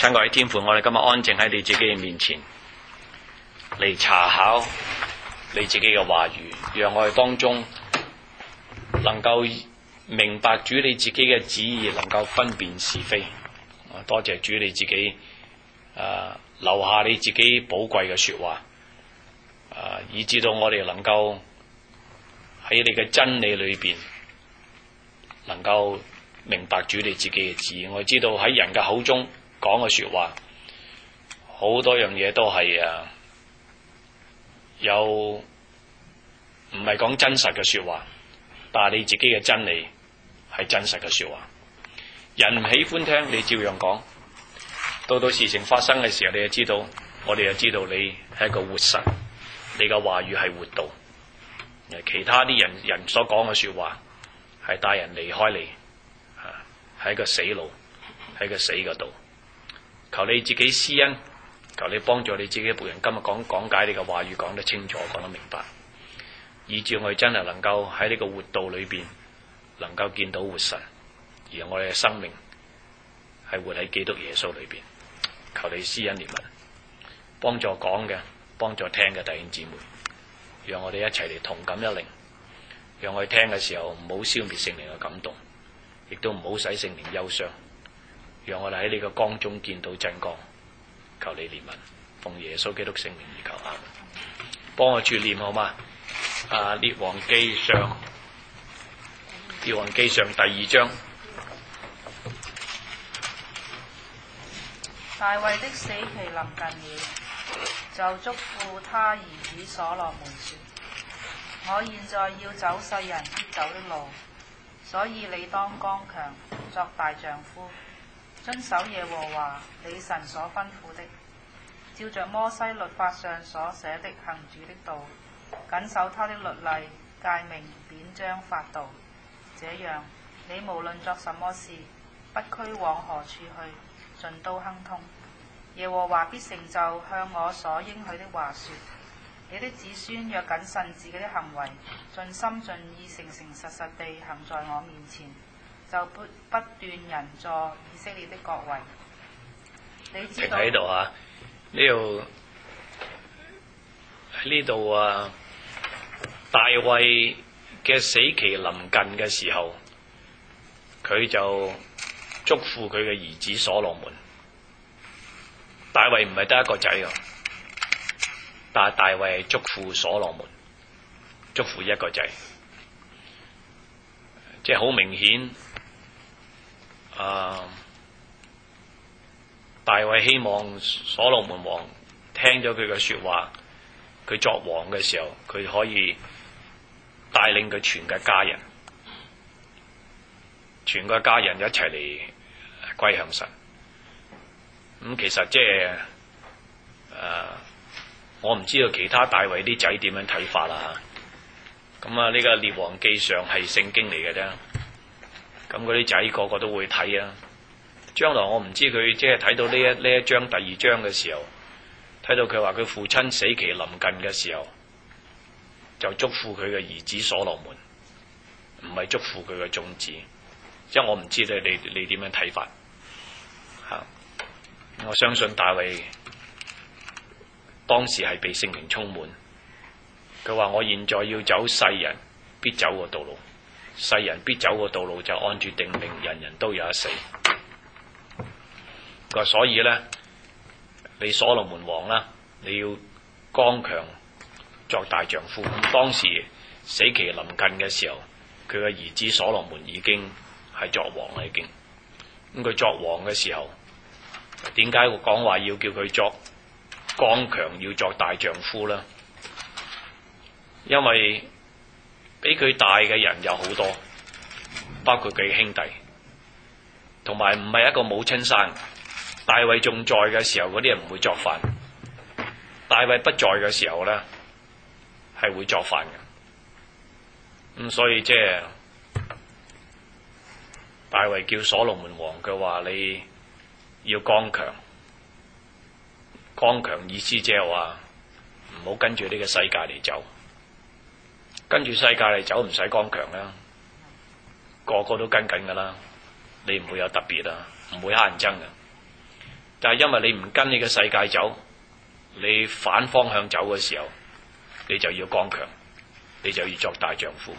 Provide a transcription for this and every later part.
親愛的天父，我哋今日安靜喺你自己嘅面前嚟查考你自己嘅話語，讓我哋當中能夠明白主你自己嘅旨意，能夠分辨是非。多謝主你自己留下你自己寶貴嘅說話，以致到我哋能夠喺你嘅真理裏邊能夠明白主你自己嘅旨意。我知道喺人嘅口中講嘅說話，好多樣嘢都係有唔係講真實嘅說話，但係你自己嘅真理係真實嘅說話。人唔喜歡聽，你照樣講。到事情發生嘅時候，你就知道，我哋就知道你係一個活神，你嘅話語係活道。其他啲人所講嘅說話係帶人離開你，係一個死路，係一個死嘅道。求你自己施恩，求你幫助你自己嘅僕人，今日講解你嘅話語講得清楚，講得明白，以致我哋真係能夠喺呢個活道裏邊能夠見到活神，而我哋嘅生命係活喺基督耶穌裏邊。求你施恩憐憫，幫助講嘅，幫助聽嘅弟兄姊妹，讓我哋一齊嚟同感一靈，讓我哋聽嘅時候唔好消滅聖靈嘅感動，亦都唔好使聖靈憂傷，讓我哋喺呢個光中見到真光。求你憐憫，奉耶穌基督聖名而求，阿們。幫我注念好嗎？列王記上第2章。 大衛的死期臨近了，就囑咐他兒子所羅門說：我現在要走世人必走的路，所以你當剛強，作大丈夫，遵守耶和華你神所吩咐的，照着摩西律法上所寫的行主的道，謹守他的律例、誡命、典章、法度。這樣，你無論作什麼事，不拘往何處去，盡都亨通。耶和華必成就向我所應許的話說：你的子孫若謹慎自己的行為，盡心盡意、誠誠實實地行在我面前，就不斷人坐以色列的國位。你知道喺度啊？ 呢度大衛嘅死期臨近嘅時候，佢就囑咐佢嘅兒子所羅門。大衛唔係得一個仔啊，但係大衛係囑咐所羅門，囑咐一個仔，即係好明顯。大衛希望所羅門王聽咗佢嘅說話，佢作王嘅時候，佢可以帶領佢全嘅家人，全個家人一齊嚟歸向神。咁其實即係我唔知道其他大衛啲仔點樣睇法啦。咁呢個列王記上係聖經嚟嘅啫。咁嗰啲仔個個都會睇啊。將來我唔知佢即係睇到呢一章第2章嘅時候，睇到佢話佢父親死期臨近嘅時候，就囑咐佢嘅兒子所羅門，唔係囑咐佢嘅種子。即係我唔知你點樣睇法吓。我相信大衛當時係被聖靈充滿，佢話我現在要走世人必走嘅道路，世人必走嘅道路就按住定命，人人都有一死。佢話所以呢，你所羅門王啦，你要剛強作大丈夫。咁當時死期臨近嘅時候，佢嘅兒子所羅門已經係作王啦，已經。咁佢作王嘅時候，點解我講話要叫佢作剛強，要作大丈夫呢？因為比佢大嘅人有好多，包括佢嘅兄弟，同埋唔係一個母親生。大衛仲在嘅時候，嗰啲人唔會作飯；大衛不在嘅時候呢，係會作飯嘅。咁所以即係大衛叫所羅門王，佢話你要剛強，剛強意思即係話唔好跟住呢個世界嚟走，跟住世界嚟走唔使剛強啦，個個都跟緊噶啦，你唔會有特別啦，唔會乞人憎嘅。 但係因為你唔跟呢個世界走，你反方向走嘅時候，你就要剛強，你就要作大丈夫。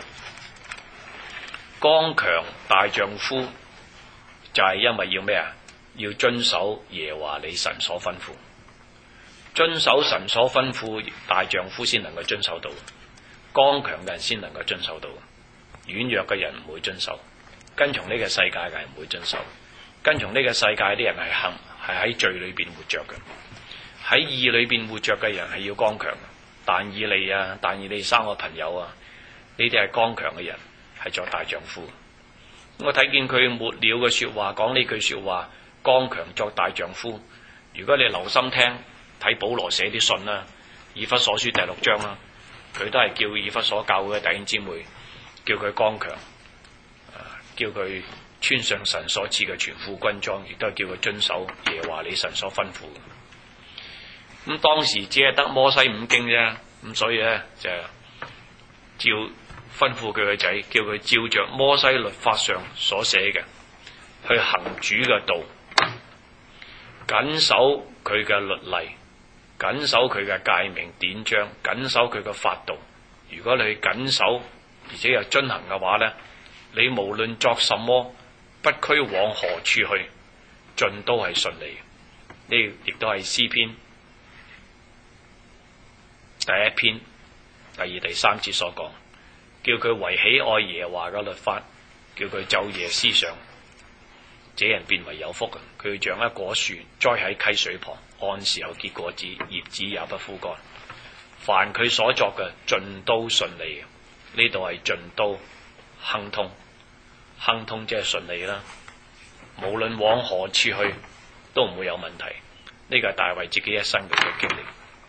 剛強大丈夫就係因為要咩啊？要遵守耶和華你神所吩咐，遵守神所吩咐，大丈夫先能夠遵守到，剛強嘅人先能夠遵守到，軟弱嘅人唔會遵守，跟從呢個世界嘅人唔會遵守，跟從呢個世界啲人係喺罪裏邊活着嘅，喺義裏邊活着嘅人係要剛強。但以利三個朋友啊，呢啲係剛強嘅人，係作大丈夫。我睇見佢末了嘅說話，講呢句說話，剛強作大丈夫。如果你留心聽睇保羅寫啲信啦，以弗所書第6章啦，佢都係叫以弗所教會嘅弟兄姊妹，叫佢剛強，叫佢穿上神所賜嘅全副軍裝，亦都係叫佢遵守耶和華你神所吩咐嘅。咁當時只係得摩西5經啫，咁所以咧就照吩咐佢個仔，叫佢照着摩西律法上所寫嘅去行主嘅道，謹守佢嘅律例，謹守佢嘅誡命典章，謹守佢嘅法度。如果你去謹守而且又遵行嘅話咧，你無論作什麼，不拘往何處去，盡都係順利。呢亦都係詩篇第1篇第2、第3節所講，叫佢為喜愛耶和華嘅律法，叫佢晝夜思想，這人變為有福嘅。佢像一果樹栽喺溪水旁，按時候結果子，葉子也不枯乾。凡佢所作嘅，盡都順利。呢度係盡都亨通，亨通即係順利啦。無論往何處去，都唔會有問題。呢個係大衛自己一生嘅經歷。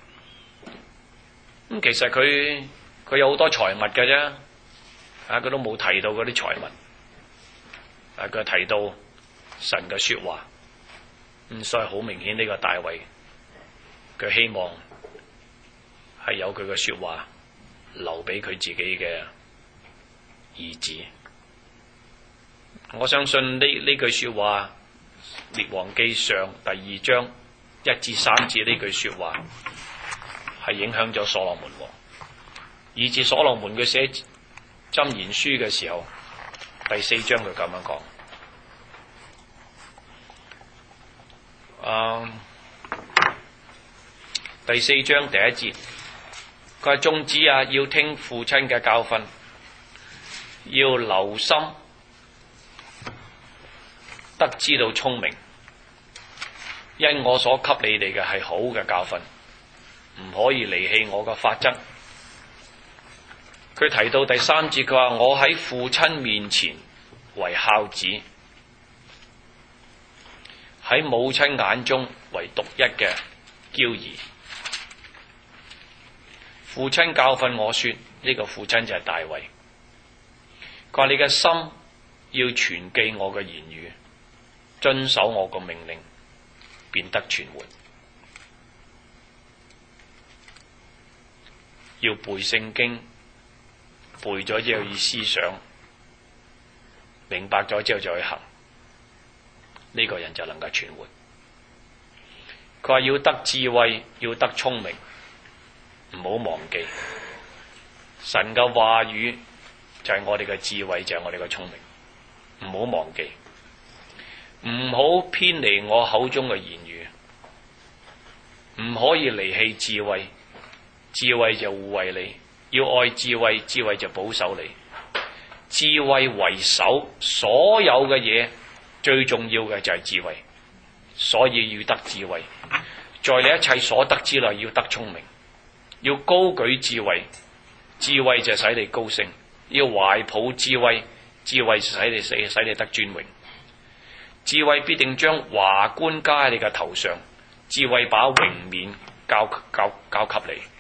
咁其實佢有好多財物嘅啫，佢都冇提到嗰啲財物，佢提到神嘅說話，咁所以好明顯呢個大衛佢希望係有佢嘅說話留俾佢自己嘅兒子。我相信呢句說話，列王記上第2章1至3節呢句說話係影響咗所羅門王，以至所羅門佢寫箴言書嘅時候，第4章佢咁樣講。第4章第1節，佢話眾子啊，要聽父親嘅教訓，要留心得知道聰明，因我所給你哋嘅係好嘅教訓，唔可以離棄我嘅法則。佢提到第3節，佢話我喺父親面前為孝子，喺母親眼中為獨一嘅嬌兒。父親教訓我說，呢個父親就係大衛。佢話你嘅心要存記我嘅言語，遵守我個命令，便得存活。要背聖經，背咗之後要思想，明白咗之後就去行，呢個人就能夠存活。佢話要得智慧，要得聰明，唔好忘記神嘅話語就係我哋嘅智慧，就係我哋嘅聰明，唔好忘記，唔好偏離我口中嘅言語，唔可以離棄智慧，智慧就護衛你，要愛智慧，智慧就保守你，智慧為首，所有嘅嘢最重要嘅就係智慧，所以要得智慧，在你一切所得之內要得聰明，要高舉智慧，智慧就使你高升，要懷抱智慧，智慧就使你得尊榮，智慧必定將華冠加喺你嘅頭上，智慧把榮冕交給你。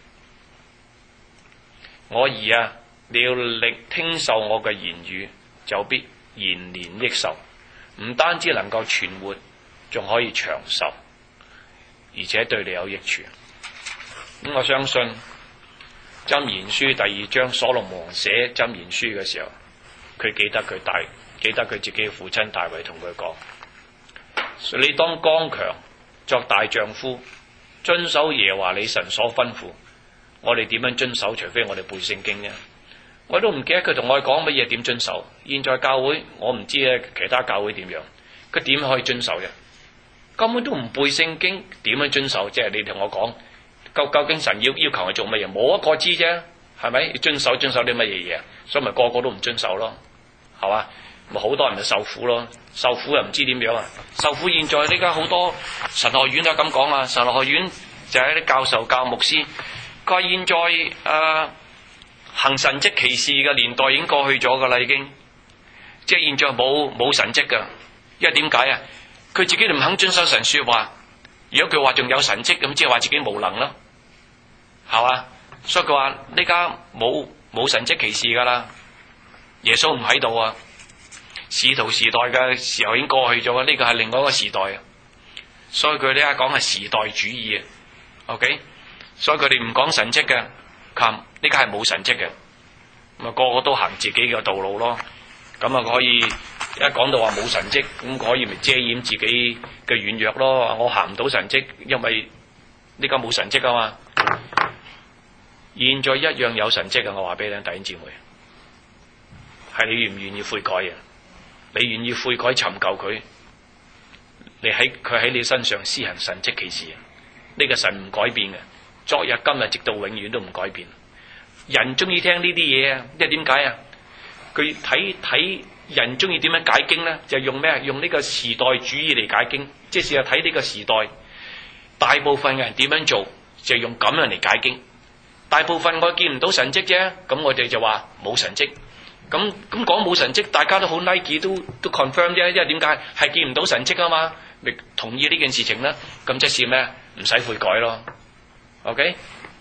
我兒啊，你要力聽受我嘅言語，就必延年益壽，唔單止能夠存活，仲可以長壽，而且對你有益處。咁我相信箴言書第2章，所羅門寫箴言書嘅時候，佢記得佢自己嘅父親大衛同佢講，你當剛強作大丈夫，遵守耶和華你神所吩咐。我哋點樣遵守？除非我哋背聖經啫。我都唔記得佢同我講乜嘢點遵守。現在教會我唔知咧，其他教會點樣？佢點可以遵守嘅？根本都唔背聖經，點樣遵守？即係你同我講，究竟神要求我做乜嘢？冇一個知啫，係咪？要遵守啲乜嘢嘢？所以咪個個都唔遵守咯，係嘛？咪好多人就受苦咯，受苦又唔知點樣啊！受苦現在呢家好多神學院都咁講啊，神學院就係啲教授教牧師，佢話現在行神蹟奇事嘅年代已經過去咗噶啦，已經即係現在冇神蹟噶，因為點解啊？佢自己都唔肯遵守神說話，如果佢話仲有神蹟咁，即係話自己無能咯，係嘛？所以佢話呢家冇神蹟奇事噶啦，耶穌唔喺度啊！使徒時代嘅時候已經過去咗，呢個係另外一個時代啊！所以佢呢家講係時代主義啊 ，OK？ 所以佢哋唔講神蹟嘅，呢家係冇神蹟嘅，咁啊個個都行自己嘅道路咯。咁啊可以一講到話冇神蹟，咁可以咪遮掩自己嘅軟弱咯？我行唔到神蹟，因為呢家冇神蹟啊嘛。現在一樣有神蹟啊！我話俾你聽，弟兄姊妹，係你願唔願意悔改啊？你願意悔改尋求佢，佢喺你身上施行神蹟奇事啊！呢個神唔改變嘅，昨日今日直到永遠都唔改變。人中意聽呢啲嘢啊，因為點解啊？佢睇人中意點樣解經咧，就用咩？用呢個時代主義嚟解經，即係睇呢個時代，大部分嘅人點樣做，就用咁樣嚟解經。大部分我見唔到神蹟啫，咁我哋就話冇神蹟。咁講冇神蹟，大家都好 Nike 都 confirm 啫，因為點解係見唔到神蹟啊嘛，咪同意呢件事情啦。咁即是咩？唔使悔改咯。OK，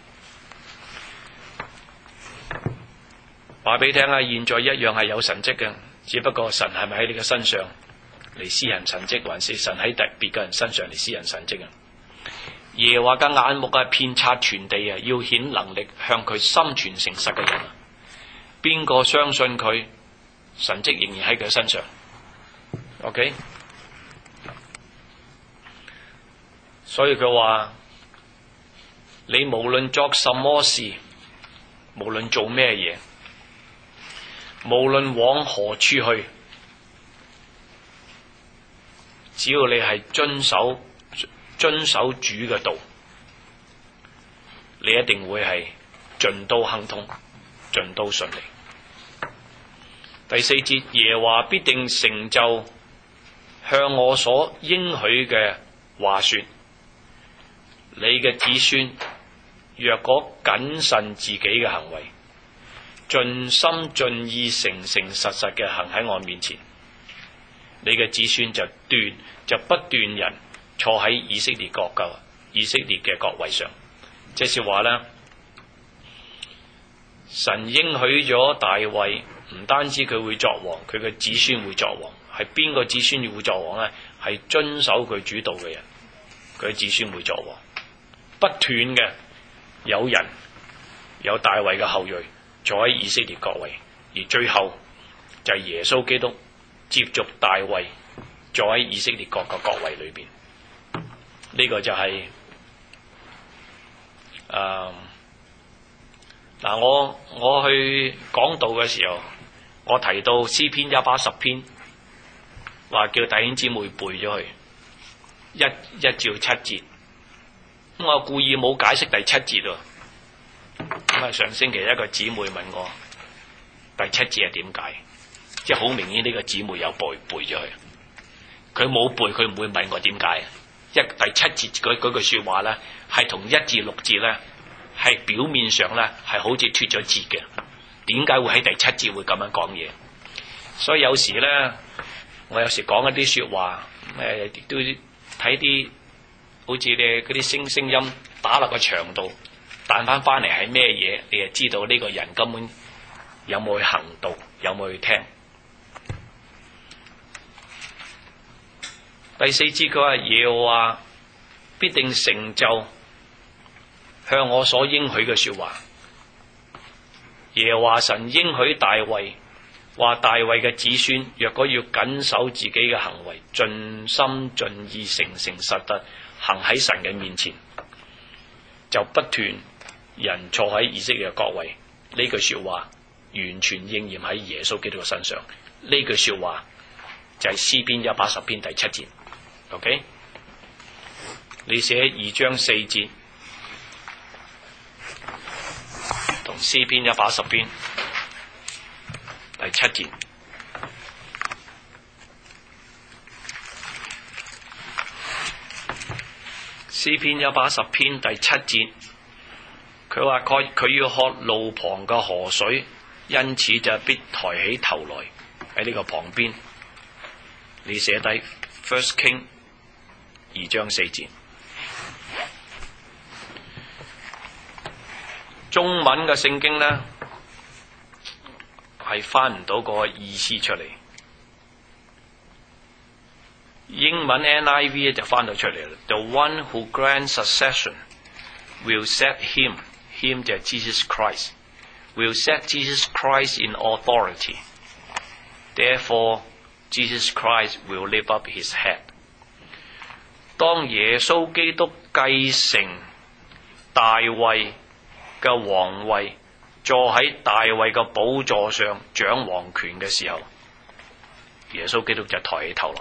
話俾你聽啊，現在一樣係有神蹟嘅，只不過神係咪喺你嘅身上嚟施行神蹟，還是神喺特別嘅人身上嚟施行神蹟啊？耶和華嘅眼目啊，遍察全地啊，要顯能力向佢心存誠實嘅人啊。邊個相信佢，神蹟仍然喺佢身上。OK， 所以佢話你無論作什麼事，無論做咩嘢，無論往何處去，只要你係遵守主嘅道，你一定會係盡都亨通，盡都順利。第4節，耶和華必定成就向我所應許嘅話說，你嘅子孫若果謹慎自己嘅行為，盡心盡意誠誠實實嘅行喺我面前，你嘅子孫就不斷人坐喺以色列嘅國位上。即是話咧，神應許咗大衛，唔單止佢會作王，佢嘅子孫會作王。係邊個子孫會作王咧？係遵守佢主道嘅人，佢嘅子孫會作王。不斷嘅有大衛嘅後裔坐喺以色列國位，而最後就係耶穌基督接續大衛坐喺以色列國嘅國位裏邊。呢個就係我去講道嘅時候，我提到詩篇110篇，話叫弟兄姊妹背咗佢1至7節。咁我故意冇解釋第7節喎。咁啊，上星期一個姊妹問我第7節係點解，即係好明顯呢個姊妹有背咗佢。佢冇背，佢唔會問我點解。第7節嗰句說話咧，係同1至6節咧，係表面上咧係好似脫咗節嘅。點解會喺第7節會咁樣講嘢？所以有時咧，我有時講一啲說話，都睇啲好似咧嗰啲聲音打落個牆度，彈翻嚟係咩嘢，你就知道呢個人根本有冇去行動，有冇去聽。第4節佢話，耶和華必定成就向我所應許嘅說話。耶和華神應許大衛，話大衛嘅子孫若果要謹守自己嘅行為，盡心盡意誠誠實實行喺神嘅面前，就不斷人坐喺以色列嘅國位。呢句說話完全應驗喺耶穌基督嘅身上。呢句說話就係詩篇110篇第7節。OK， 你寫2章4節同詩篇110篇第7節。詩篇110篇第7節，佢話佢要喝路旁嘅河水，因此就必抬起頭來。喺呢個旁邊，你寫低 First King 2章4節。中文嘅聖經呢，係翻唔到個意思出嚟，英文 NIV 就翻到出嚟啦。The one who grants succession will set him 就係 Jesus Christ, will set Jesus Christ in authority. Therefore, Jesus Christ will lift up his head. 當耶穌基督繼承大衛嘅皇位，坐喺大衛嘅寶座上掌王權嘅時候，耶穌基督就抬起頭來。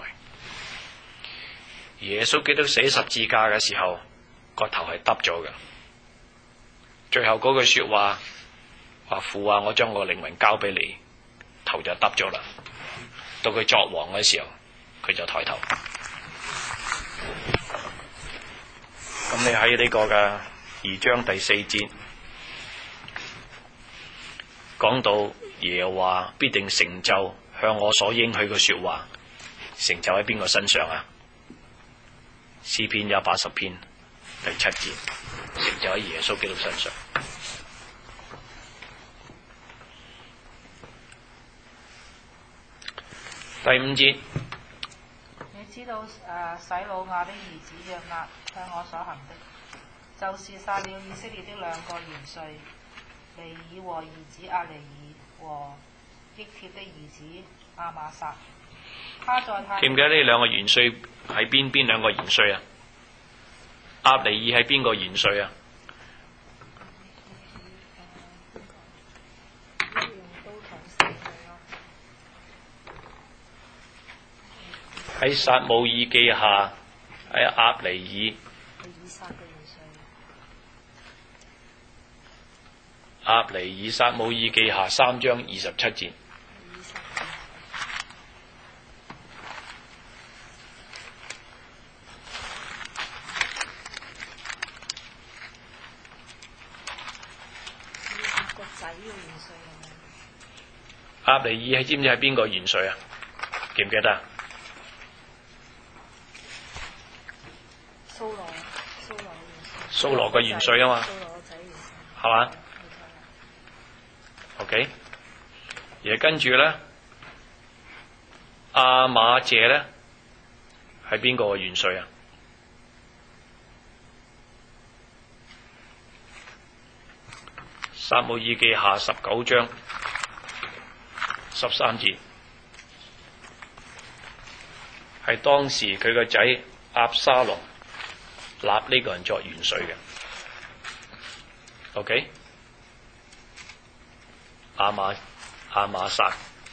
耶穌基督死十字架嘅時候，個頭係耷咗嘅。最後嗰句說話話，父啊，我將我靈魂交俾你，頭就耷咗啦。到佢作王嘅時候，佢就抬頭。咁你喺呢個嘅2章第4節講到耶和華必定成就向我所應許嘅說話，成就喺邊個身上啊？詩篇110篇第7節，成就喺耶穌基督身上。第5節， 你知道洗魯雅的兒子約押向我所行的，就是殺了以色列的2個元帥，尼珥和兒子押尼珥和益帖的兒子亞瑪撒。他在他記唔記得呢2個元帥係邊2個元帥啊？押尼珥係邊個元帥啊？喺撒母耳記下，喺押尼珥。押尼珥撒母耳記下3章27節。押尼珥係知唔知係邊個元帥啊？記唔記得啊？掃羅嘅元帥啊嘛，係嘛？OK， 而跟住咧，亞瑪謝咧係邊個嘅元帥啊？撒母耳記下19章13節，係當時佢個仔押沙龍立呢個人作元帥嘅。OK， 亞瑪撒，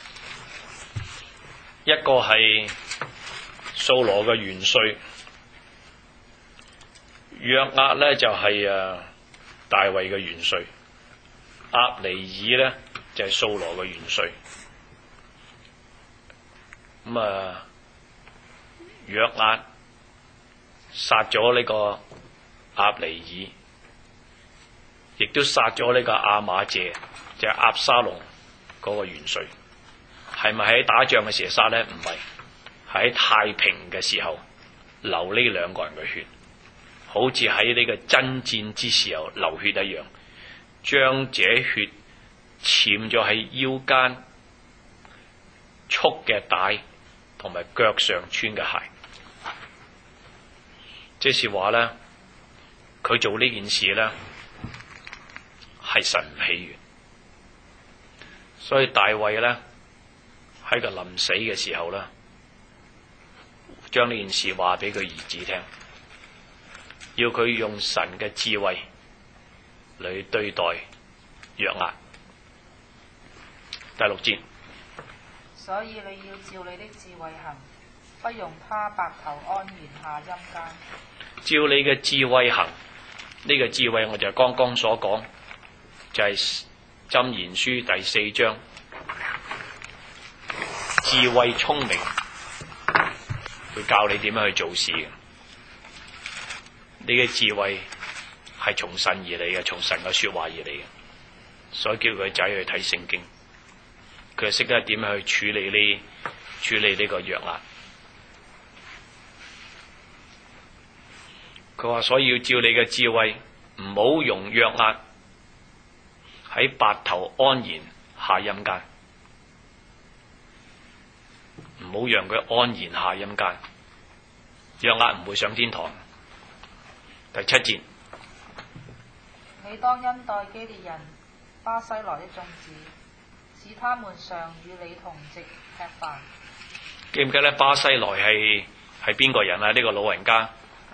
一個係掃羅嘅元帥，約押咧就係大衛嘅元帥，押尼珥咧就係掃羅嘅元帥。咁約押殺咗呢個押尼珥，亦都殺咗呢個亞瑪謝，就係押沙龍嗰個元帥。係咪喺打仗嘅時候殺咧？唔係，喺太平嘅時候流呢2個人嘅血，好似喺呢個爭戰之時候流血一樣，將這血濺咗喺腰間束嘅帶同埋腳上穿嘅鞋。即是話咧，佢做呢件事咧係神唔喜悅，所以大衛咧喺佢臨死嘅時候咧，將呢件事話俾佢兒子聽， 要佢用神嘅智慧嚟對待約押。第6節， 所以你要照你的智慧行，不容他白頭安然下陰間。 照你嘅智慧行，呢個智慧我就剛剛所講，就係箴言書第4章，智慧聰明，會教你點樣去做事嘅。你嘅智慧係從神而嚟嘅，從神嘅說話而嚟嘅，所以叫佢仔去睇聖經，佢就識得點樣去處理呢個約押。佢話所以要照你嘅智慧，唔好容約押喺白頭安然下陰間，唔好讓佢安然下陰間，約押唔會上天堂。第7節， 你當恩待基列人巴西萊的眾子，使他們常與你同席吃飯。 記唔記得巴西萊係邊個人啊？呢個老人家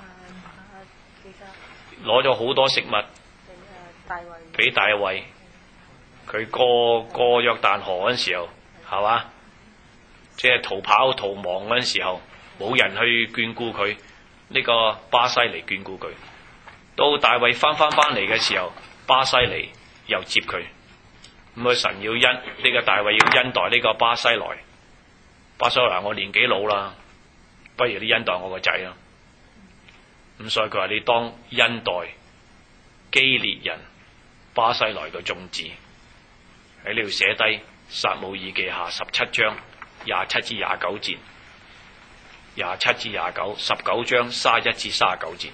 攞咗好多食物俾大衛，佢過約旦河嗰陣時候，係嘛？即係逃跑逃亡嗰陣時候，冇人去眷顧佢，呢個巴西嚟眷顧佢。到大衛翻嚟嘅時候，巴西嚟又接佢。咁啊，神要呢個大衛要恩待呢個巴西萊。巴西萊，我年紀老啦，不如你恩待我個仔啦。咁所以佢話你當恩待基列人巴西萊嘅眾子，喺呢度寫低撒母耳記下17章27至29節，27至29 19章31至39節。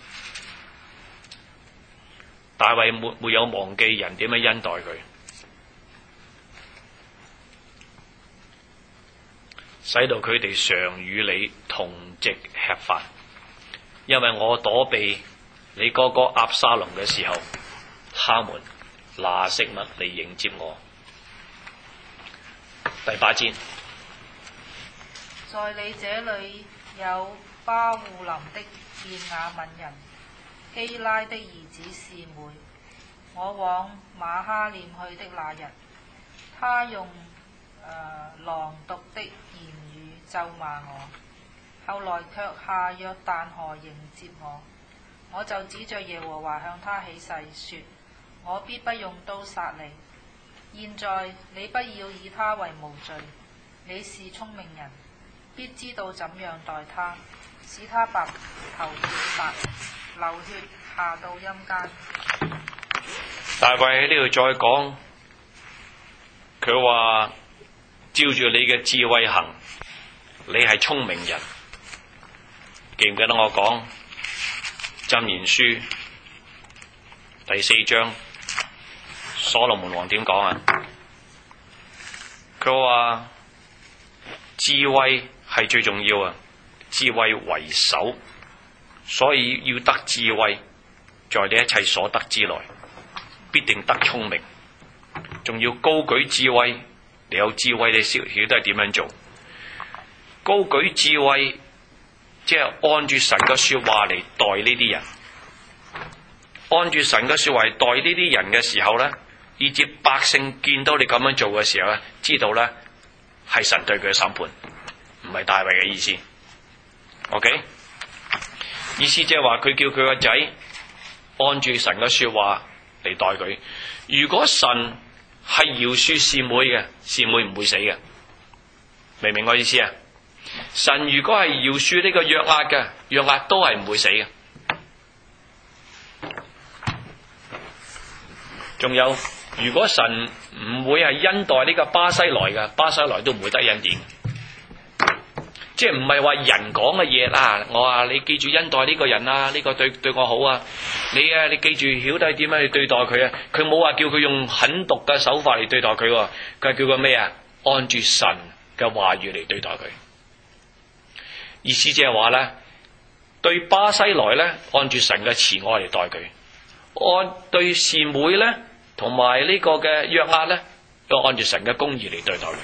大衛沒有忘記人點樣恩待佢，使到佢哋常與你同席吃飯。因為我躲避你哥哥押沙龍嘅時候，他們拿食物嚟迎接我。第8節， 在你這裏有巴戶林的便雅憫人基拉的兒子示每。我往馬哈念去的那日，他用狼毒的言語咒罵我，後來卻下約旦河迎接我。我就指着耶和華向他起誓說，我必不用刀殺你。現在你不要以他為無罪，你是聰明人，必知道怎樣待他，使他白頭潔白，流血下到陰間。 大衛喺呢度再講，佢話照住你嘅智慧行，你係聰明人。記唔記得我講箴言書第4章所羅門王點講啊？佢話智慧係最重要啊，智慧為首，所以要得智慧，在你一切所得之內，必定得聰明。仲要高舉智慧，你有智慧，你曉得係點樣做。高舉智慧，即係按住神嘅說話嚟待呢啲人，按住神嘅說話嚟待呢啲人嘅時候咧，以至百姓見到你咁樣做嘅時候咧，知道咧係神對佢嘅審判，唔係大衛嘅意思。OK， 意思即係話佢叫佢個仔按住神嘅說話嚟待佢。如果神係饒恕示每嘅，示每唔會死嘅，明唔明我意思啊？神如果係饒恕呢個約押嘅，約押都係唔會死嘅。仲有，如果神唔會係恩待呢個巴西萊嘅，巴西萊都唔會得恩典。即係唔係話人講嘅嘢啦，我話你記住恩待呢個人啊，呢個對我好啊，你記住曉得點樣去對待佢啊。佢冇話叫佢用狠毒嘅手法嚟對待佢，佢係叫佢咩啊？按住神嘅話語嚟對待佢。意思即係話咧，對巴西萊咧，按住神嘅慈愛嚟待佢；對示每咧，同埋呢個嘅約押咧，都按住神嘅公義嚟對待佢。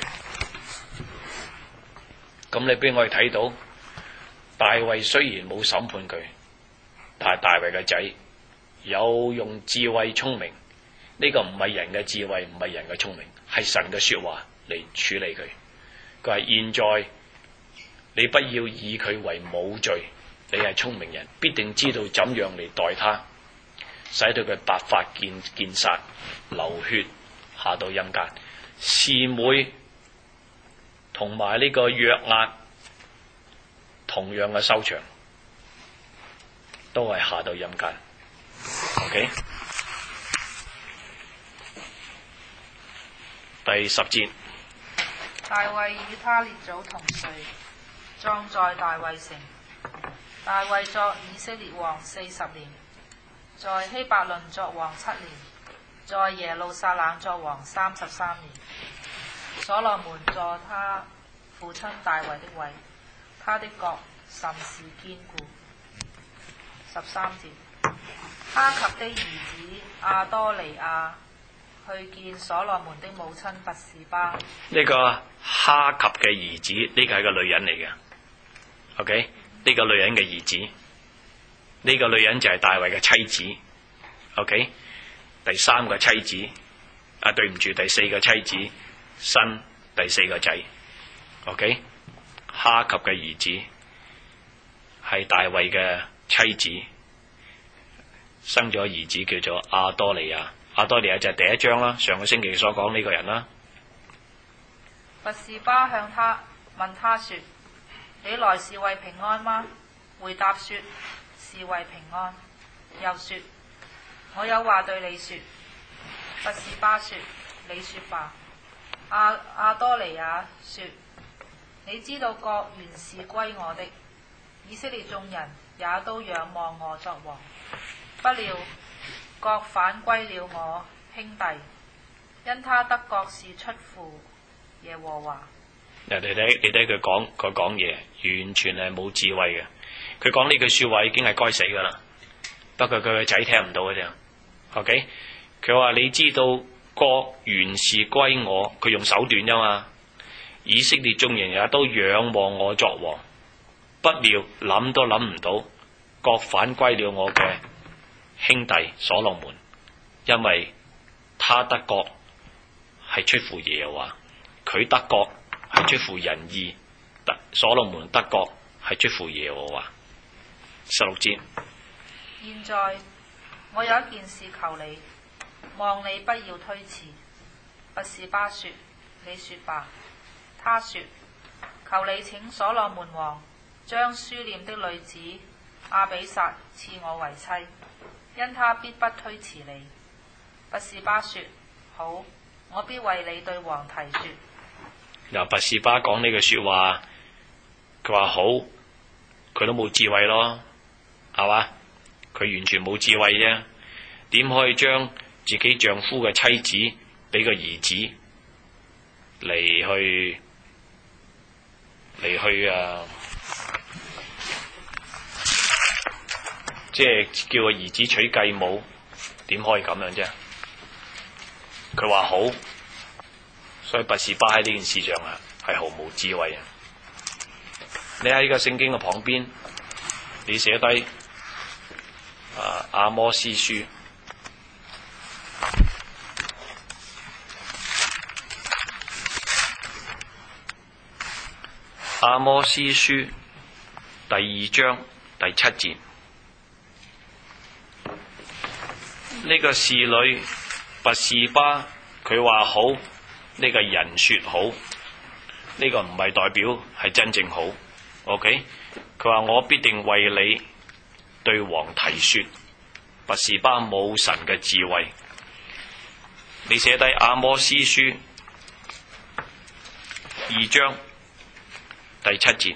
咁你俾我哋睇到，大衛雖然冇審判佢， 但係大衛嘅仔有用智慧聰明，呢個唔係人嘅智慧，唔係人嘅聰明，係神嘅說話嚟處理佢。佢話現在你不要以佢為冇罪，你係聰明人，必定知道怎樣嚟待他，使到佢白髮見殺，流血下到陰間。示每同埋呢個約押同樣嘅收場，都係下到陰間。OK， 第10節， 大衛與他列祖同睡，葬在大衛城。大衛作以色列王40年，在希伯倫作王7年，在耶路撒冷作王33年。所羅門坐他父親大衛的位，他的國甚是堅固。13節，哈及的兒子亞多尼亞去見所羅門的母親拔示巴。 呢個哈及嘅兒子，呢個係個女人嚟嘅。OK， 呢個女人嘅兒子，呢個女人就係大衛嘅妻子。OK， 第3個妻子，對唔住，第4個妻子生第4個仔。OK， 哈及嘅兒子係大衛嘅妻子，生咗兒子叫做亞多尼亞。亞多尼亞就係第1章啦，上個星期所講呢個人啦。 拔示巴向他問他說：你來是為平安嗎？回答說：是為平安。又說：我有話對你說。拔示巴說：你說吧。亞多尼亞說：你知道國原是歸我的，以色列眾人也都仰望我作王。不料國反歸了我兄弟，因他得國是出乎耶和華。 你睇佢講嘢，完全係冇智慧嘅。佢講呢句說話已經係該死噶啦，不過佢個仔聽唔到嘅啫。OK， 佢話你知道國原是歸我，佢用手段啫嘛。以色列眾人也都仰望我作王，不料諗都諗唔到，國反歸了我嘅兄弟所羅門，因為他得國係出乎耶和華，佢得國係出乎人意，所羅門得國係出乎耶和華。16節， 現在我有一件事求你，望你不要推辭。拔示巴說：你說吧。他說：求你請所羅門王將書念的女子亞比煞賜我為妻，因他必不推辭你。拔示巴說：好，我必為你對王提說。 嗱，拔示巴講呢句說話，佢話好，佢都冇智慧咯，係嘛？佢完全冇智慧啫，點可以將自己丈夫嘅妻子俾個兒子嚟去即係叫個兒子娶繼母，點可以咁樣啫？佢話好，所以拔示巴喺呢件事上啊係毫無智慧啊！你喺呢個聖經嘅旁邊，你寫低阿摩司書。阿摩司書第2章第7節，呢個侍女拔示巴佢話好，呢個人說好，呢個唔係代表係真正好。OK， 佢話我必定為你對王提說。拔示巴冇神嘅智慧。你寫低阿摩司書2章第7節，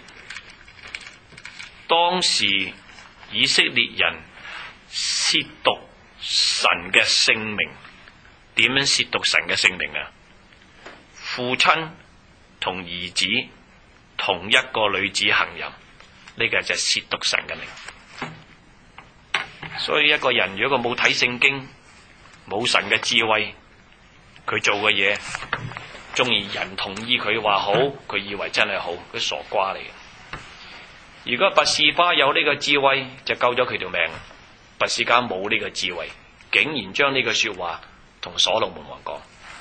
當時以色列人褻瀆神嘅聖名，點樣褻瀆神嘅聖名啊？父親同兒子同一個女子行淫，呢個就係褻瀆神嘅名。所以一個人如果佢冇睇聖經，冇神嘅智慧，佢做嘅嘢，中意人同意佢話好，佢以為真係好，佢傻瓜嚟嘅。如果拔示巴有呢個智慧，就救咗佢條命。 拔士加冇呢個智慧，竟然將呢句說話同所羅門王講。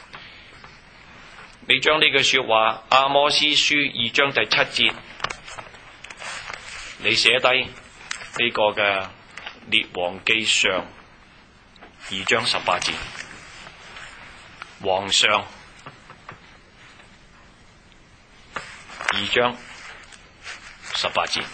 你將呢句說話阿摩司書2章第7節，你寫低呢個嘅列王記上2章18節，皇上2章18節。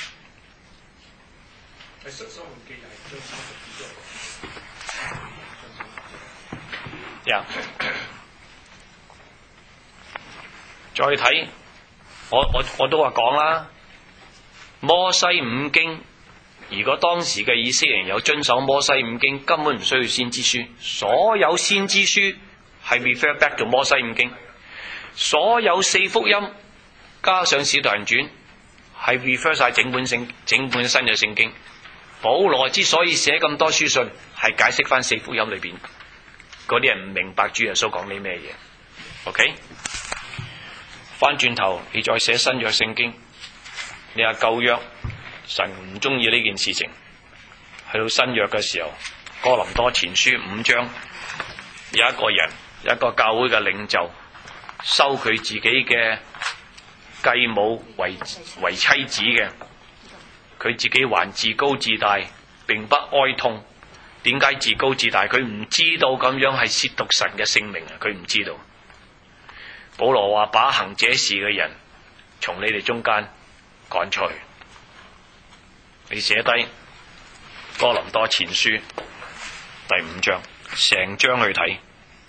再睇，我都話講啦，摩西五經，如果當時嘅以色列人有遵守摩西五經，根本唔需要先知書。所有先知書係 refer back to 摩西五經，所有4福音加上使徒行傳係 refer 晒整本新嘅聖經。保羅之所以寫咁多書信，係解釋翻4福音裏邊嗰啲人唔明白主耶穌講啲咩嘢。OK， 翻轉頭你再寫新約聖經，你話舊約神唔中意呢件事情，去到新約嘅時候，哥林多前書5章有一個人，有一個教會嘅領袖收佢自己嘅繼母為妻子嘅，佢自己還自高自大，並不哀痛。點解自高自大？佢唔知道咁樣係褻瀆神嘅聖名啊！佢唔知道。保羅話：把行這事嘅人從你哋中間趕出去。你寫低哥林多前書第5章，成章去睇。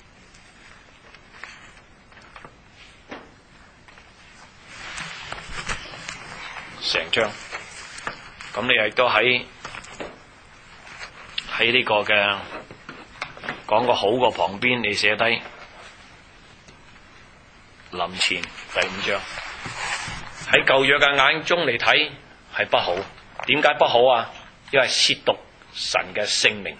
成章，咁你亦都喺呢個嘅講個好個旁邊，你寫低林前第5章。喺舊約嘅眼中嚟睇係不好，點解不好啊？因為褻瀆神嘅聖名。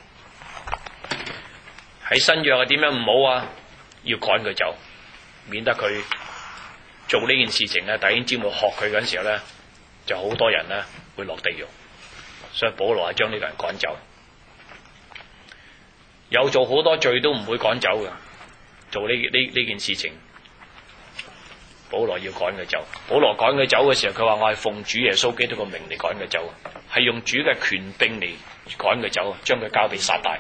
喺新約係點樣唔好啊？要趕佢走，免得佢做呢件事情咧，弟兄姊妹學佢嗰陣時候咧，就好多人咧會落地獄。所以保羅係將呢個人趕走。有做好多罪都唔會趕走嘅，做呢件事情，保羅要趕佢走。保羅趕佢走嘅時候，佢話我係奉主耶穌基督嘅名嚟趕佢走，係用主嘅權柄嚟趕佢走，將佢交俾撒旦。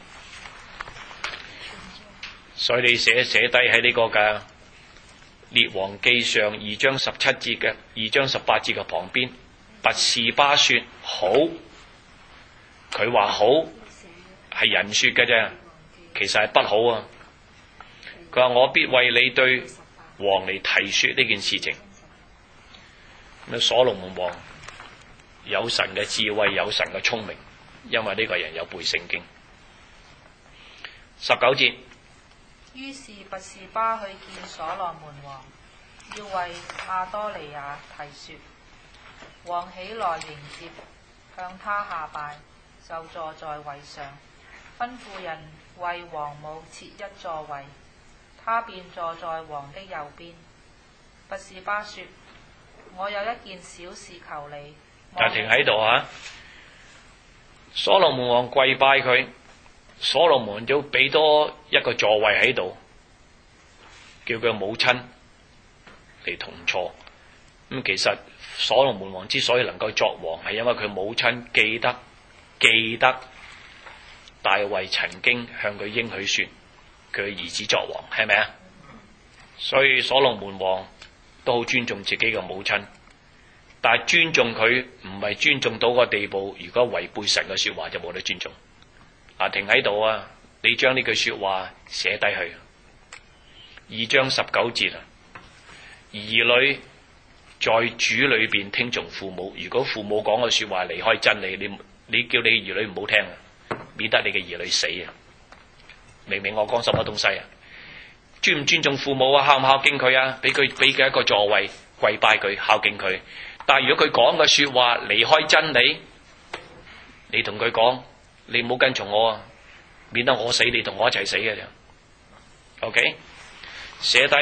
所以你寫低喺呢個嘅列王記上2章17節嘅2章18節嘅旁邊，拔士巴說好，佢話好係人說嘅啫，其實係不好啊。佢話我必為你對王嚟提說呢件事情。咁所羅門王有神嘅智慧，有神嘅聰明，因為呢個人有背聖經。19節， 於是拔士巴去見所羅門王，要為亞多尼雅提說。王起來迎接，向他下拜，就坐在位上，吩咐人為王母設一座位，他便坐在王的右邊。拔士巴說：我有一件小事求你。 就停喺度啊！所羅門王跪拜佢，所羅門都俾多一個座位喺度，叫佢母親嚟同坐。咁其實所羅門王之所以能夠作王，係因為佢母親記得大衛曾經向佢應許說佢嘅兒子作王，係咪啊？所以所羅門王都好尊重自己嘅母親，但係尊重佢唔係尊重到個地步，如果違背神嘅說話就冇得尊重。停喺度啊！你將呢句說話寫低去。2章19節啊，兒女在主裏邊聽從父母，如果父母講嘅說話離開真理，你叫你兒女唔好聽啊，免得你嘅兒女死啊！明明我講什麼東西啊？尊唔尊重父母啊？孝唔孝敬佢啊？俾佢一個座位，跪拜佢，孝敬佢。但係如果佢講嘅說話離開真理，你同佢講，你唔好跟從我啊，免得我死，你同我一齊死嘅啫。OK， 寫低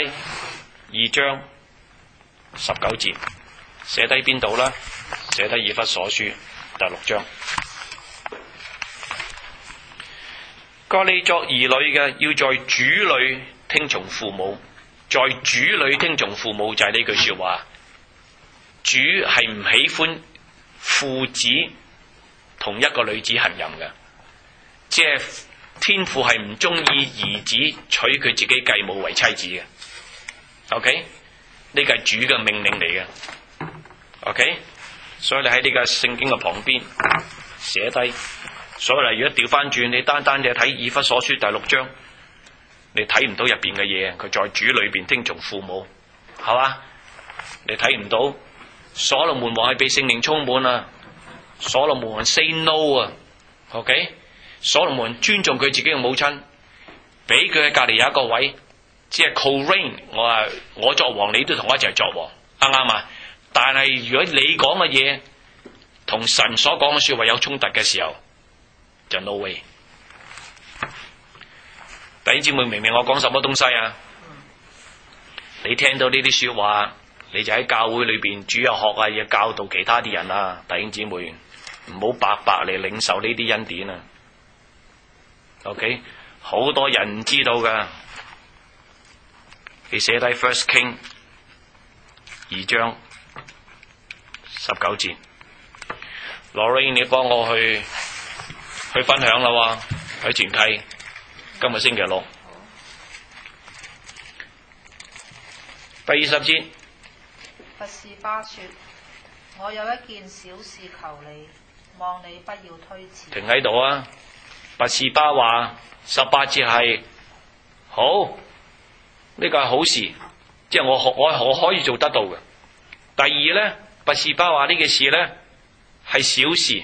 2章19節，寫低邊度啦？寫低以弗所書第6章。 個你作兒女嘅，要在主裏聽從父母，在主裏聽從父母就係呢句說話。主係唔喜歡父子同一個女子行淫嘅，即係天父係唔中意兒子娶佢自己繼母為妻子嘅。OK， 呢個係主嘅命令嚟嘅。OK， 所以你喺呢個聖經嘅旁邊寫低。所以如果調翻轉，你單單嘅睇以弗所書第6章，你睇唔到入邊嘅嘢。佢在主裏邊聽從父母，係嘛？你睇唔到所羅門王係被聖靈充滿啊！所羅門王 say no 啊 ，OK？ 所羅門尊重佢自己嘅母親，俾佢喺隔籬有一個位，只係 co-reign。我作王，你都同我一齊作王，啱唔啱啊？但係如果你講嘅嘢同神所講嘅說話有衝突嘅時候，就 no way。弟兄姊妹，明唔明我講什麼東西啊？你聽到呢啲說話，你就喺教會裏邊主日學啊，要教導其他啲人啊。弟兄姊妹，唔好白白嚟領受呢啲恩典啊。OK， 好多人唔知道噶。你寫低 First King 2章19節，Lorraine 你幫我去分享啦喎，喺前契，今日星期6，第20節。 拔示巴說：我有一件小事求你，望你不要推辭。 停喺度啊！拔示巴話18節係好，呢個係好事，即係我可以做得到嘅。第二咧，拔示巴話呢件事咧係小事，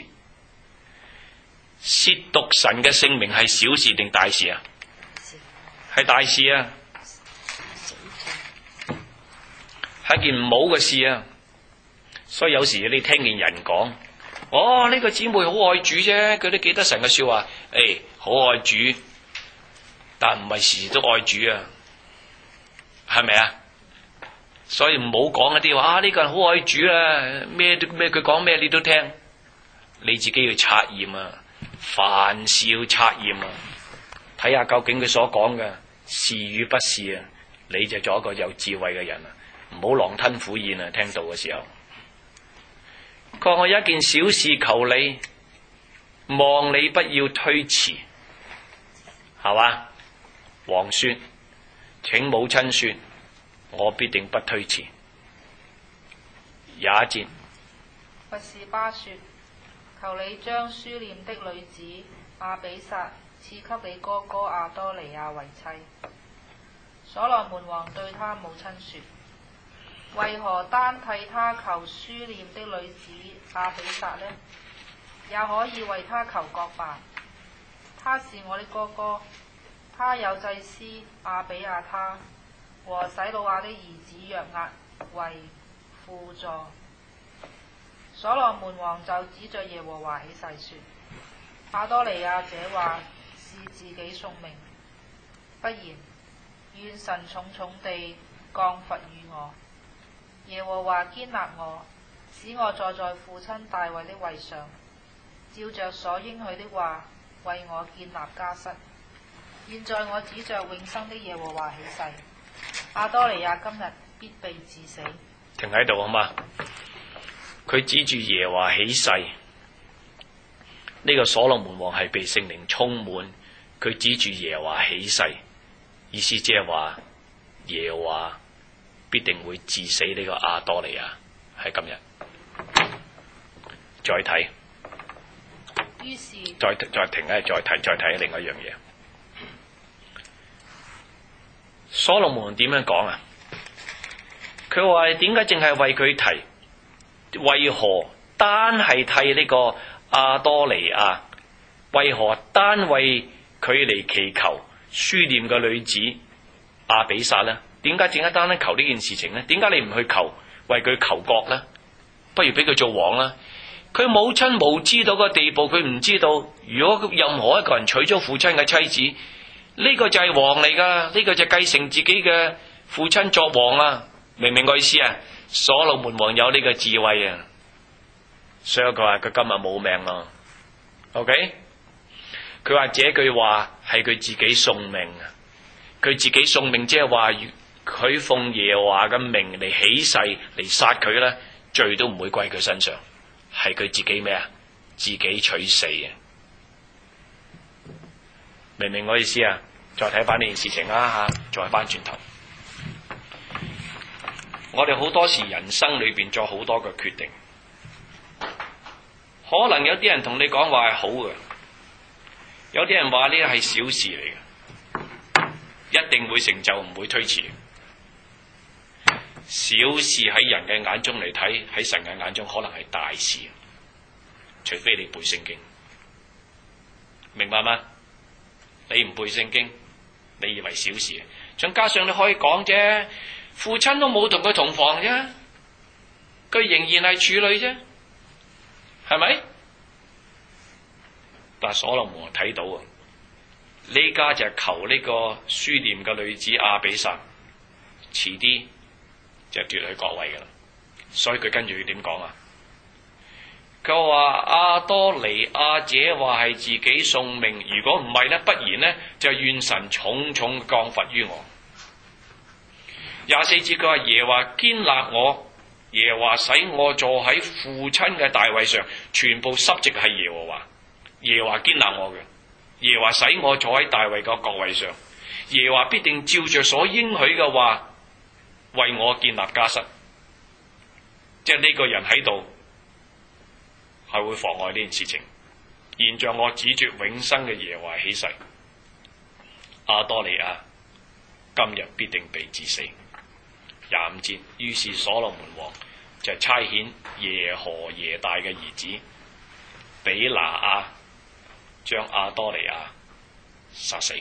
褻瀆神嘅聖名係小事定大事啊？係大事啊！係件唔好嘅事啊！所以有時你聽見人講，呢個姊妹好愛主啫，佢都記得神嘅說話，好愛主，但唔係時時都愛主啊，係咪啊？所以唔好講一啲話，呢個人好愛主啊，咩佢講咩你都聽，你自己要察驗啊，凡事要察驗啊，睇下究竟佢所講嘅是與不是啊，你就做一個有智慧嘅人啊！唔好狼吞虎咽啊！聽到嘅時候，佢話我有一件小事求你，望你不要推辭，係嘛？王說：請母親說，我必定不推辭。21節， 拔示巴說：求你將書念的女子亞比煞賜給你哥哥亞多尼亞為妻。所羅門王對他母親說：為何單替他求書念的女子亞比煞呢？也可以為他求國辦。他是我的哥哥，他有祭司亞比亞他和洗魯亞的兒子約押為輔助。所羅門王就指着耶和華起誓說：亞多尼亞這話是自己送命，不然願神重重地降罰與我。耶和華堅立我，使我坐在父親大衛的位上，照着所應許的話，為我建立家室。現在我指着永生的耶和華起誓，亞多尼亞今日必被治死。 停喺度好嘛？佢指住耶和華起誓，呢個所羅門王係被聖靈充滿，佢指住耶和華起誓，意思即係話耶和華必定會治死呢個亞多尼亞。喺今日再睇， 於是再停咧，再睇另外一樣嘢。所羅門點樣講啊？佢話點解淨係為佢提？為何單係替呢個亞多尼亞？為何單為佢嚟祈求書念嘅女子亞比煞呢？點解淨係單求呢件事情呢？點解你唔去求為佢求國呢？不如俾佢做王啦！佢母親無知到個地步，佢唔知道如果任何一個人娶咗父親嘅妻子，呢個就係王嚟噶，呢個就繼承自己嘅父親作王啊！明唔明個意思啊？所羅門王有呢個智慧啊，所以佢話佢今日冇命咯。OK， 佢話這句話係佢自己送命啊！佢自己送命，即係話佢奉耶和華嘅命嚟起誓嚟殺佢咧，罪都唔會歸佢身上，係佢自己咩啊？自己取死嘅，明唔明我意思啊？再睇翻呢件事情啦吓，再翻轉頭，我哋好多時人生裏邊做好多嘅決定，可能有啲人同你講話係好嘅，有啲人話呢係小事嚟嘅，一定會成就，唔會推遲。小事喺人嘅眼中嚟睇，喺神嘅眼中可能係大事，除非你背聖經，明白嗎？你唔背聖經，你以為小事，再加上你可以講啫，父親都冇同佢同房啫，佢仍然係處女啫，係咪？但係所羅門睇到啊，呢家就係求呢個書念嘅女子亞比煞，遲啲就奪去國位噶啦，所以佢跟住要點講啊？佢話亞多尼亞這話係自己送命，如果唔係呢，不然呢，就願神重重降罰於我。24節佢話耶和華堅立我，耶和華使我坐喺父親嘅大位上，全部濕席係耶和華，耶和華堅立我嘅，耶和華使我坐喺大位嘅國位上，耶和華必定照着所應許嘅話為我建立家室。即係呢個人喺度係會妨礙呢件事情。現在我指着永生嘅耶和華起誓，亞多尼亞今日必定被治死。25節，於是所羅門王就差遣耶何耶大嘅兒子比拿亞將亞多尼亞殺死。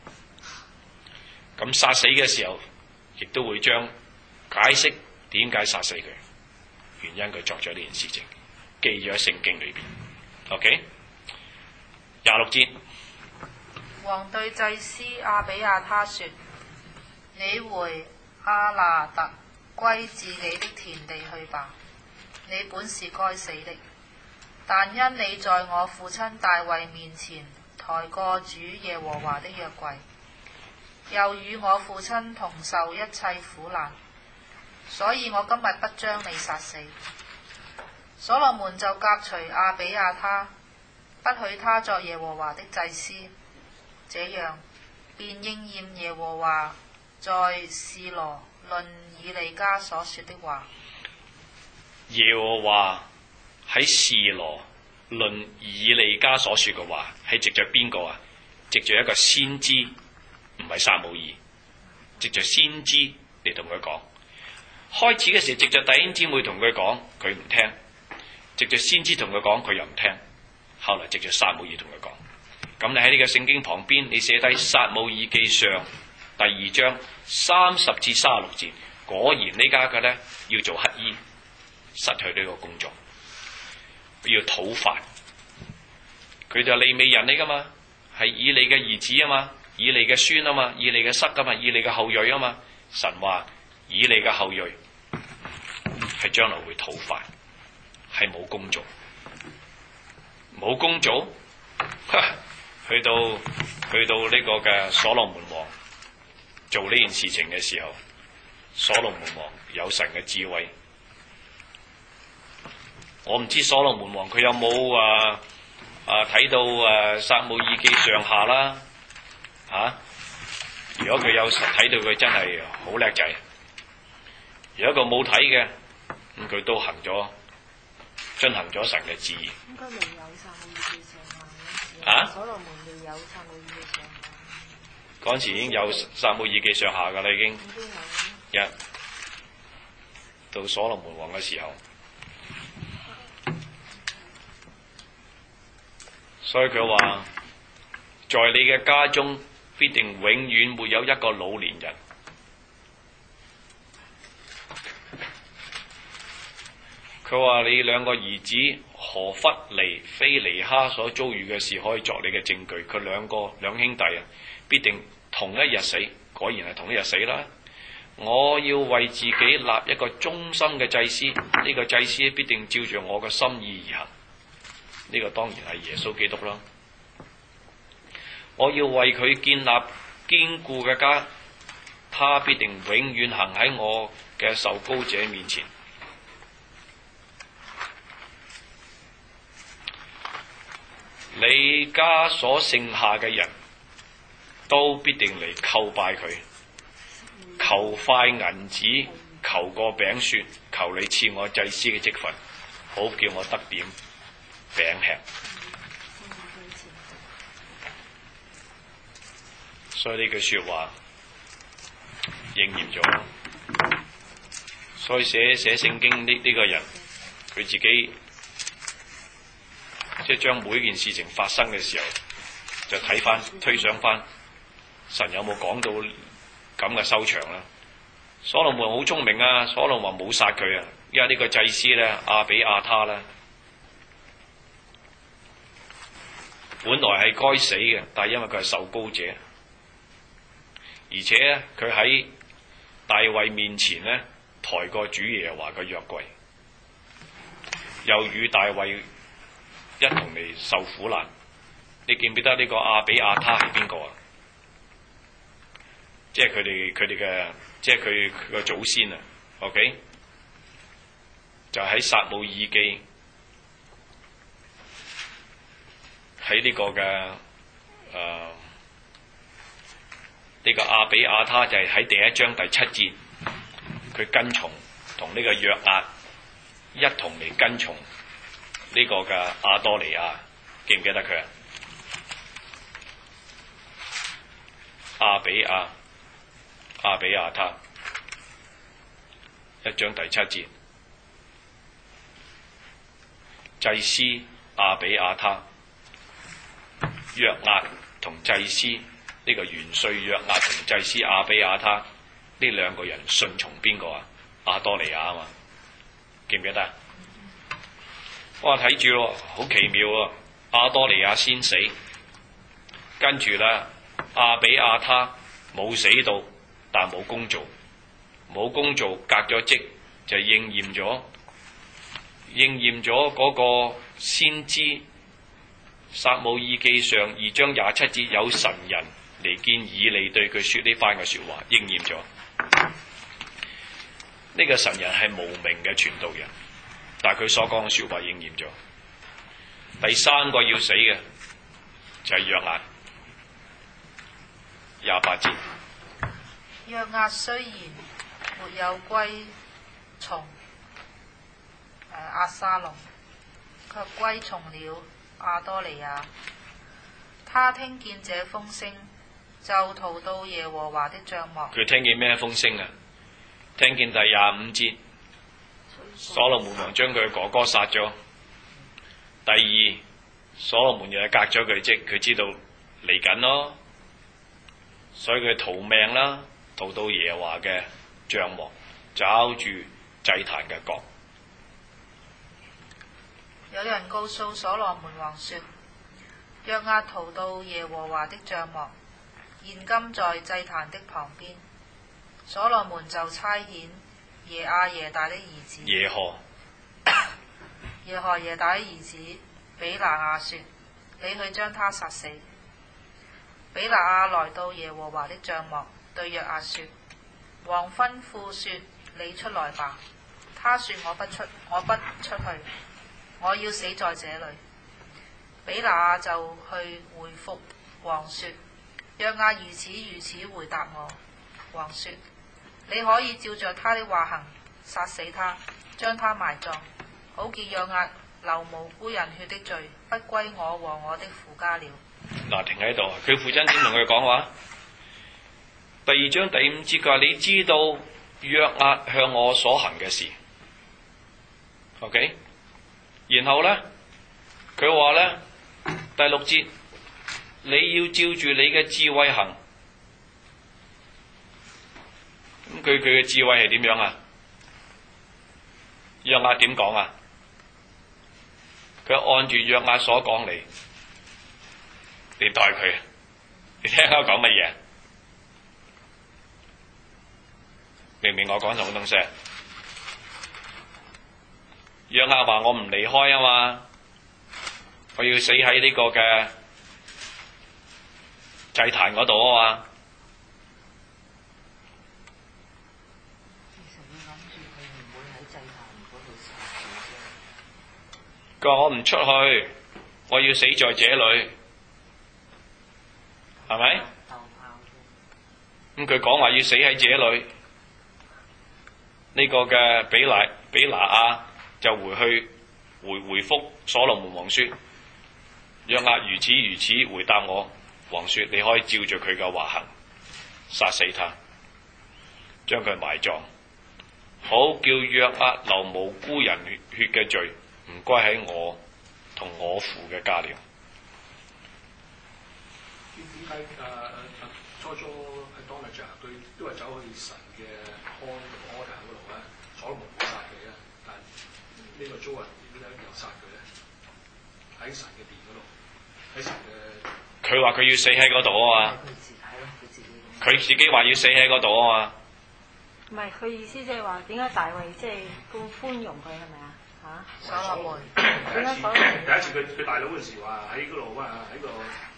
咁殺死嘅時候，亦都會將解釋點解殺死佢，原因佢作咗呢件事情，記咗喺聖經裏邊。OK， 26節， 王對祭司亞比亞他說：你回亞拿特歸自己的田地去吧，你本是該死的，但因你在我父親大衛面前抬過主耶和華的約櫃，又與我父親同受一切苦難，所以我今日不將你殺死。所羅門就革除亞比亞他，不許他作耶和華的祭司，這樣便應驗耶和華在示羅論以利家所說的話。 耶和華喺示羅論以利家所說嘅話，係藉着邊個啊？藉着一個先知，唔係撒母耳，藉着先知嚟同佢講。開始嘅時候，藉着弟兄姊妹同佢講，佢唔聽；藉着先知同佢講，佢又唔聽。後來藉着撒母耳同佢講。咁你喺呢個聖經旁邊，你寫低撒母耳記上第2章30至36節，果然呢家嘅咧要做乞衣，失去呢個工作，要討飯。佢就利未人嚟噶嘛，係以利嘅兒子啊嘛，以利嘅孫啊嘛，以利嘅室啊嘛，以利嘅後裔啊嘛。神話以利嘅後裔係將來會討飯，係冇工做，冇工做。去到呢個嘅所羅門王做呢件事情嘅時候，所羅門王有神嘅智慧。我唔知所羅門王佢有冇睇到撒母耳記上下啦如果佢有睇到，佢真係好叻仔。如果佢冇睇嘅，咁佢都遵行咗神嘅旨意。 應該未有撒母耳記上下所羅門未有撒母耳記上下。 嗰陣時已經有撒母耳記上下噶啦，已經。到所羅門王嘅時候，所以佢話：在你嘅家中必定永遠沒有一個老年人。佢話你兩個兒子何弗尼、非尼哈所遭遇嘅事，可以作你嘅證據。佢兩兄弟必定同一日死，果然係同一日死啦。我要為自己立一個忠心嘅祭司，呢個祭司必定照着我嘅心意而行。呢個當然係耶穌基督啦。 我要為佢建立堅固嘅家，他必定永遠行喺我嘅受膏者面前。你家所剩下嘅人都必定嚟叩拜佢，求塊銀子，求個餅說，求你賜我祭司嘅職分，好叫我得點餅吃。所以呢句說話應驗咗。所以寫聖經呢個人，佢自己即係將每件事情發生嘅時候，就睇翻推想翻神有冇講到咁嘅收場啦。所羅門好聰明啊，所羅門冇殺佢啊，因為呢個祭司咧亞比亞他咧，本來係該死嘅，但係因為佢係受膏者，而且咧佢喺大衛面前咧抬過主耶和華嘅約櫃，又與大衛一同嚟受苦難。你記唔記得呢個亞比亞他係邊個啊？即係佢哋嘅，即係佢個祖先啊。OK， 就喺撒母耳記，喺呢個嘅呢個亞比亞他就係喺第一章第7節，佢跟從同呢個約押一同嚟跟從呢個嘅亞多尼亞，記唔記得佢啊？亞比亞他1章第7節，祭司亞比亞他，約押同祭司呢個元帥約押同祭司亞比亞他呢兩個人順從邊個啊？亞多尼亞啊嘛，記唔記得啊？我話睇住咯，好奇妙啊！亞多尼亞先死，跟住咧亞比亞他冇死到，但冇工做，革咗職，就應驗咗嗰個先知撒母耳記上2章27節，有神人嚟見以利，對佢說呢番嘅說話，應驗咗。呢個神人係無名嘅傳道人，但係佢所講嘅說話應驗咗。第三個要死嘅就係約押，28節。 約押雖然沒有歸從押沙龍，卻歸從了亞多尼亞。他聽見這風聲，就逃到耶和華的帳幕。 佢聽見咩風聲啊？聽見第25節，所羅門王將佢哥哥殺咗。第二，所羅門又係革咗佢職，佢知道嚟緊咯，所以佢逃命啦，逃到耶和華嘅帳幕，抓住祭壇嘅角。 有人告訴所羅門王說，約押逃到耶和華的帳幕，現今在祭壇的旁邊。所羅門就差遣耶亞耶大的兒子耶何耶大的兒子比拿雅說，你去將他殺死。比拿雅來到耶和華的帳幕，對約押說，王吩咐說，你出來吧。他說，我不出去，我要死在這裏。比拿雅就去回復王說，約押如此回答我。王說，你可以照着他的話行，殺死他，將他埋葬，好叫約押流無辜人血的罪不歸我和我的父家了。 嗱，停喺度，佢父親點同佢講話？第2章第5節佢話，你知道約押向我所行嘅事 ，OK？ 然後咧，佢話咧第6節，你要照住你嘅智慧行。咁佢嘅智慧係點樣啊？約押點講啊？佢按住約押所講嚟待佢，你聽我講乜嘢？明明我講什麼東西？約押話我唔離開啊嘛，我要死喺呢個嘅祭壇嗰度啊嘛。 其實你諗住佢唔會喺祭壇嗰度殺佢啫。 佢話我唔出去，我要死在這裏，係咪？咁佢講話要死喺這裏，呢個嘅比拿亞就回覆所羅門王說：約押如此回答我。王說：你可以照着佢嘅話行，殺死他，將佢埋葬，好叫約押流無辜人血嘅罪唔歸喺我同我父嘅家了。 點解初係當日著佢都係走去神嘅安壇嗰度咧，所羅門冇殺佢啊，但係呢個租人點解又殺佢咧？喺神嘅殿嗰度，喺神嘅。 佢話佢要死喺嗰度啊嘛，佢自己話要死喺嗰度啊嘛。 唔係佢意思即係話點解大衛即係咁寬容佢係咪啊？嚇， 所羅門第一次佢大佬嗰陣時話喺嗰度啊，喺個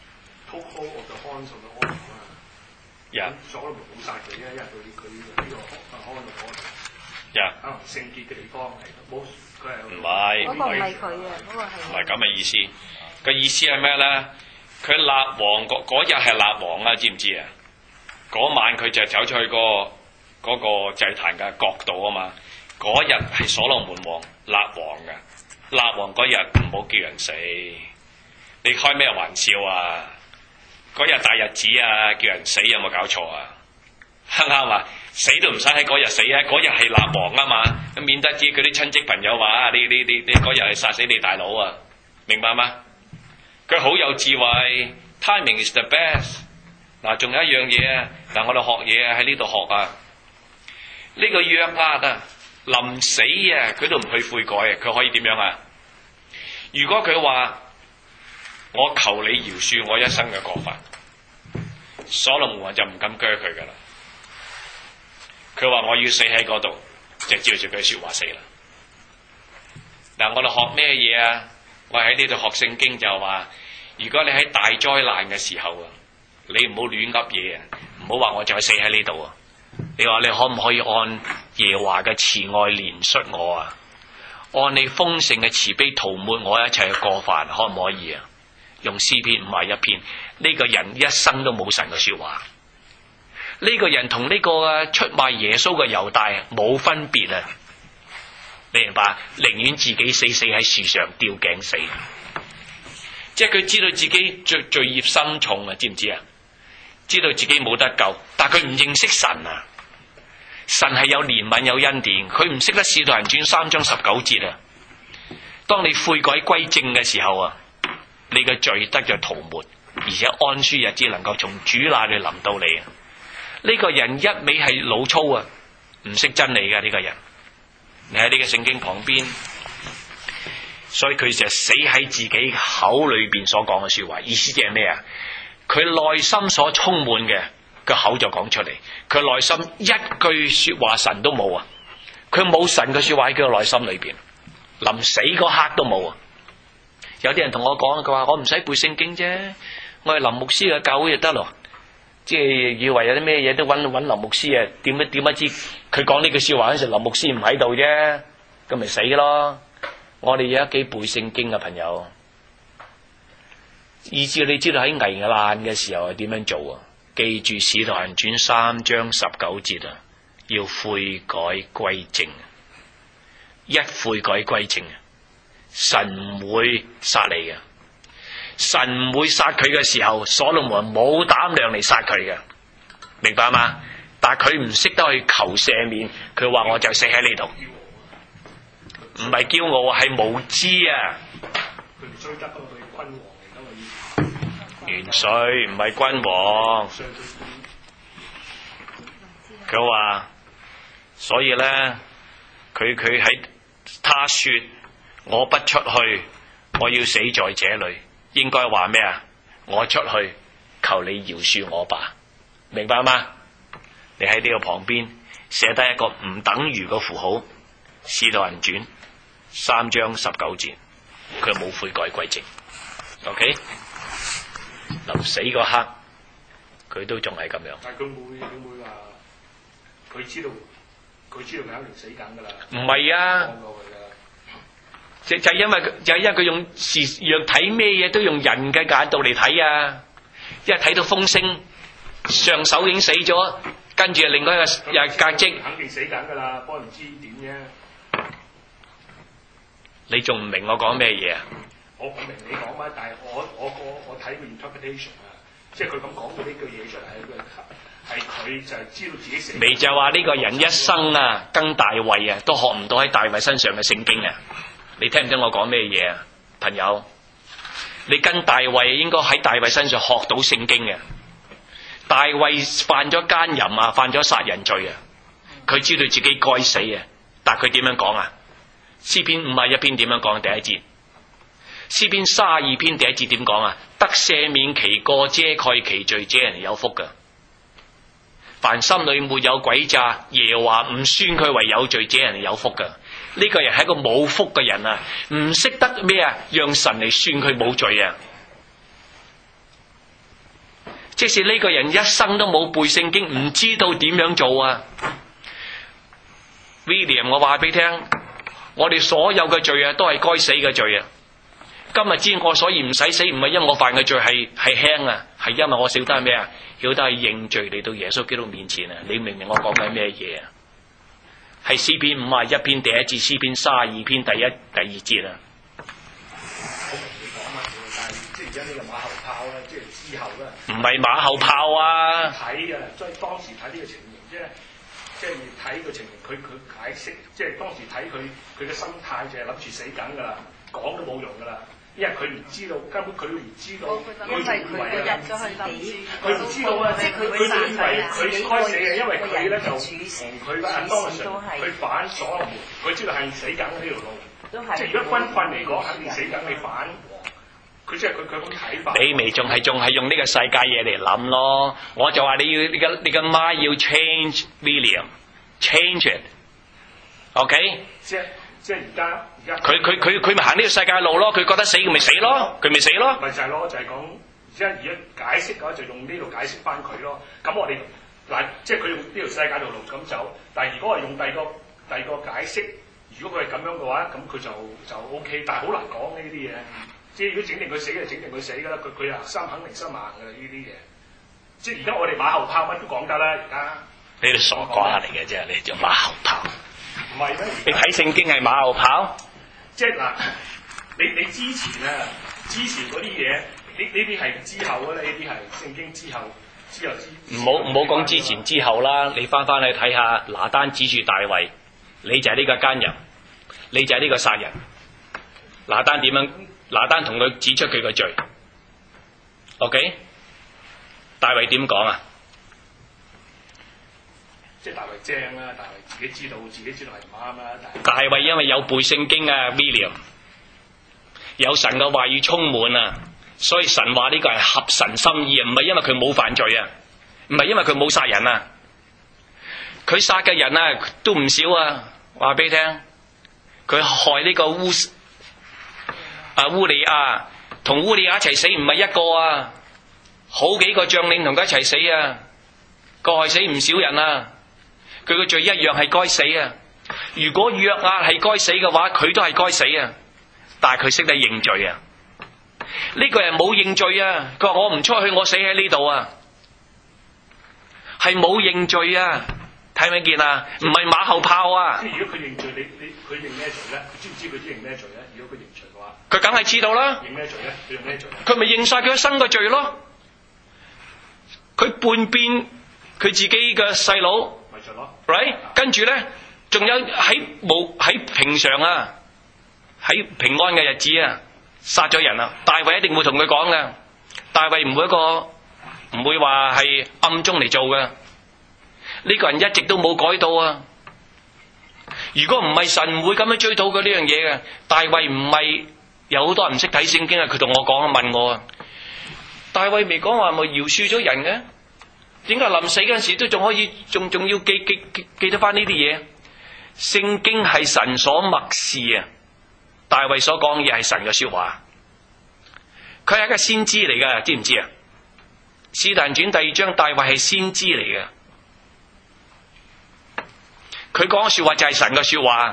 Toco of the Horns of the Altar 啊。 呀！ 所羅門冇殺佢啫，因為佢呢個康樂嗰呀！ 可能聖潔嘅地方係冇佢係唔係嗰個唔係佢啊，嗰個係唔係咁嘅意思。個意思係咩咧？佢立王嗰日係立王啊，知唔知啊？嗰晚佢就走出去嗰個祭壇嘅角度啊嘛。嗰日係所羅門王立王嘅，立王嗰日唔好叫人死。你開咩玩笑啊？嗰日大日子啊，叫人死有冇搞錯啊？啱啊！死都唔使喺嗰日死啊！嗰日係立王啊嘛，免得知佢啲親戚朋友話你嗰日係殺死你大佬啊，明白嗎？佢好有智慧 ，timing is the best。嗱，仲有一樣嘢啊，嗱，我哋學嘢啊，喺呢度學啊。呢個約押啊，臨死啊，佢都唔去悔改啊，佢可以點樣啊？如果佢話我求你饒恕我一生嘅過犯，所羅門王就唔敢鋸佢噶啦。佢話我要死喺嗰度，就照住佢說話死啦。嗱，我哋學咩嘢啊？我喺呢度學聖經就話，如果你喺大災難嘅時候啊，你唔好亂噏嘢啊，唔好話我就係死喺呢度啊。你話你可唔可以按耶和華嘅慈愛憐恤我啊？按你豐盛嘅慈悲塗抹我一切嘅過犯，可唔可以啊？用詩篇51篇，呢個人一生都冇神嘅說話。呢個人同呢個出賣耶穌嘅猶大冇分別啊！你明白？寧願自己死喺樹上吊頸死，即係佢知道自己罪孽深重啊！知唔知啊？知道自己冇得救，但係佢唔認識神啊！神係有憐憫有恩典，佢唔識得《使徒行傳》3章19節啊！當你悔改歸正嘅時候啊，你嘅罪得咗塗抹，而且安舒日子能夠從主那裏臨到你啊！呢個人一味係老粗啊，唔識真理嘅呢個人。你喺呢個聖經旁邊，所以佢就死喺自己口裏邊所講嘅說話，意思即係咩啊？佢內心所充滿嘅，個口就講出嚟。佢內心一句說話神都冇啊！佢冇神嘅說話喺佢個內心裏邊，臨死嗰刻都冇啊！有啲人同我講，佢話我唔使背聖經啫，我係林牧師嘅教會就得咯。即係以為有啲咩嘢都揾林牧師啊，點一知佢講呢句說話嗰時林牧師唔喺度啫，咁咪死咯。我哋有一幾背聖經嘅朋友，以至你知道喺危難嘅時候係點樣做啊？記住《使徒行傳》3章19節啊，要悔改歸正。一悔改歸正，神唔會殺你嘅。神唔會殺佢嘅時候，所羅門冇膽量嚟殺佢嘅，明白嗎？但係佢唔識得去求赦免，佢話我就死喺呢度，唔係驕傲，係無知啊！ 佢唔追得嗰個君王嚟㗎嘛？ 元帥唔係君王，佢話，所以咧，佢喺他說我不出去，我要死在這裏。應該話咩啊？我出去，求你饒恕我吧，明白嗎？你喺呢個旁邊寫低一個唔等於嘅符號，《使徒行傳》3章19節，佢冇悔改歸正。OK，臨死嗰刻， 佢都仲係咁樣。 但係佢會話佢知道佢肯定死緊㗎啦。 唔係啊， 講過佢㗎。 就係因為佢用視若睇咩嘢都用人嘅眼度嚟睇啊！一睇到風聲，上手已經死咗，跟住另外一個又係革職， 肯定死緊㗎啦，不過唔知點啫。 你仲唔明我講咩嘢啊？ 我明你講乜，但係我睇個 interpretation 啊，即係佢咁講到呢句嘢出嚟，係佢就係知道自己死。 未就話呢個人一生啊，跟大衛啊，都學唔到喺大衛身上嘅聖經啊！你聽唔聽我講咩嘢啊，朋友？你跟大衛應該喺大衛身上學到聖經嘅。大衛犯咗奸淫啊，犯咗殺人罪啊，佢知道自己該死啊，但係佢點樣講啊？詩篇51篇點樣講？第一節，詩篇32篇第一節點講啊？得赦免其過、遮蓋其罪者人有福噶。凡心裏沒有詭詐，耶和華唔算佢為有罪者人有福噶。呢個人係一個冇福嘅人啊，唔識得咩啊？讓神嚟算佢冇罪啊！即使呢個人一生都冇背聖經，唔知道點樣做啊 ！William， 我話俾你聽，我哋所有嘅罪啊，都係該死嘅罪啊！今日知我所以唔使死，唔係因為我犯嘅罪係輕啊，係因為我曉得係咩啊？曉得係認罪嚟到耶穌基督面前啊！你明唔明我講緊咩嘢啊？係詩篇51篇第一節，詩篇32篇第一、第二節啊！ 我明你講乜嘢，但係即係而家呢個馬後炮咧，即係之後咧。 唔係馬後炮啊！ 睇啊，即係當時睇呢個情形，即係睇個情形，佢解釋，即係當時睇佢嘅心態就係諗住死緊㗎啦，講都冇用㗎啦。因為佢唔知道，根本佢都唔知道，佢就以為啊，佢唔知道啊，即係佢就以為佢該死嘅，因為佢咧就同佢嘅安當神，佢反所羅門，佢知道係死緊呢條路。即係如果軍訓嚟講，肯定死緊，你反佢即係佢咁睇法。 你咪仲係用呢個世界嘢嚟諗咯？我就話你個媽要 change William，change it，OK？ 即係而家佢咪行呢個世界路咯？佢覺得死佢咪死咯？佢咪死咯？ 咪就係咯，就係講而家解釋嘅話，就用呢度解釋翻佢咯。咁我哋嗱，即係佢用呢條世界道路咁走，但係如果係用第二個解釋，如果佢係咁樣嘅話，咁佢就 OK。但係好難講呢啲嘢。即係如果整定佢死就整定佢死㗎啦。佢啊心肯定心硬㗎啦呢啲嘢。即係而家我哋馬後炮乜都講得啦。而家你哋傻講下嚟嘅啫，你做馬後炮。 唔係咩？ 你睇聖經係馬後炮？ 即係嗱，你之前嗰啲嘢，呢啲係之後啊，呢啲係聖經之後。唔好講之前之後啦，你翻去睇下拿單指住大衛，你就係呢個奸人，你就係呢個殺人。拿單點樣？拿單同佢指出佢個罪。OK？ 大衛點講啊？ 即係大衛精啦，大衛自己知道係唔啱啦。 大衛因為有背聖經啊 ，William， 有神嘅話語充滿啊，所以神話呢個係合神心意啊，唔係因為佢冇犯罪啊，唔係因為佢冇殺人啊，佢殺嘅人啊都唔少啊，話俾你聽，佢害呢個烏利亞，同烏利亞一齊死唔係一個啊，好幾個將領同佢一齊死啊，害死唔少人啊。佢個罪一樣係該死啊！如果約押係該死嘅話，佢都係該死啊！但係佢識得認罪啊！呢個人冇認罪啊！佢話我唔出去，我死喺呢度啊！係冇認罪啊！睇唔睇見啊？唔係馬後炮啊！ 即係如果佢認罪，佢認咩罪咧？佢知唔知佢認咩罪咧？如果佢認罪嘅話， 佢梗係知道啦！ 認咩罪咧？佢認咩罪？ 佢咪認晒佢一生嘅罪咯！佢叛變佢自己嘅細佬。Right? 跟住咧，仲有喺平常啊，喺平安嘅日子啊，殺咗人啊！大衛一定會同佢講嘅，大衛唔會話係暗中嚟做嘅。呢個人一直都冇改到啊！如果唔係神，唔會咁樣追討佢呢樣嘢嘅。大衛唔係有好多人唔識睇聖經啊！佢同我講問我啊，大衛未講話咪饒恕咗人嘅？點解臨死嗰陣時都仲可以仲要記得翻呢啲嘢？聖經係神所默示啊！大衛所講嘅嘢係神嘅說話，佢係一個先知嚟噶，知唔知啊？ 使徒行傳第2章，大衛係先知嚟嘅，佢講嘅說話就係神嘅說話，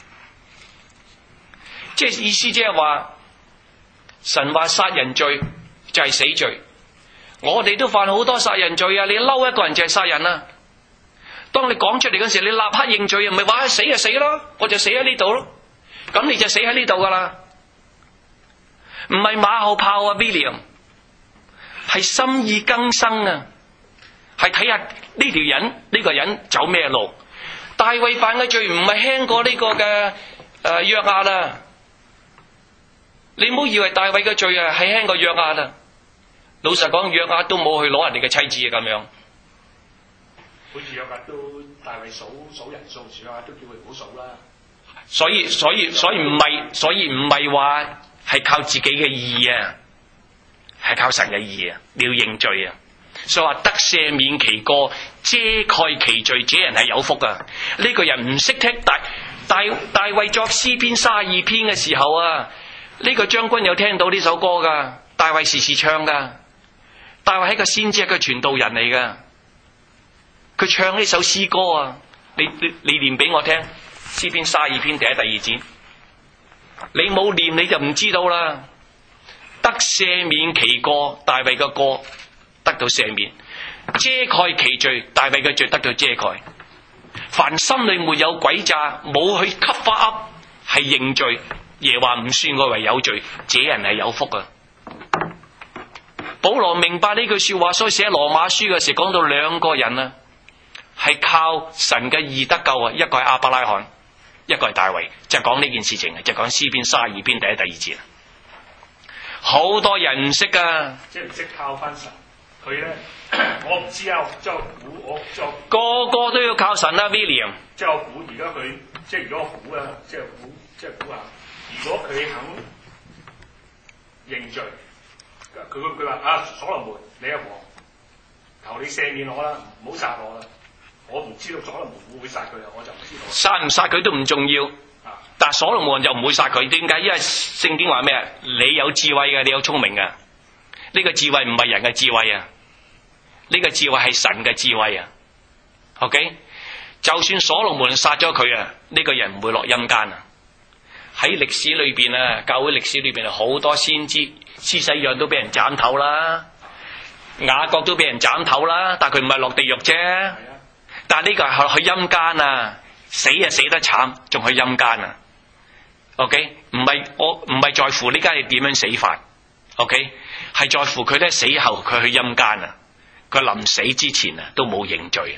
即係意思即係話神話殺人罪就係死罪，我哋都犯好多殺人罪啊！你嬲一個人就係殺人啦。當你講出嚟嗰時，你立刻認罪啊，唔係話死就死咯，我就死喺呢度咯，咁你就死喺呢度噶啦。唔係馬後炮啊 ，William， 係心意更生啊，係睇下呢條人呢個人走咩路。大衛犯嘅罪唔係輕過呢個嘅約押啦，你唔好以為大衛嘅罪啊係輕過約押啦。老實講，約押都冇去攞人哋嘅妻子啊，咁樣。 好似約押都大衛數人數，約押都叫佢唔好數啦。 所以唔係話係靠自己嘅義啊，係靠神嘅義啊，你要認罪啊。所以話得赦免其過，遮蓋其罪，這人係有福啊。呢個人唔識聽大衛作詩篇32篇嘅時候啊，呢個將軍有聽到呢首歌噶，大衛時時唱噶。大衛係個先知，係個傳道人嚟噶，佢唱呢首詩歌啊，你念俾我聽，詩篇32篇第1、第2節，你冇念你就唔知道啦。得赦免其過，大衛嘅過得到赦免，遮蓋其罪，大衛嘅罪得到遮蓋。凡心裏沒有詭詐，冇去吸花噏，係認罪，耶和華唔算我為有罪，這人係有福啊。保羅明白呢句說話，所以寫羅馬書嘅時候講到兩個人啊，係靠神嘅義得救啊，一個係亞伯拉罕，一個係大衛，就講呢件事情啊，就講詩篇32篇第1、第2節。好多人唔識噶， 即係唔識靠翻神。佢咧，我唔知啊，即係估， 個個都要靠神啦 ，William。 即係我估而家佢，即係如果我估啊，即係估下，如果佢肯認罪，佢話啊，所羅門你係王，求你赦免我啦，唔好殺我啦。我唔知道所羅門會唔會殺佢啊，我就唔知道。 殺唔殺佢都唔重要，但係所羅門就唔會殺佢。點解？因為聖經話咩啊？你有智慧嘅，你有聰明嘅。呢個智慧唔係人嘅智慧啊，呢個智慧係神嘅智慧啊。OK， 就算所羅門殺咗佢啊，呢個人唔會落陰間啊。喺歷史裏邊啊，教會歷史裏邊好多先知，施洗約都俾人斬頭啦，雅各都俾人斬頭啦，但係佢唔係落地獄啫。但係呢個係去陰間啊，死啊死得慘，仲去陰間啊。OK， 唔係在乎呢家係點樣死法。OK， 係在乎佢咧死後佢去陰間啊，佢臨死之前啊都冇認罪啊。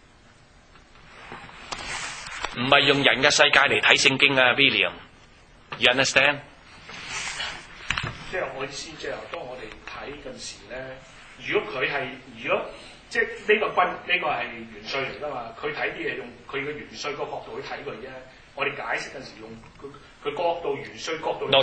唔係用人嘅世界嚟睇聖經啊 ，William。You understand？ 即係我意思，即係當我哋睇嗰陣時咧，如果即係呢個係元帥嚟噶嘛，佢睇啲嘢用佢嘅元帥個角度去睇佢啫。我哋解釋嗰陣時用佢角度元帥角度。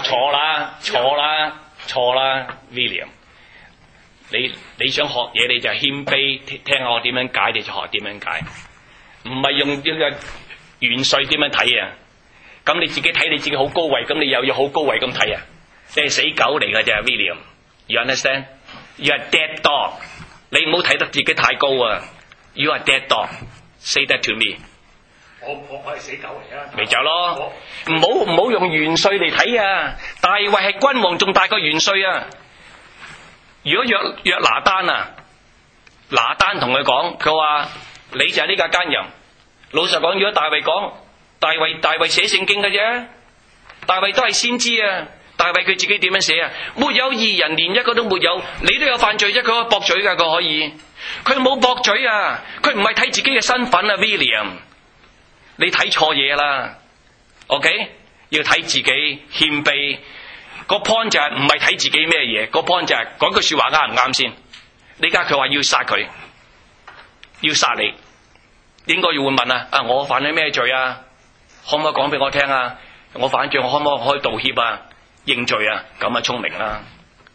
錯啦 ，William。你想學嘢你就謙卑，聽下我點樣解，你就學點樣解，唔係用呢個元帥點樣睇啊？咁你自己睇你自己好高位，咁你又要好高位咁睇啊？你係死狗嚟噶啫 ，William。You understand? You are dead dog。你唔好睇得自己太高啊 ！You are dead dog。Say that to me。 我係死狗嚟啊！ 咪就咯，唔好用元帥嚟睇啊！大衛係君王，仲大過元帥啊！如果約拿單啊，拿單同佢講，佢話你就係呢個奸淫。老實講，如果大衛寫聖經嘅啫，大衛都係先知啊。大衛佢自己點樣寫啊？沒有義人，連一個都沒有。你都有犯罪啫，佢可以駁嘴噶，佢可以。佢冇駁嘴啊！佢唔係睇自己嘅身份啊 ，William。你睇錯嘢啦 ，OK？ 要睇自己謙卑。個 point 就係唔係睇自己咩嘢，個 point 就係講句說話啱唔啱先。呢家佢話要殺佢，要殺你，應該要會問啊！我犯咗咩罪啊？可唔可以講俾我聽啊？我犯罪，我可唔可以道歉啊？認罪啊？咁啊聰明啦。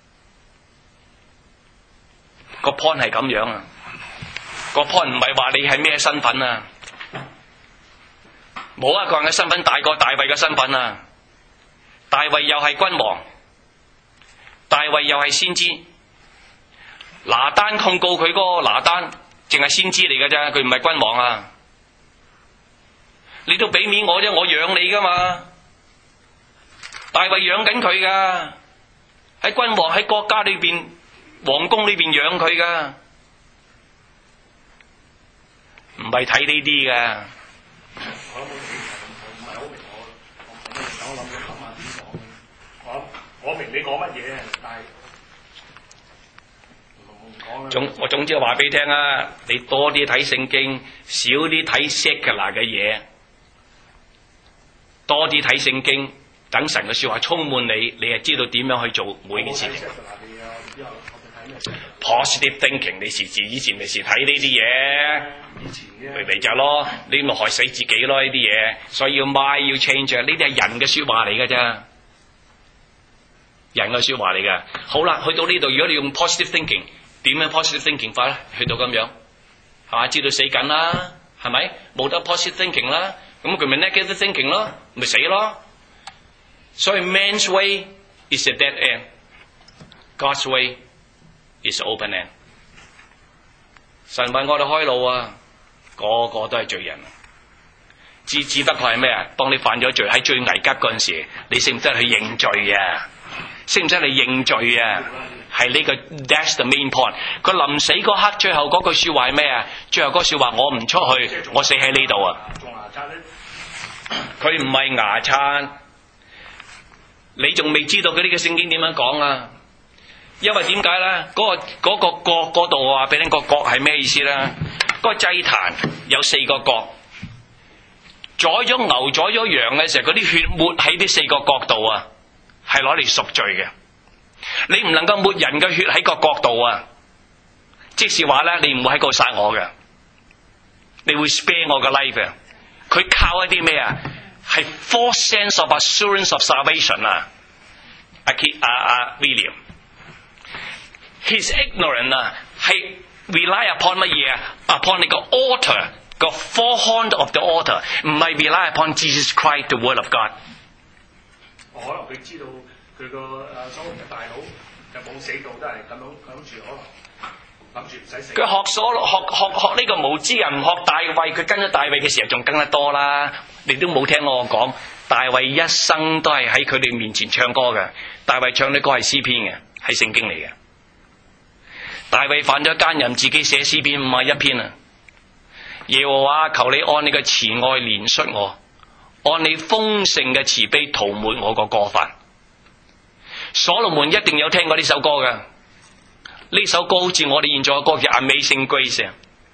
個 point 係咁樣啊，個 point 唔係話你係咩身份啊。冇一個人嘅身份大過大衛嘅身份啊！大衛又係君王，大衛又係先知。 拿單控告佢嗰個拿單，淨係先知嚟㗎咋，佢唔係君王啊！你都俾面我啫，我養你噶嘛。大衛養緊佢噶，喺君王喺國家裏邊、皇宮裏邊養佢噶，唔係睇呢啲噶。 我明你講乜嘢，但係我總之話俾你聽啊，你多啲睇聖經，少啲睇 secular 嘅嘢，多啲睇聖經，等神嘅說話充滿你，你係知道點樣去做每件事情。Positive thinking 你時時以前咪時睇呢啲嘢，咪就咯，你咪害死自己咯呢啲嘢，所以要 mind 要 change， 呢啲係人嘅說話嚟㗎咋。人嘅說話嚟嘅。好啦，去到呢度，如果你用 positive thinking， 點樣 positive thinking 法咧？去到咁樣，係嘛？知道死緊啦，係咪？冇得 positive thinking 啦，咁佢咪 negative thinking 咯，咪死咯。所以 man's way is a dead end， God's way is an open end。神為我哋開路啊，個個都係罪人。只不過係咩啊？當你犯咗罪喺最危急嗰陣時，你識唔識去認罪啊？識唔識你認罪啊？係呢個 that's the main point。佢臨死嗰刻，最後嗰句說話係咩啊？最後嗰句說話，我唔出去，我死喺呢度啊！佢唔係牙撐，你仲未知道佢呢個聖經點樣講啊？因為點解咧？嗰個角嗰度話俾你個角係咩意思咧？嗰個祭壇有4個角，宰咗牛、宰咗羊嘅時候，嗰啲血抹喺呢4個角度啊，係攞嚟贖罪嘅。你唔能夠抹人嘅血喺個角度啊！即是話咧，你唔會喺嗰度殺我嘅，你會 spare 我嘅 life 嘅。佢靠一啲咩啊？係 false sense of assurance of salvation 啊！William his ignorant 啊，係 rely upon 乜嘢啊 ？upon 你個 altar 個 forehand of the altar， 唔係 rely upon Jesus Christ the word of God。 可能佢知道佢個所謂嘅大佬就冇死到，都係咁樣諗住，可能諗住唔使死。 佢學呢個無知人，唔學大衛，佢跟咗大衛嘅時候仲跟得多啦。你都冇聽我講，大衛一生都係喺佢哋面前唱歌嘅。大衛唱啲歌係詩篇嘅，係聖經嚟嘅。大衛犯咗奸淫，自己寫詩篇51篇啊！耶和華，求你按你嘅慈愛憐恤我，按你豐盛嘅慈悲塗抹我個過犯。所羅門一定有聽過呢首歌嘅，呢首歌好似我哋現在嘅歌叫 Amazing Grace，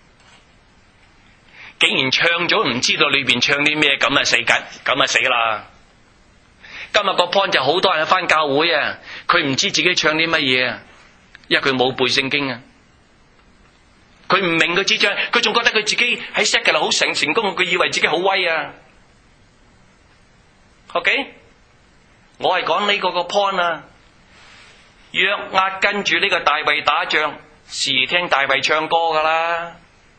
竟然唱咗唔知道裏邊唱啲咩，咁啊死緊，咁啊死啦！今日個 point 就好多人返教會啊，佢唔知自己唱啲乜嘢啊，因為佢冇背聖經啊，佢唔明佢支張，佢仲覺得佢自己喺 secular 好成功，佢以為自己好威啊。OK， 我係講呢個 point 啊。約押跟住呢個大衛打仗，時聽大衛唱歌噶啦，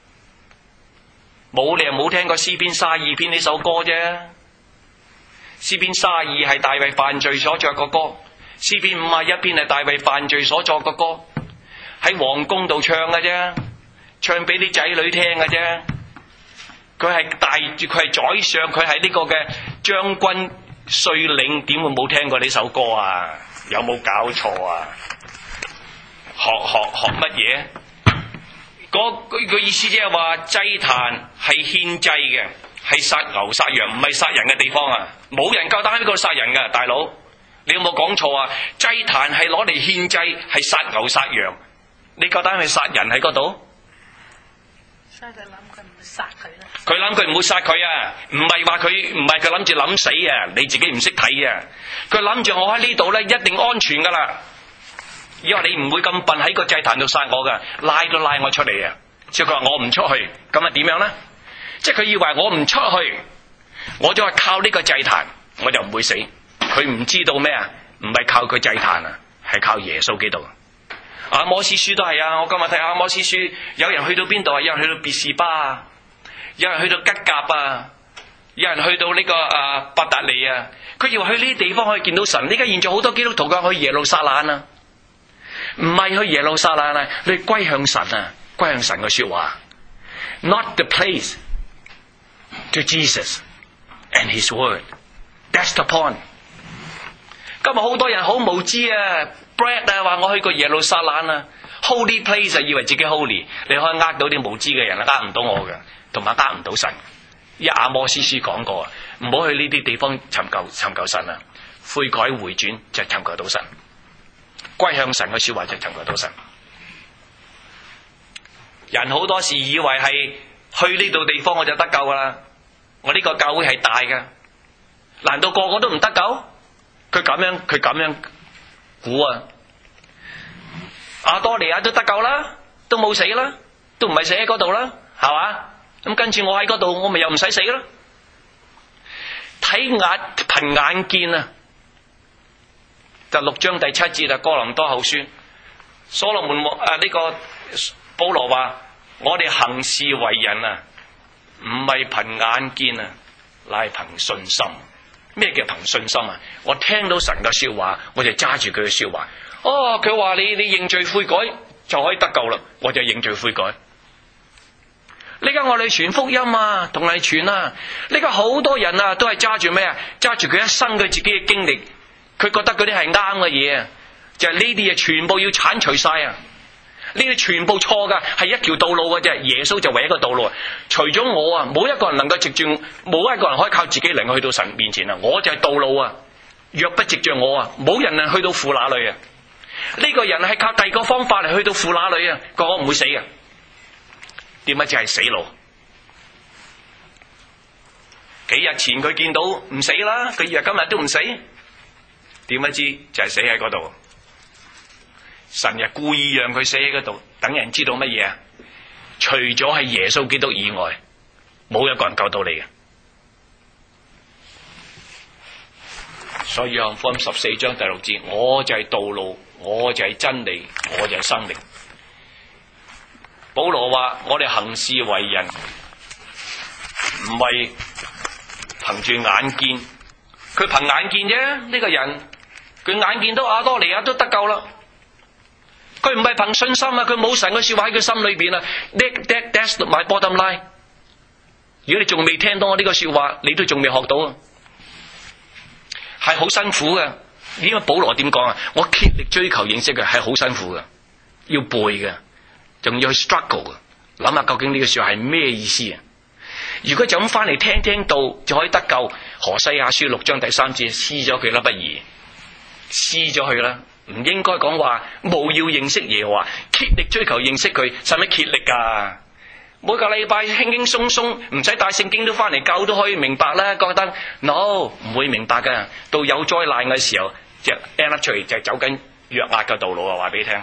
冇你又冇聽過詩篇32篇呢首歌啫。詩篇32係大衛犯罪所作嘅歌，詩篇51篇係大衛犯罪所作嘅歌，喺皇宮度唱嘅啫，唱俾啲仔女聽嘅啫。佢係宰相，佢係呢個嘅將軍帥領，點會冇聽過呢首歌啊？有冇搞錯啊？學乜嘢？個意思即係話祭壇係獻祭嘅，係殺牛殺羊，唔係殺人嘅地方啊！冇人夠膽喺呢度殺人噶，大佬，你有冇講錯啊？祭壇係攞嚟獻祭，係殺牛殺羊，你夠膽去殺人喺嗰度？ 所以佢諗佢唔會殺佢啦。 佢諗佢唔會殺佢啊！唔係佢諗住諗死啊！你自己唔識睇啊！佢諗住我喺呢度咧一定安全噶啦，因為你唔會咁笨喺個祭壇度殺我噶，拉都拉我出嚟啊！即係佢話我唔出去，咁啊點樣咧？即係佢以為我唔出去，我就係靠呢個祭壇，我就唔會死。佢唔知道咩啊？唔係靠佢祭壇啊，係靠耶穌基督。阿摩司書都係啊！我今日睇阿摩司書，有人去到邊度啊？有人去到別是巴啊，有人去到吉甲啊，有人去到呢個伯達尼啊。佢以為去呢啲地方可以見到神。呢家現在好多基督徒講去耶路撒冷啊， 唔係去耶路撒冷啊，你歸向神啊，歸向神嘅說話。Not the place, to Jesus and His word. That's the point. 今日好多人好無知啊 ，Brad 啊，話我去過耶路撒冷啊 ，Holy place 啊，以為自己 Holy， 你可以呃到啲無知嘅人，呃唔到我嘅，同埋呃唔到神。阿摩司書講過，唔好去呢啲地方尋求神啊，悔改回轉就尋求到神，歸向神嘅說話就尋求到神。人好多時以為係去呢度地方我就得救噶啦，我呢個教會係大噶，難道個個都唔得救？佢咁樣估啊！亞多利亞都得救啦，都冇死啦，都唔係死喺嗰度啦，係嘛？咁跟住我喺嗰度，我咪又唔使死啦。憑眼見啊！就6章第7節啊，哥林多後書，所羅門呢個保羅話：我哋行事為人啊，唔係憑眼見啊，乃係憑信心。咩叫憑信心啊？我聽到神嘅說話，我就揸住佢嘅說話。哦，佢話你認罪悔改就可以得救啦，我就認罪悔改。呢家我哋傳福音啊，同你傳啊。呢家好多人啊，都係揸住咩啊？揸住佢一生佢自己嘅經歷，佢覺得嗰啲係啱嘅嘢啊，就係呢啲嘢全部要鏟除晒啊！呢啲全部錯噶，係一條道路嘅啫。耶穌就唯一個道路啊！除咗我啊，冇一個人能夠藉住，冇一個人可以靠自己嚟去到神面前啊！我就係道路啊！若不藉着我啊，冇人能去到父那裏啊！呢個人係靠第二個方法嚟去到父那裏啊，個個唔會死啊！點解就係死路？幾日前佢見到唔死啦，佢以為今日都唔死，點解知就係死喺嗰度？神又故意讓佢死喺嗰度，等人知道乜嘢啊？除咗係耶穌基督以外，冇一個人救到你嘅。所以約翰福音14章第6節，我就係道路，我就係真理，我就係生命。保羅話：我哋行事為人唔係憑住眼見，佢憑眼見啫。呢個人佢眼見到亞多尼亞都得救啦。佢唔係憑信心啊！佢冇神嘅說話喺佢心裏邊啊。That's my bottom line。如果你仲未聽到我呢個說話，你都仲未學到啊，係好辛苦嘅。因為保羅點講啊？我竭力追求認識嘅係好辛苦嘅，要背嘅，仲要去 struggle 嘅，諗下究竟呢個說話係咩意思啊？如果就咁翻嚟聽到就可以得救，何西阿書6章第3節撕咗佢啦，不如撕咗佢啦。唔應該講話務要認識耶和華，竭力追求認識佢，使乜竭力噶？每個禮拜輕輕鬆鬆，唔使帶聖經都翻嚟教都可以明白啦。覺得 no 唔會明白噶，到有災難嘅時候就 end up 出嚟就走緊約押嘅道路啊！話俾你聽，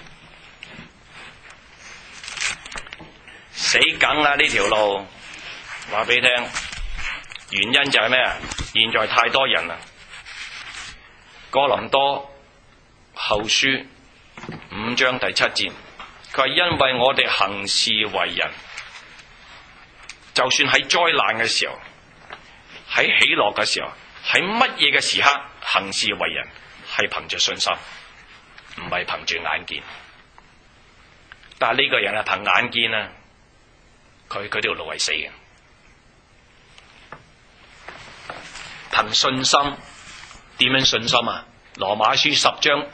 死梗啦呢條路！話俾你聽，原因就係咩啊？現在太多人啦，哥林多後書5章第7節，佢話因為我哋行事為人，就算喺災難嘅時候，喺喜樂嘅時候，喺乜嘢嘅時刻行事為人，係憑着信心，唔係憑住眼見。但係呢個人係憑眼見啊，佢條路係死嘅。憑信心，點樣信心啊？羅馬書10章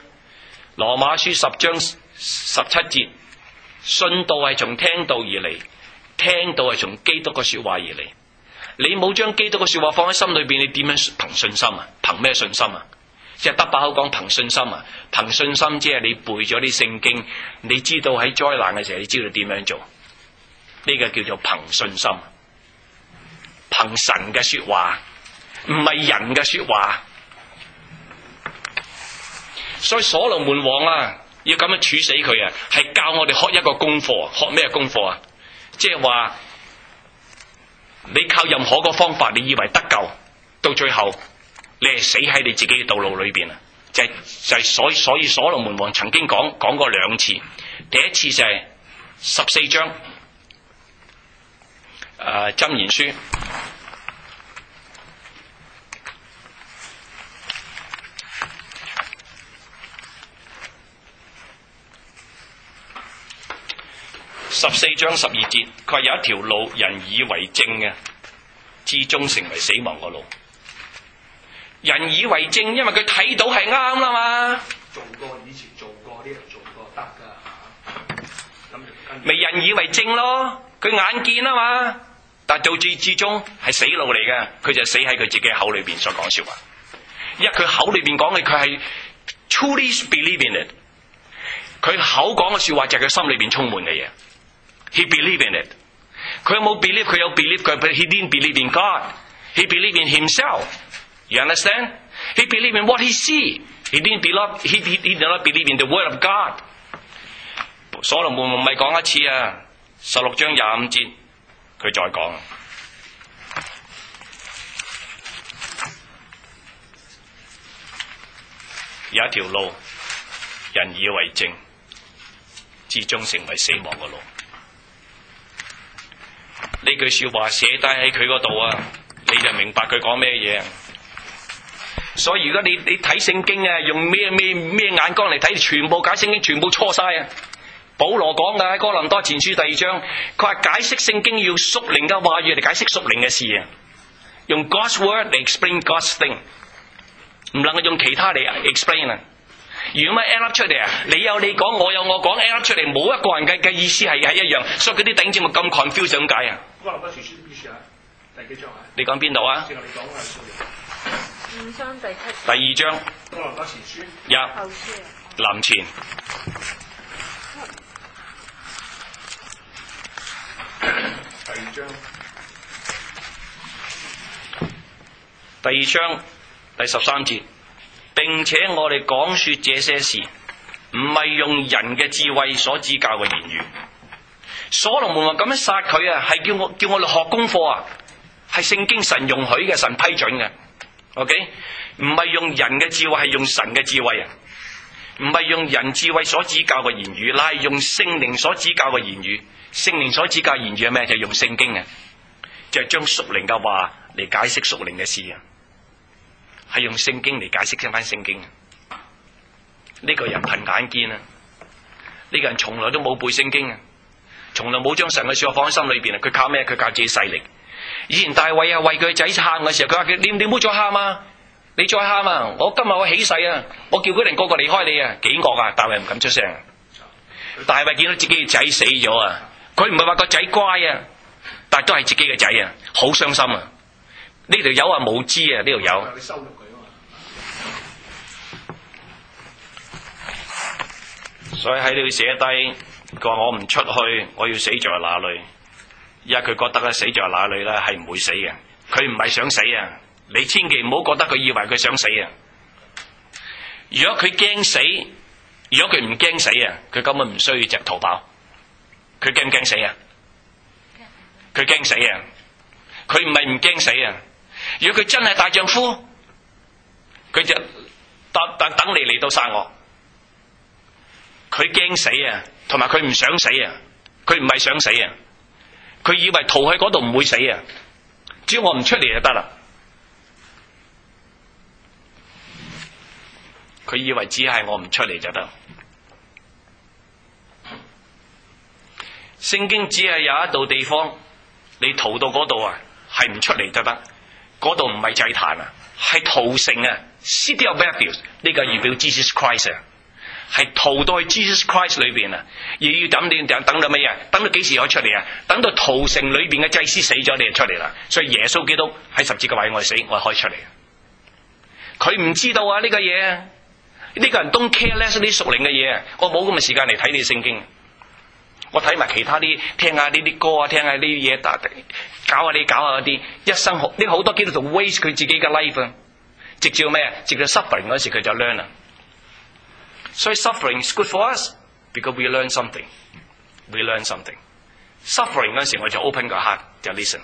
17節，信道係從聽道而嚟，聽道係從基督嘅說話而嚟。你冇將基督嘅說話放喺心裏邊，你點樣憑信心啊？憑咩信心啊？即係得把口講憑信心啊？憑信心即係你背咗啲聖經，你知道喺災難嘅時候，你知道點樣做，呢個叫做憑信心。憑神嘅說話，唔係人嘅說話。所以所羅門王啊，要咁樣處死佢啊，係教我哋學一個功課。學咩功課啊？即係話你靠任何個方法，你以為得救，到最後你係死喺你自己嘅道路裏邊啊！就係所以所羅門王曾經講過2次。第一次就係14章箴言書。 14章12節，佢話有一條路人以為正嘅，至終成為死亡嘅路。人以為正，因為佢睇到係啱啦嘛。 以前做過啲人做過得㗎嚇，咁咪人以為正咯，佢眼見啊嘛。但到至終係死路嚟嘅，佢就死喺佢自己口裏邊所講説話。因為佢口裏邊講嘅，佢係 truly believe in it。佢口講嘅説話就係佢心裏邊充滿嘅嘢。He believe in it。佢有冇 believe？ 佢有 believe， 佢 he didn't believe in God。He believe in himself。You understand? He believe in what he see. He didn't believe. He did not believe in the word of God。所羅門唔係講一次啊，16章25節，佢再講。有一條路，人以為正，至終成為死亡嘅路。呢句說話寫低喺佢嗰度啊，你就明白佢講咩嘢。所以如果你睇聖經啊，用咩眼光嚟睇，全部解聖經全部錯晒啊！保羅講嘅喺哥林多前書第2章，佢話解釋聖經要屬靈嘅話語嚟解釋屬靈嘅事啊，用 God's word 嚟 explain God's thing， 唔能夠用其他嚟 explain 啊。如果咪 end up 出嚟啊，你有你講，我有我講 ，end up 出嚟冇一個人嘅意思係一樣，所以嗰啲頂尖咪咁 confuse 咁解啊。 哥林多前書邊處啊？第幾章啊？ 你講邊度啊？ 正係你講嘅係 5章第7節。 第2章。 哥林多前書。 後書啊。 林前。 第2章。 第2章第13節。並且我哋講說這些事，唔係用人嘅智慧所指教嘅言語。所羅門話咁樣殺佢啊，係叫我哋學功課啊，係聖經神容許嘅，神批准嘅。OK， 唔係用人嘅智慧，係用神嘅智慧啊，唔係用人智慧所指教嘅言語，乃係用聖靈所指教嘅言語。聖靈所指教言語係咩？就係用聖經啊，就係將屬靈嘅話嚟解釋屬靈嘅事啊。係用聖經嚟解釋翻聖經。呢個人憑眼見啊！呢個人從來都冇背聖經啊，從來冇將神嘅說話放喺心裏邊啊！佢靠咩？佢靠自己勢力。以前大衛啊為佢仔喊嘅時候，佢話你唔好再喊啊！你再喊啊！我今日我起誓啊！我叫嗰人個個離開你啊！幾惡啊！大衛唔敢出聲啊！大衛見到自己嘅仔死咗啊！佢唔係話個仔乖啊，但係都係自己嘅仔啊，好傷心啊！呢條友啊無知啊！呢條友。 你羞辱佢啊嘛。 所以喺呢度寫低，佢話我唔出去，我要死在那裏。因為佢覺得咧死在那裏咧係唔會死嘅，佢唔係想死啊！你千祈唔好覺得佢以為佢想死啊！如果佢驚死，如果佢唔驚死啊，佢根本唔需要隻逃跑。佢驚唔驚死啊？佢驚死啊！佢唔係唔驚死啊！如果佢真係大丈夫，佢就等你嚟到殺我。佢驚死啊，同埋佢唔想死啊，佢唔係想死啊，佢以為逃去嗰度唔會死啊，只要我唔出嚟就得啦。佢以為只係我唔出嚟就得。聖經只係有一度地方，你逃到嗰度啊，係唔出嚟就得。嗰度唔係祭壇啊，係逃城啊 ，City of Refuge， 呢個預表 Jesus Christ 啊，係逃到去 Jesus Christ 裏邊啊，而要等到乜嘢？等到幾時可以出嚟啊？等到逃城裏邊嘅祭司死咗，你就出嚟啦。所以耶穌基督喺十字架為我哋死，我可以出嚟。佢唔知道啊呢個嘢，呢個人 don't care less 啲屬靈嘅嘢，我冇咁嘅時間嚟睇你聖經。我睇埋其他啲，聽下呢啲歌啊，聽下呢啲嘢，搞下嗰啲，一生呢好多基督徒 waste 佢自己嘅 life 啊！直至咩啊？直到 suffering 嗰時佢就 learn 啦。所以 suffering is good for us because we learn something. We learn something. Suffering 嗰時我就 open 個 heart 就 listen。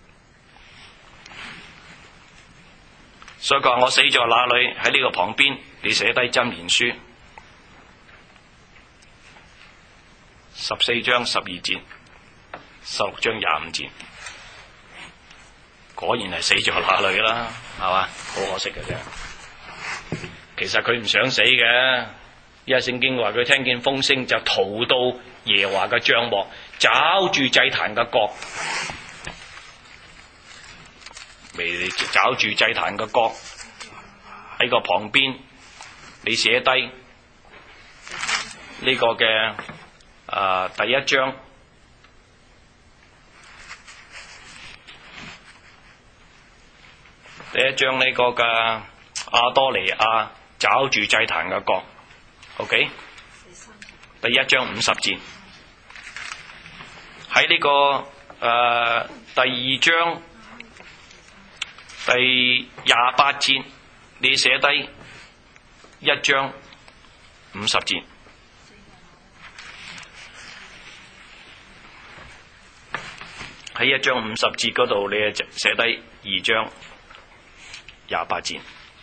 所以佢話我死在哪裏？喺呢個旁邊，你寫低箴言書。14章12節，16章25節，果然係死在那裏啦，係嘛？好可惜嘅啫。其實佢唔想死嘅，因為聖經話佢聽見風聲就逃到耶和華嘅帳幕，抓住祭壇嘅角，未抓住祭壇嘅角喺個旁邊，你寫低呢個嘅第一章。第一章呢個嘅亞多尼亞抓住祭壇嘅角 ，OK？ 第一章50節，喺呢個第二章第28節，你寫低一章50節，喺一章50節嗰度，你就寫低二章28節。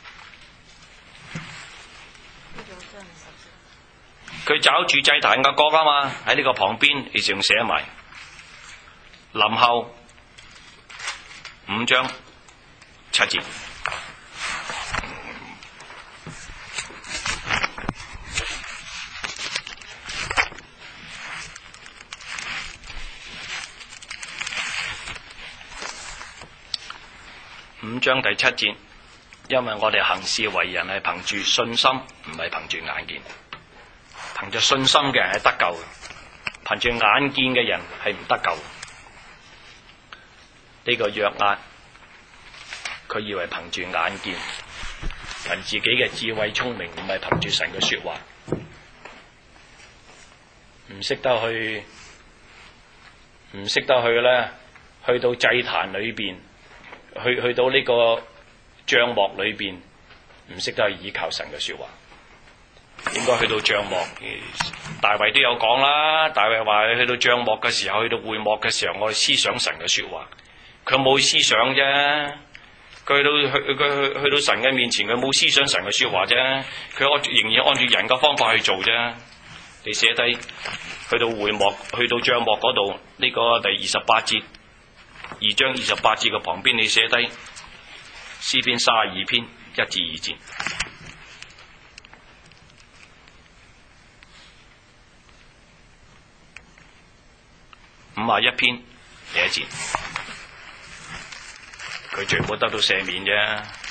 佢找住祭壇嘅角啊嘛，喺呢個旁邊你仲寫埋林後5章7節。5章第7節，因為我哋行事為人係憑住信心，唔係憑住眼見。憑住信心嘅人係得救嘅，憑住眼見嘅人係唔得救嘅。呢個約押，佢以為憑住眼見，憑自己嘅智慧聰明，唔係憑住神嘅說話，唔識得去咧，去到祭壇裏邊，去到呢個帳幕裏邊，唔識得去倚靠神嘅說話。應該去到帳幕，大衛都有講啦。大衛話去到帳幕嘅時候，去到會幕嘅時候，我哋思想神嘅說話。佢冇思想啫，佢去到神嘅面前，佢冇思想神嘅說話啫。佢仍然按住人嘅方法去做啫。你寫低去到會幕，去到帳幕嗰度，呢個第28節，2章28節嘅旁邊，你寫低詩篇32篇1至2節。51篇第1節，佢全部得到赦免啫。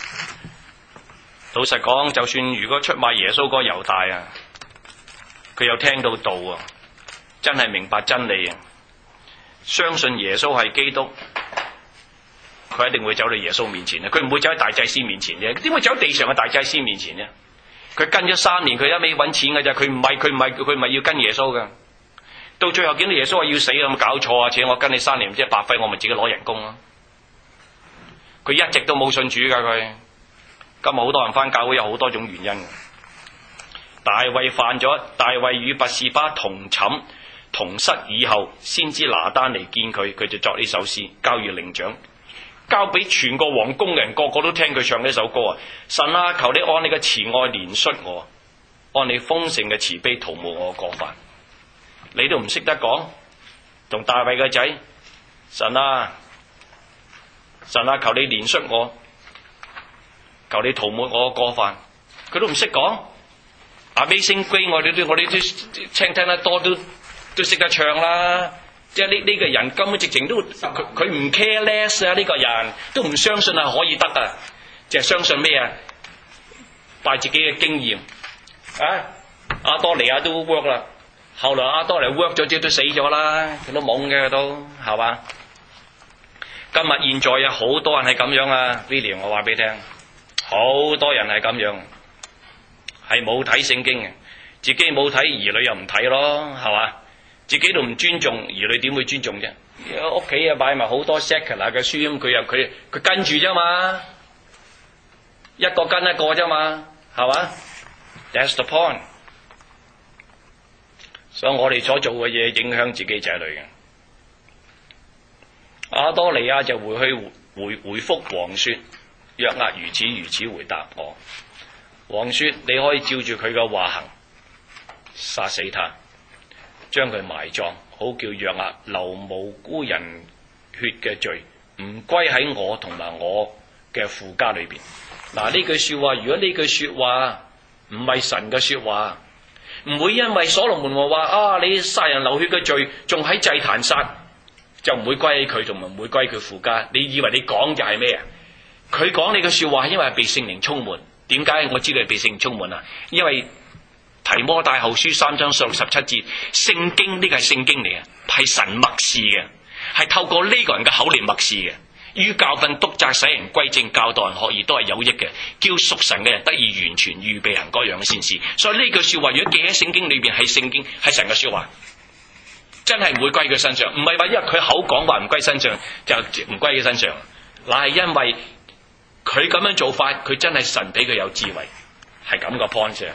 老實講，就算如果出賣耶穌嗰個猶大啊，佢有聽到道啊，真係明白真理啊，相信耶穌係基督，佢一定會走到耶穌面前啊！佢唔會走喺大祭司面前啫，點會走喺地上嘅大祭司面前啫？佢跟咗3年，佢一味揾錢㗎咋，佢唔係要跟耶穌㗎。到最後見到耶穌話要死，有冇搞錯啊？且我跟你3年，即係白費，我咪自己攞人工咯。佢一直都冇信主噶佢。今日好多人返教會有好多種原因。大衛犯咗，大衛與拔示巴同寢同室以後，先知拿單嚟見佢，佢就作呢首詩交與伶長，交俾全個皇宮嘅人，個個都聽佢唱呢首歌啊！神啊，求你按你嘅慈愛憐恤我，按你豐盛嘅慈悲塗抹我過犯。你都唔識得講，同大衛嘅仔，神啊，求你憐恤我，求你塗抹我過犯，佢都唔識講。Amazing Grace我哋都聽得多，都識得唱啦。即係呢個人根本直情都佢唔 care less 啊！呢個人都唔相信係可以得啊，淨係相信咩啊？拜自己嘅經驗啊！亞多尼亞都 work 啦。後來亞多尼 work 咗之後都死咗啦，佢都懵嘅都係嘛？今日現在有好多人係咁樣啊 ，William 我話俾你聽，好多人係咁樣，係冇睇聖經嘅，自己冇睇，兒女又唔睇咯，係嘛？自己都唔尊重，兒女點會尊重啫？屋企啊擺埋好多 secular 嘅書，咁佢跟住啫嘛，一個跟一個啫嘛，係嘛 ？That's the point。所以我哋所做嘅嘢影響自己仔女嘅。亞多尼亞就回覆王說：約押如此回答我。王說：你可以照住佢嘅話行，殺死他，將佢埋葬，好叫約押流無辜人血嘅罪唔歸喺我同埋我嘅父家裏邊。嗱，呢句說話，如果呢句說話唔係神嘅說話， 唔會因為所羅門王話啊你殺人流血嘅罪仲喺祭壇殺，就唔會歸佢，同埋唔會歸佢父家。你以為你講就係咩啊？佢講你嘅說話係因為係被聖靈充滿。點解我知道係被聖靈充滿啊？因為提摩太後書3章17節，聖經呢個係聖經嚟嘅，係神默示嘅，係透過呢個人嘅口嚟默示嘅。於教訓、督責、使人歸正、教導人學義都係有益嘅，叫屬神嘅人得以完全，預備行各樣嘅善事。所以呢句說話如果記喺聖經裏邊，係聖經，係神嘅說話，真係唔會歸佢身上。唔係話因為佢口講話唔歸身上就唔歸佢身上，乃係因為佢咁樣做法，佢真係神俾佢有智慧，係咁個 point 上。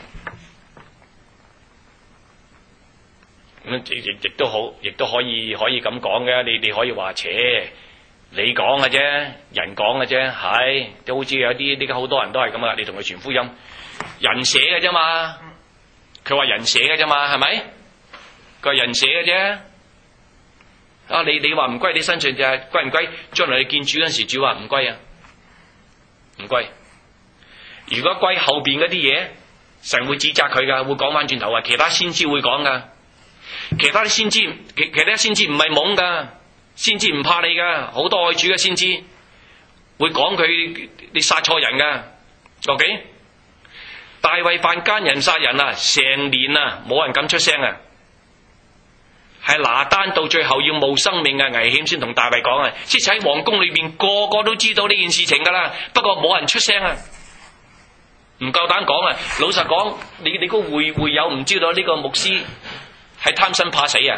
咁亦都好，亦都可以咁講嘅。你可以話你講嘅啫，人講嘅啫，係都好似有啲呢家好多人都係咁啊！你同佢傳福音，人寫嘅啫嘛，佢話人寫嘅啫嘛，係咪？佢話人寫嘅啫。啊，你話唔歸你身上就係歸唔歸？將來你見主嗰陣時，主話唔歸啊，唔歸。如果歸後邊嗰啲嘢，神會指責佢噶，會講翻轉頭啊！其他先知會講噶，其他先知唔係懵噶。先知唔怕你噶，好多愛主嘅先知會講佢你殺錯人噶。OK， 大衛犯奸人殺人啊，成年啊冇人敢出聲啊，係拿單到最後要冒生命嘅危險先同大衛講啊，即係喺皇宮裏邊個個都知道呢件事情噶啦，不過冇人出聲啊，唔夠膽講啊。老實講，你個會友唔知道呢個牧師係貪生怕死啊。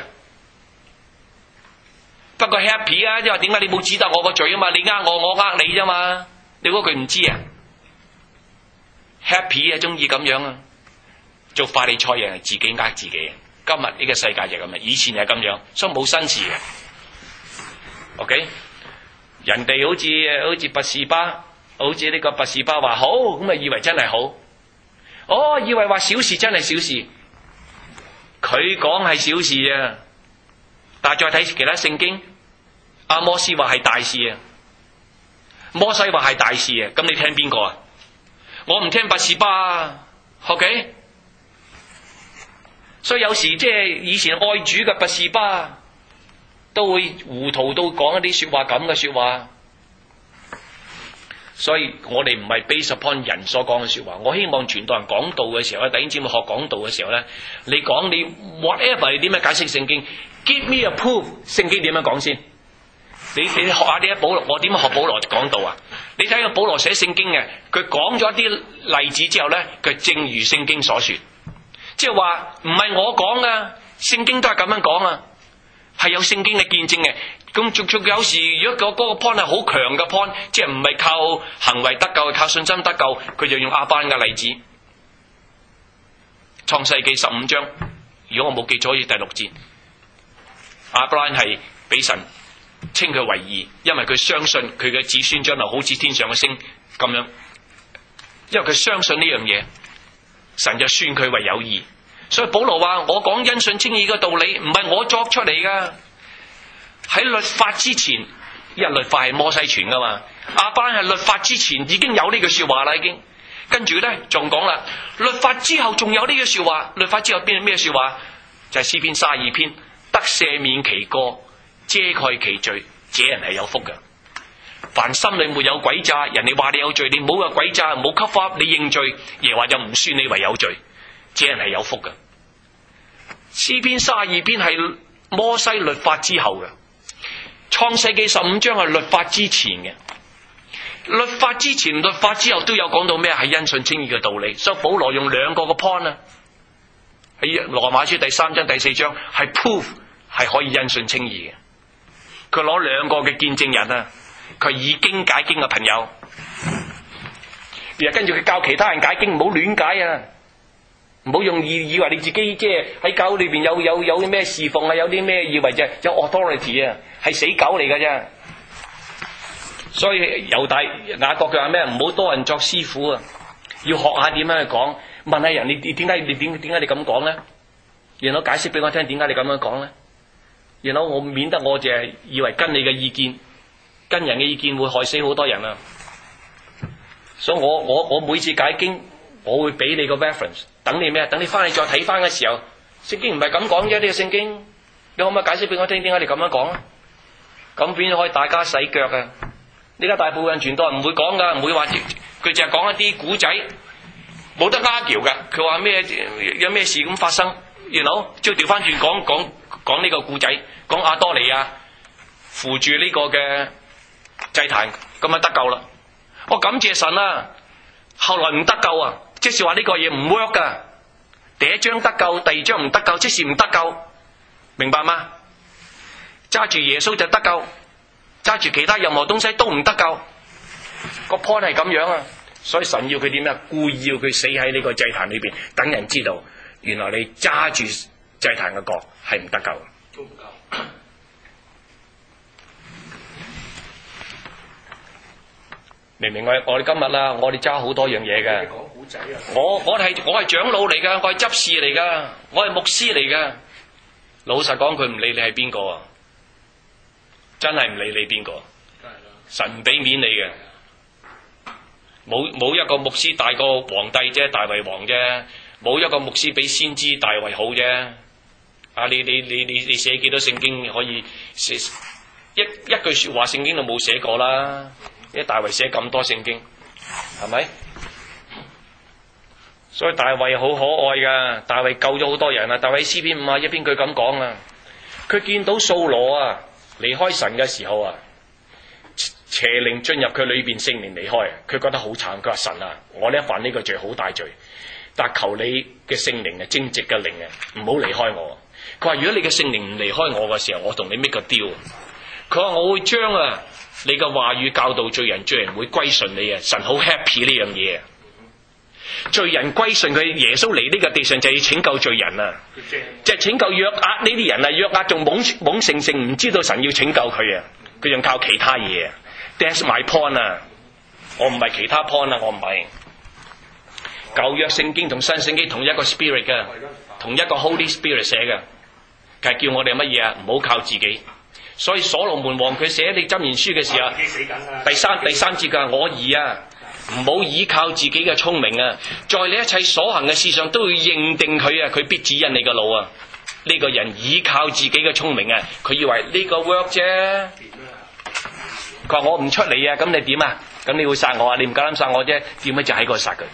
不過 happy 啊，因為點解你冇指責我個罪啊嘛？你呃我，我呃你啫嘛？你估佢唔知啊 ？happy 啊，中意咁樣啊！做法利賽人係自己呃自己。今日呢個世界就咁啊，以前係咁樣，所以冇新事嘅。OK， 人哋好似拔士巴，好似呢個拔士巴話好，咁啊以為真係好。哦，以為話小事真係小事，佢講係小事啊。但係再睇其他聖經，阿摩斯話係大事啊，摩西話係大事啊，咁你聽邊個啊？我唔聽拔士巴啊 ，OK？ 所以有時即係以前愛主嘅拔士巴都會糊塗到講一啲說話咁嘅說話，所以我哋唔係 base upon 人所講嘅說話。我希望傳道人講道嘅時候，弟兄姊妹學講道嘅時候咧，你講你 whatever 你點樣解釋聖經？ Give me a proof， 聖經點樣講先？你學下啲保羅，我點樣學保羅講道啊？你睇下保羅寫聖經嘅，佢講咗啲例子之後咧，佢正如聖經所說，即係話唔係我講噶，聖經都係咁樣講啊，係有聖經嘅見證嘅。咁仲有時如果嗰個 point 係好強嘅 point， 即係唔係靠行為得救，係靠信心得救，佢就用亞伯蘭嘅例子。創世紀15章，如果我冇記錯，好似第6節。亞伯蘭係俾神稱佢為義，因為佢相信佢嘅子孫將來好似天上嘅星咁樣，因為佢相信呢樣嘢，神就算佢為有義。所以保羅話：我講因信稱義嘅道理，唔係我作出嚟噶。喺律法之前，因為律法係摩西傳噶嘛，亞伯蘭係律法之前已經有呢句說話啦，已經。跟住咧仲講啦，律法之後仲有呢句說話，律法之後邊係咩說話？就係詩篇32篇。得赦免其過，遮蓋其罪，這人係有福嘅。凡心裏沒有詭詐，人哋話你有罪，你唔好話詭詐，唔好 cover up，你認罪，耶和華就唔算你為有罪，這人係有福嘅。詩篇32篇係摩西律法之後嘅，創世紀15章係律法之前嘅。律法之前、律法之後都有講到咩？係因信稱義嘅道理。所以保羅用兩個嘅 point 啊，喺羅馬書第3章、第4章係 proof。係可以因信稱義嘅，佢攞兩個嘅見證人啊，佢以經解經嘅朋友，然後跟住佢教其他人解經，唔好亂解啊，唔好用以為你自己即係喺教會裏邊有啲咩侍奉啊，有啲咩以為就有 authority 啊，係死狗嚟㗎啫。所以猶大雅各佢話咩？唔好多人作師傅啊，要學下點樣去講，問下人你點解你咁講咧？然後解釋俾我聽點解你咁樣講咧？然後我免得我就係以為跟你嘅意見，跟人嘅意見會害死好多人啊！所以我每次解經， 我會俾你個 reference， 等你咩？等你翻去再睇翻嘅時候，聖經唔係咁講啫，呢個聖經，你可唔可以解釋俾我聽點解你咁樣講啊？咁變咗可以大家洗腳啊！呢家大部分人傳道唔會講噶，唔會話佢淨係講一啲古仔，冇得argue噶。佢話咩有咩事咁發生，即係調翻轉講呢個古仔，講亞多尼亞扶住呢個嘅祭壇，咁啊得救啦！我感謝神啊！後來唔得救啊，即是話呢個嘢唔 work 噶。第一章得救，第二章唔得救，即是唔得救，明白嗎？揸住耶穌就得救，揸住其他任何東西都唔得救。個 point 係咁樣啊，所以神要佢點啊？故意要佢死喺呢個祭壇裏邊，等人知道原來你揸住祭壇嘅角係唔得救。 都唔夠。 明唔明我哋今日啦，我哋揸好多樣嘢嘅。 講古仔啊！ 我係長老嚟噶，我係執事嚟噶，我係牧師嚟噶。老實講，佢唔理你係邊個啊，真係唔理你邊個。 梗係啦。 神唔俾面你嘅，冇一個牧師大過皇帝啫，大衛王啫。冇一個牧師比先知大衛好啫。啊，你寫幾多聖經可以寫一句說話聖經都冇寫過啦。因為大衛寫咁多聖經，係咪？所以大衛好可愛噶，大衛救咗好多人啊！大衛詩篇51篇佢咁講啊，佢見到掃羅啊離開神嘅時候啊，邪靈進入佢裏邊，聖靈離開，佢覺得好慘。佢話神啊，我呢一犯呢個罪好大罪，但求你嘅聖靈啊，正直嘅靈啊，唔好離開我。佢話如果你嘅聖靈唔離開我嘅時候，我同你 make 個 deal。佢話我會將你嘅話語教導罪人，罪人會歸順你啊！神好 happy 呢樣嘢啊！罪人歸順佢，耶穌嚟呢個地上就要拯救罪人啊！即係拯救約押呢啲人啊！約押仲懵盛盛，唔知道神要拯救佢啊！佢仲靠其他嘢啊 ！That's my point 啊！我唔係其他 point 啊！我唔係舊約聖經同新聖經同一個 spirit 嘅，同一個 Holy Spirit 寫嘅，係叫我哋乜嘢啊？唔好靠自己。所以所羅門王佢寫你箴言書嘅時候，第三節嘅我兒啊，唔好依靠自己嘅聰明啊，在你一切所行嘅事上都要認定佢啊，佢必指引你嘅路啊。呢個人依靠自己嘅聰明啊，佢以為呢個 work 啫。佢話我唔出嚟啊，咁你點啊？咁你會殺我啊？你唔夠膽殺我啫，點解就喺嗰度殺佢？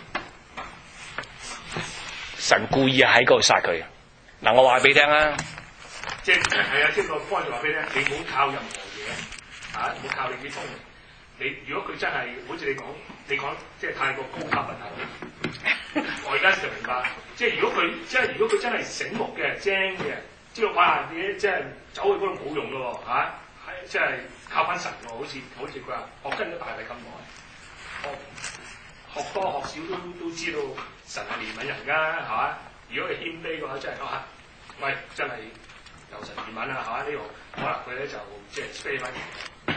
神故意喺嗰度殺佢。嗱，我話俾你聽啊。 即係啊，即係個方就話俾你聽，你唔好靠任何嘢，唔好靠你啲聰明。你如果佢真係好似你講即係太過高級啊！我而家就明白，即係如果佢真係醒目嘅、精嘅，知道哇你即係走去嗰度冇用咯喎嚇，即係靠翻神喎，好似佢話學跟咗大衛咁耐，學多學少都知道神係憐憫人㗎係嘛？如果佢謙卑嘅話，真係喂真係。有神憐憫啦，係嘛？呢個可能佢咧就即係飛翻嚟，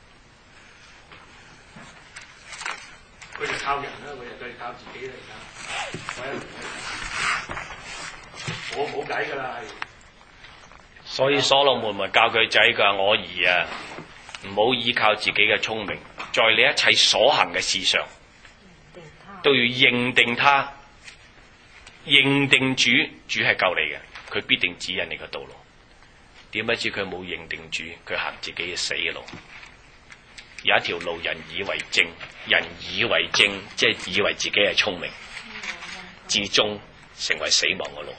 佢就靠人啦，佢就靠自己啦而家，我冇計㗎啦。 所以所羅門咪教佢仔㗎，我兒啊，唔好依靠自己嘅聰明，在你一切所行嘅事上，都要認定他，認定主係救你嘅，佢必定指引你嘅道路。點不知佢冇認定主，佢行自己嘅死路。有一條路人以為正，人以為正，即係以為自己係聰明，至終成為死亡嘅路。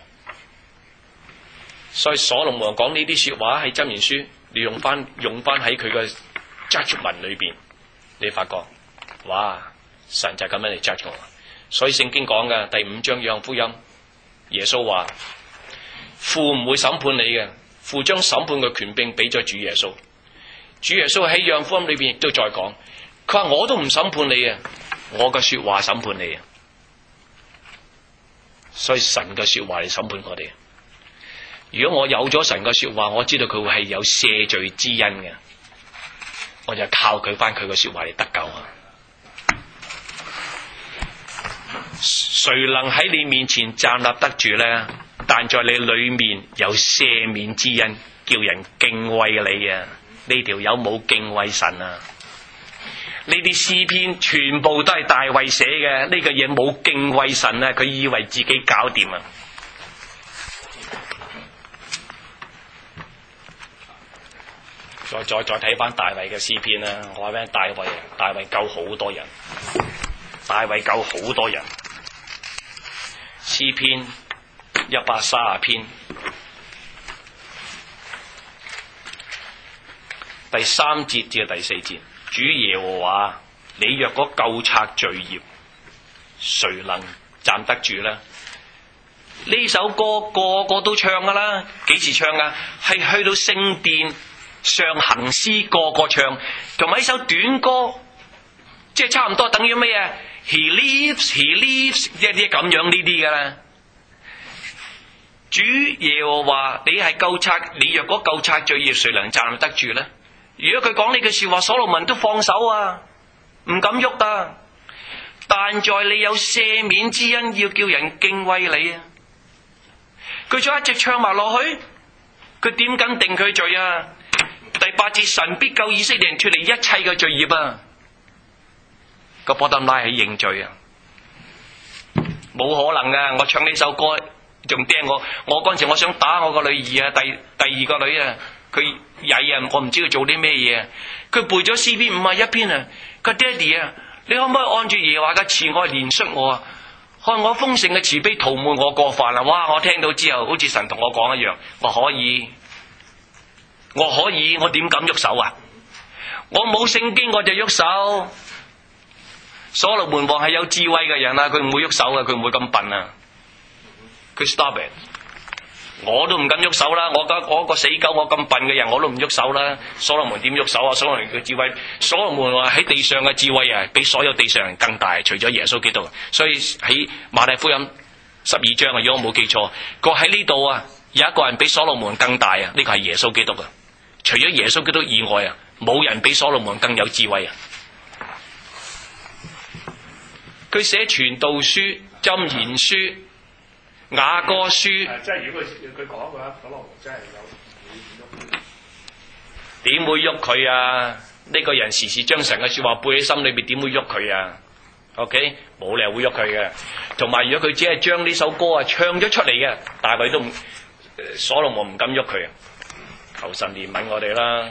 所以所羅門講呢啲說話喺箴言書，你用翻喺佢嘅 judgment 裏邊，你發覺，哇！神就咁樣嚟 judge 我。所以聖經講嘅第5章約翰福音，耶穌話：父唔會審判你嘅。父將審判嘅權柄俾咗主耶穌，主耶穌喺約翰福音裏邊亦都再講，佢話我都唔審判你啊，我嘅說話審判你啊，所以神嘅說話嚟審判我哋。如果我有咗神嘅說話，我知道佢會係有赦罪之恩嘅，我就靠佢翻佢嘅說話嚟得救啊！誰能喺你面前站立得住呢？但在你裏面有赦免之恩，叫人敬畏你啊！呢條友冇敬畏神啊！ 呢啲詩篇全部都係大衛寫嘅，呢個嘢冇敬畏神啊，佢以為自己搞掂啊！再睇翻大衛嘅詩篇啦，我話俾你聽，大衛救好多人，大衛救好多人。詩篇130篇第3節至第4節，主耶和華，你若果究察罪孽，誰能站得住呢？呢首歌個個都唱噶啦，幾時唱啊？係去到聖殿上行詩個個唱，同埋呢首短歌，即係差唔多等於咩啊 ？He lives，一啲咁樣呢啲噶啦。主耶和華，你係究察，你若果究察罪孽，誰能站得住呢？如果佢講呢句說話，所羅門都放手啊，唔敢喐啊。但在你有赦免之恩，要叫人敬畏你啊。佢再一直唱埋落去，佢點敢定佢罪啊？第8節，神必救以色列人脫離一切嘅罪孽啊。個波特拉係認罪啊，冇可能噶。我唱呢首歌仲掟我嗰陣時，我想打我個女兒啊，第二個女啊，佢曳啊，我唔知佢做啲咩嘢。佢背咗詩篇51篇啊，佢爹哋啊，你可唔可以按住耶和華嘅慈愛憐恤我啊？看我豐盛嘅慈悲塗抹我過犯啊！哇！我聽到之後，好似神同我講一樣，我可以，我點敢喐手啊？我冇聖經我就喐手。所羅門王係有智慧嘅人啊，佢唔會喐手啊，佢唔會咁笨啊。佢 stop it， 我都唔敢喐手啦。我個死狗，我咁笨嘅人我都唔喐手啦。所羅門點喐手啊？所羅門嘅智慧，所羅門話喺地上嘅智慧啊，比所有地上人更大，除咗耶穌基督。所以喺馬太福音12章啊，如果我冇記錯，佢喺呢度啊，有一個人比所羅門更大啊，呢個係耶穌基督啊。除咗耶穌基督以外啊，冇人比所羅門更有智慧啊。佢寫傳道書、箴言書、雅歌書， 即係如果佢講嘅話，所羅門真係有點會喐佢啊？呢個人時時將神嘅說話背喺心裏邊，點會喐佢啊 ？OK， 冇理由會喐佢嘅。同埋，如果佢只係將呢首歌啊唱咗出嚟嘅，大衛都所羅門唔敢喐佢啊！求神憐憫我哋啦。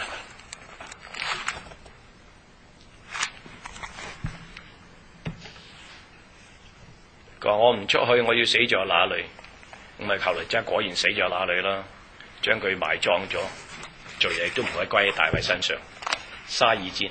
佢話我唔出去，我要死在哪裏？咁咪後來真係果然死在哪裏啦？將佢埋葬咗，罪亦都唔會歸喺大衛身上。32節，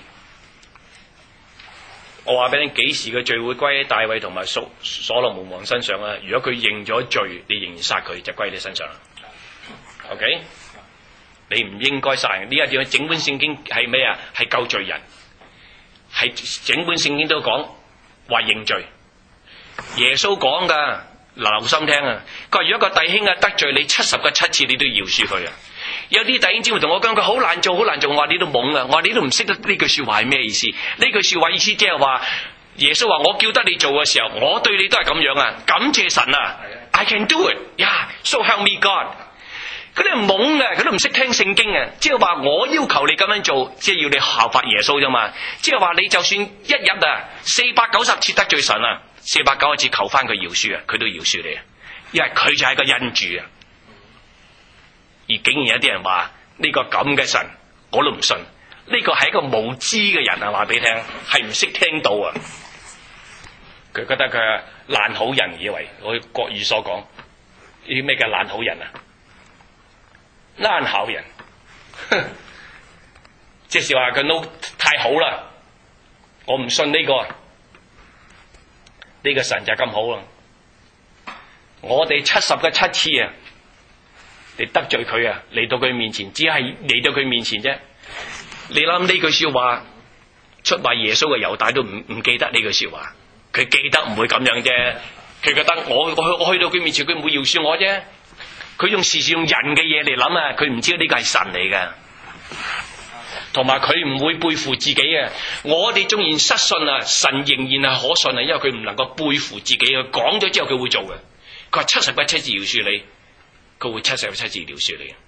我話俾你，幾時嘅罪會歸喺大衛同埋所羅門王身上啊？如果佢認咗罪，你仍然殺佢，就歸你身上啦。OK， 你唔應該殺人。呢一點整本聖經係咩啊？係救罪人，係整本聖經都講話認罪。耶穌講噶，留心聽啊！佢話如果個弟兄啊得罪你70個7次，你都饒恕佢啊！有啲弟兄姊妹同我講，佢好難做，好難做。我話你都懵啊！我話你都唔識得呢句說話係咩意思？呢句說話意思即係話，耶穌話我叫得你做嘅時候，我對你都係咁樣啊！感謝神啊 ！I can do it， 呀、yeah, ，so help me God。佢哋係懵嘅，佢都唔識聽聖經啊！即係話我要求你咁樣做，即係要你效法耶穌啫嘛！即係話你就算一日啊490次得罪神啊，490次求翻佢饒恕啊，佢都饒恕你啊！因為佢就係個恩主啊！而竟然有啲人話呢個咁嘅神，我都唔信。呢個係一個無知嘅人啊！話俾你聽，係唔識聽到啊！佢覺得佢係爛好人，以為我國語所講呢啲咩叫爛好人啊？爛好人，即係話佢 no 太好啦，我唔信呢個。呢個神就咁好啦，我哋70個7次啊，你得罪佢啊，嚟到佢面前，只係嚟到佢面前啫。你諗呢句說話，出賣耶穌嘅猶大都唔記得呢句說話，佢記得唔會咁樣啫。佢覺得我去到佢面前，佢唔會饒恕我啫。佢用時用人嘅嘢嚟諗啊，佢唔知呢個係神嚟噶。同埋佢唔會背負自己啊！我哋縱然失信啊，神仍然係可信啊，因為佢唔能夠背負自己，佢講咗之後佢會做嘅。佢話70個7次饒恕你，佢會70個7次饒恕你。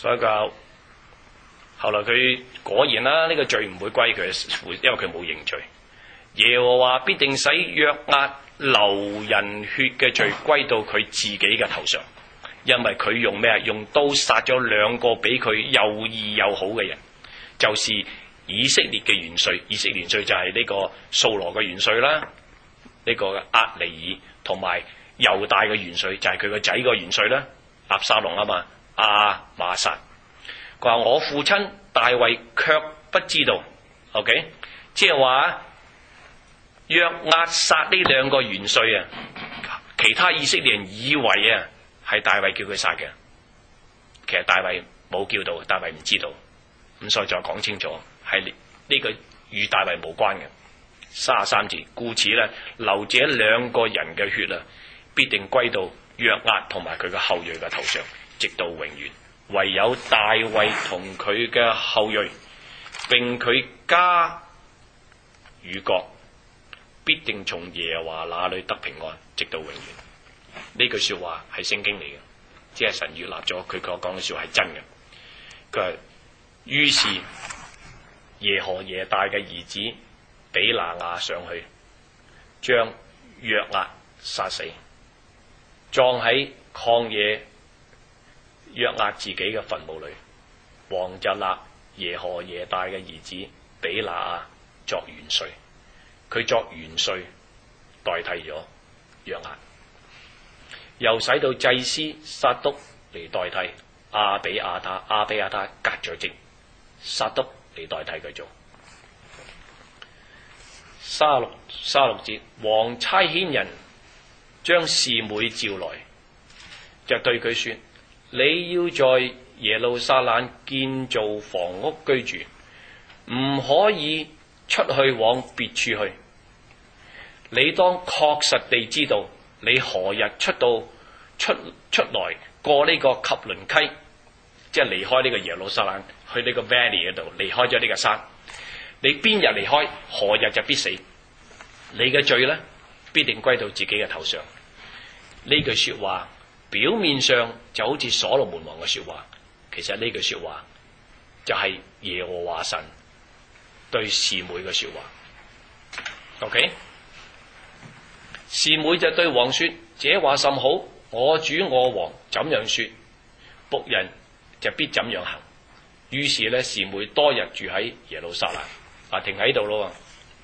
所以個後來佢果然啦，呢個罪唔會歸佢，因為佢冇認罪。耶和華必定使約押流人血嘅罪歸到佢自己嘅頭上，因為佢用咩啊？用刀殺咗2個比佢又義又好嘅人，就是以色列嘅元帥。以色列元帥就係呢個掃羅嘅元帥啦，呢個押尼珥，同埋猶大嘅元帥就係佢個仔個元帥啦，押沙龍啊嘛，亞瑪撒。佢話我父親大衛卻不知道 ，OK， 即係話約押殺呢2個元帥啊，其他以色列人以為啊係大衛叫佢殺嘅，其實大衛冇叫到，大衛唔知道，咁所以再講清楚係呢個與大衛無關嘅。33節，故此咧，流這2個人嘅血啊，必定歸到約押同埋佢嘅後裔嘅頭上，直到永遠。唯有大衛同佢嘅後裔，並佢家與國，必定從耶和華那裏得平安，直到永遠。呢句說話係聖經嚟嘅，即係神悅納咗佢所講嘅說話係真嘅。佢話於是耶何耶大嘅兒子比拿雅上去，將約押殺死，葬喺曠野約押自己嘅墳墓裏。王就立耶何耶大嘅兒子比拿雅作元帥，佢作元帥代替咗約押，又使到祭司撒督嚟代替亞比亞他，亞比亞他革咗職，撒督嚟代替佢做。36節，王差遣人將示每召來，就對佢說：你要在耶路撒冷建造房屋居住，唔可以出去往別處去。你當確實地知道，你何日出來過呢個汲淪溪，即係離開呢個耶路撒冷去呢個 valley 嗰度，離開咗呢個山。你邊日離開，何日就必死。你嘅罪呢，必定歸到自己嘅頭上。呢句說話表面上就好似所羅門王嘅說話，其實呢句說話就係耶和華神對示每嘅說話。OK， 示每就對王說：這話甚好，我主我王怎樣說，僕人就必怎樣行。於是呢，示每多日住喺耶路撒冷。停喺度咯。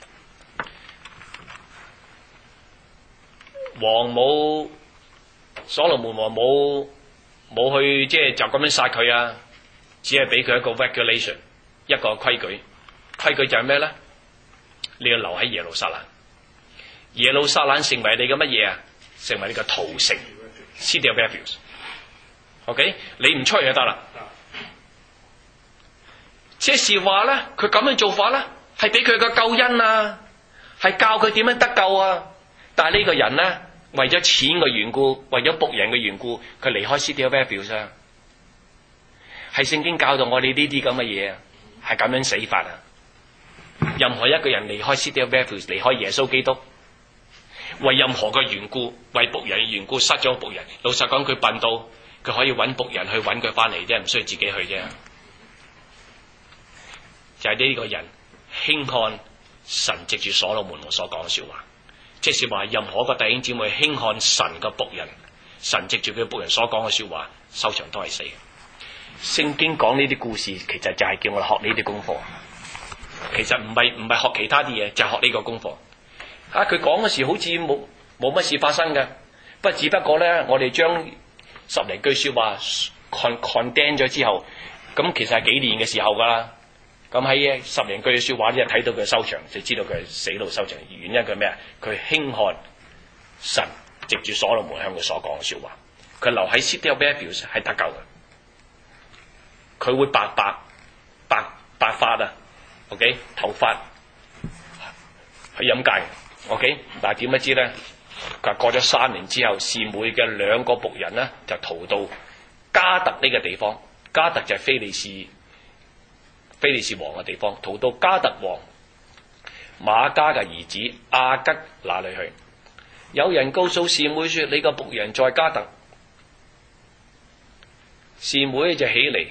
王冇所羅門王冇去即係就咁樣殺佢啊，只係俾佢一個 regulation， 一個規矩。規矩就係咩咧？你要留喺耶路撒冷，耶路撒冷成為你嘅乜嘢啊？成為你嘅逃城 ，City of Refuge。OK， 你唔出去就得啦。即是話咧，佢咁樣做法咧，係俾佢個救恩啊，係教佢點樣得救啊。但係呢個人咧，為咗錢嘅緣故，為咗僕人嘅緣故，佢離開 City of Refuge 啊。係聖經教導我哋呢啲咁嘅嘢啊，係咁樣死法啊。任何一個人離開 City of Refuge， 離開耶穌基督，為任何嘅緣故，為僕人嘅緣故，失咗僕人。老實講，佢笨到佢可以揾僕人去揾佢翻嚟啫，唔需要自己去啫。就係呢個人輕看神藉住所羅門王所講嘅說話，即是話任何一個弟兄姊妹輕看神嘅僕人，神藉住佢僕人所講嘅說話，收場都係死。聖經講呢啲故事，其實就係叫我哋學呢啲功課。其實唔係學其他啲嘢，就係學呢個功課。佢講嘅時好似冇乜事發生嘅，只不過咧，我哋將10零句說話 condemn 咗之後，咁其實係幾年嘅時候噶啦。咁喺10零句嘅說話咧，睇到佢收場，就知道佢係死路收場。原因佢咩啊？佢輕看神藉住所羅門向佢所講嘅說話，佢留喺 City of Refuge係得救嘅。佢會白髮啊 ，OK， 頭髮去飲戒 ，OK， 但係點不知咧？佢過咗3年之後，示每嘅2個僕人咧就逃到加特呢個地方。加特就係非利士王嘅地方，逃到加特王馬加嘅兒子亞吉那裏去。有人告訴示每說：你個僕人在加特。示每就起嚟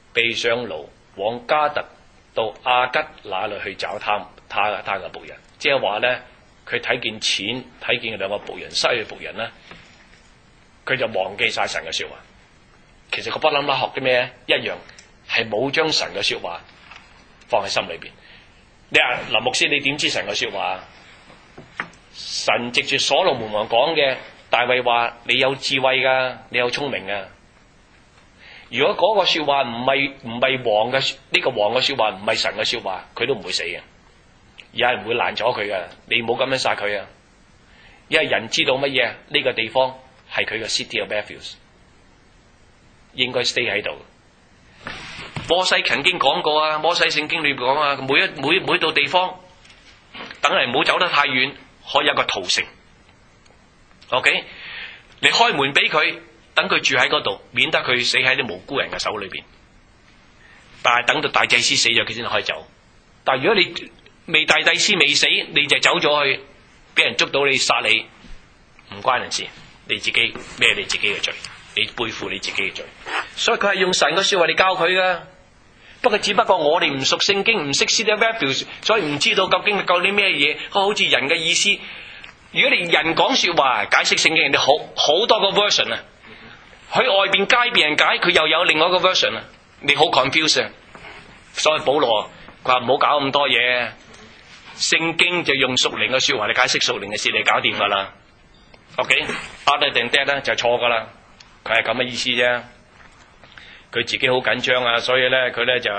被上驢往加特到亞吉那裏去找他嘅僕人。即係話咧，佢睇見錢，睇見兩個僕人失去僕人咧，佢就忘記晒神嘅說話。其實佢不諗啦，學啲咩一樣，係冇將神嘅說話放喺心裏邊。你話林牧師，你點知神嘅說話？神藉住所羅門王講嘅，大衛話你有智慧噶，你有聰明噶。如果嗰個說話唔係王嘅，呢個王嘅說話唔係神嘅說話，佢都唔會死嘅。有人會爛咗佢噶，你冇咁樣殺佢啊！因為人知道乜嘢？呢個地方係佢嘅 City of Refuge， 應該 stay 喺度。摩西曾經講過啊，摩西聖經裏邊講啊，每到地方，等人唔好走得太遠，可以有個逃城。OK， 你開門俾佢，等佢住喺嗰度，免得佢死喺啲無辜人嘅手裏邊。但係等到大祭司死咗，佢先可以走。但係如果你未大祭司未死，你就走咗去，俾人捉到你殺你，唔關人事，你自己孭你自己嘅罪，你背負你自己嘅罪。所以佢係用神嘅說話嚟教佢噶。不過只不過我哋唔熟聖經，唔識 City of Refuge， 所以唔知道究竟咩嘢。好似人嘅意思。如果你人講說話解釋聖經，人哋好多個 version 啊。喺外邊街邊人解，佢又有另外一個 version 啊。你好 confused 啊。所以保羅佢話唔好搞咁多嘢。聖經就用屬靈嘅說話嚟解釋屬靈嘅事，你搞掂噶啦。OK，other than that 咧就錯噶啦。佢係咁嘅意思啫。佢自己好緊張啊，所以咧佢咧就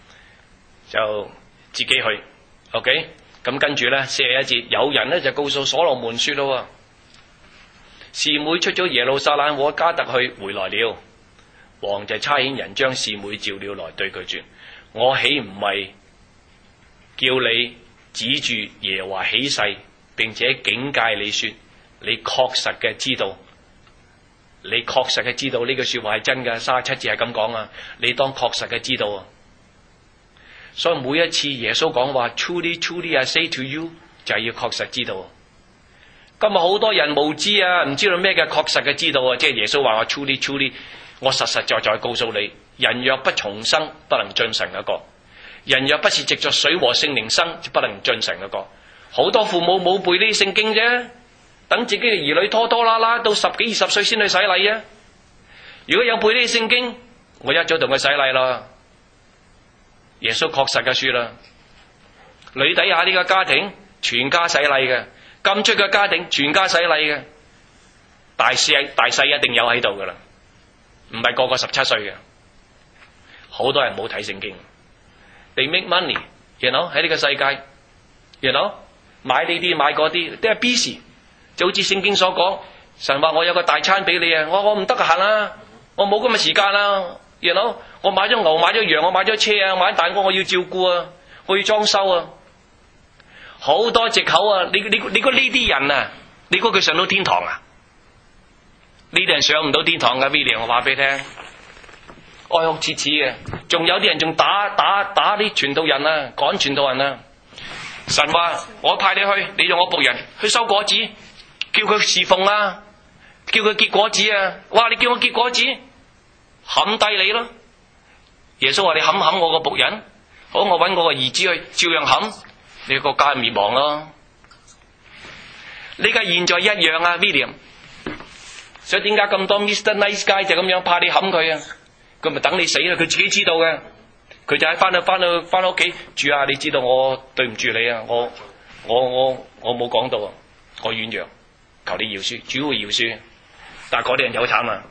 自己去。OK， 咁跟住咧41節，有人咧就告訴所羅門說咯，示每出咗耶路撒冷和加特去回來了，王就差遣人將示每召了來，對佢說：我豈唔係叫你指住耶和華起誓，並且警戒你說，你確實嘅知道。你確實嘅知道呢句說話係真嘅，37節係咁講啊！你當確實嘅知道啊！所以每一次耶穌講話 Truly, truly I say to you， 就係要確實知道。今日好多人無知啊，唔知道咩嘅確實嘅知道啊！即係耶穌話我 Truly, truly， 我實實在在告訴你，人若不重生，不能進神嘅國；人若不是藉着水和聖靈生，就不能進神嘅國。好多父母冇背呢啲聖經啫。等自己嘅兒女拖拖拉拉到10幾20歲先去洗禮啊！如果有背呢啲聖經，我一早同佢洗禮啦。耶穌確實嘅說啦，女底下呢個家庭全家洗禮嘅，禁出嘅家庭全家洗禮嘅，大細一定有喺度噶啦，唔係個個17歲嘅。好多人冇睇聖經 ，They make money，you know， 喺呢個世界 ，you know， 買呢啲買嗰啲，都係 busy。就好似聖經所講，神話我有個大餐俾你啊！我唔得閒啦，我冇咁嘅時間啦。you know， 我買咗牛，買咗羊，我買咗車啊，買蛋糕我要照顧啊，我要裝修啊，好多藉口啊！你估呢啲人啊，你估佢上到天堂啊？呢啲人上唔到天堂噶 ，William， 我話俾你聽，哀哭切齒嘅。仲有啲人仲打啲傳道人啊，趕傳道人啊。神話我派你去，你用我僕人去收果子。叫佢侍奉啊，叫佢結果子啊！哇！你叫我結果子，冚低你咯！耶穌話：你冚我個僕人，好，我搵我個兒子去，照樣冚，你個國家滅亡咯！呢個現在一樣啊 ，William。所以點解咁多 Mr. Nice Guy 就咁樣怕你冚佢啊？佢咪等你死啦！佢自己知道嘅，佢就喺翻到屋企住啊！你知道我對唔住你啊！我冇講到啊！我軟弱。求你饒恕，主會饒恕，但係嗰啲人有慘啊！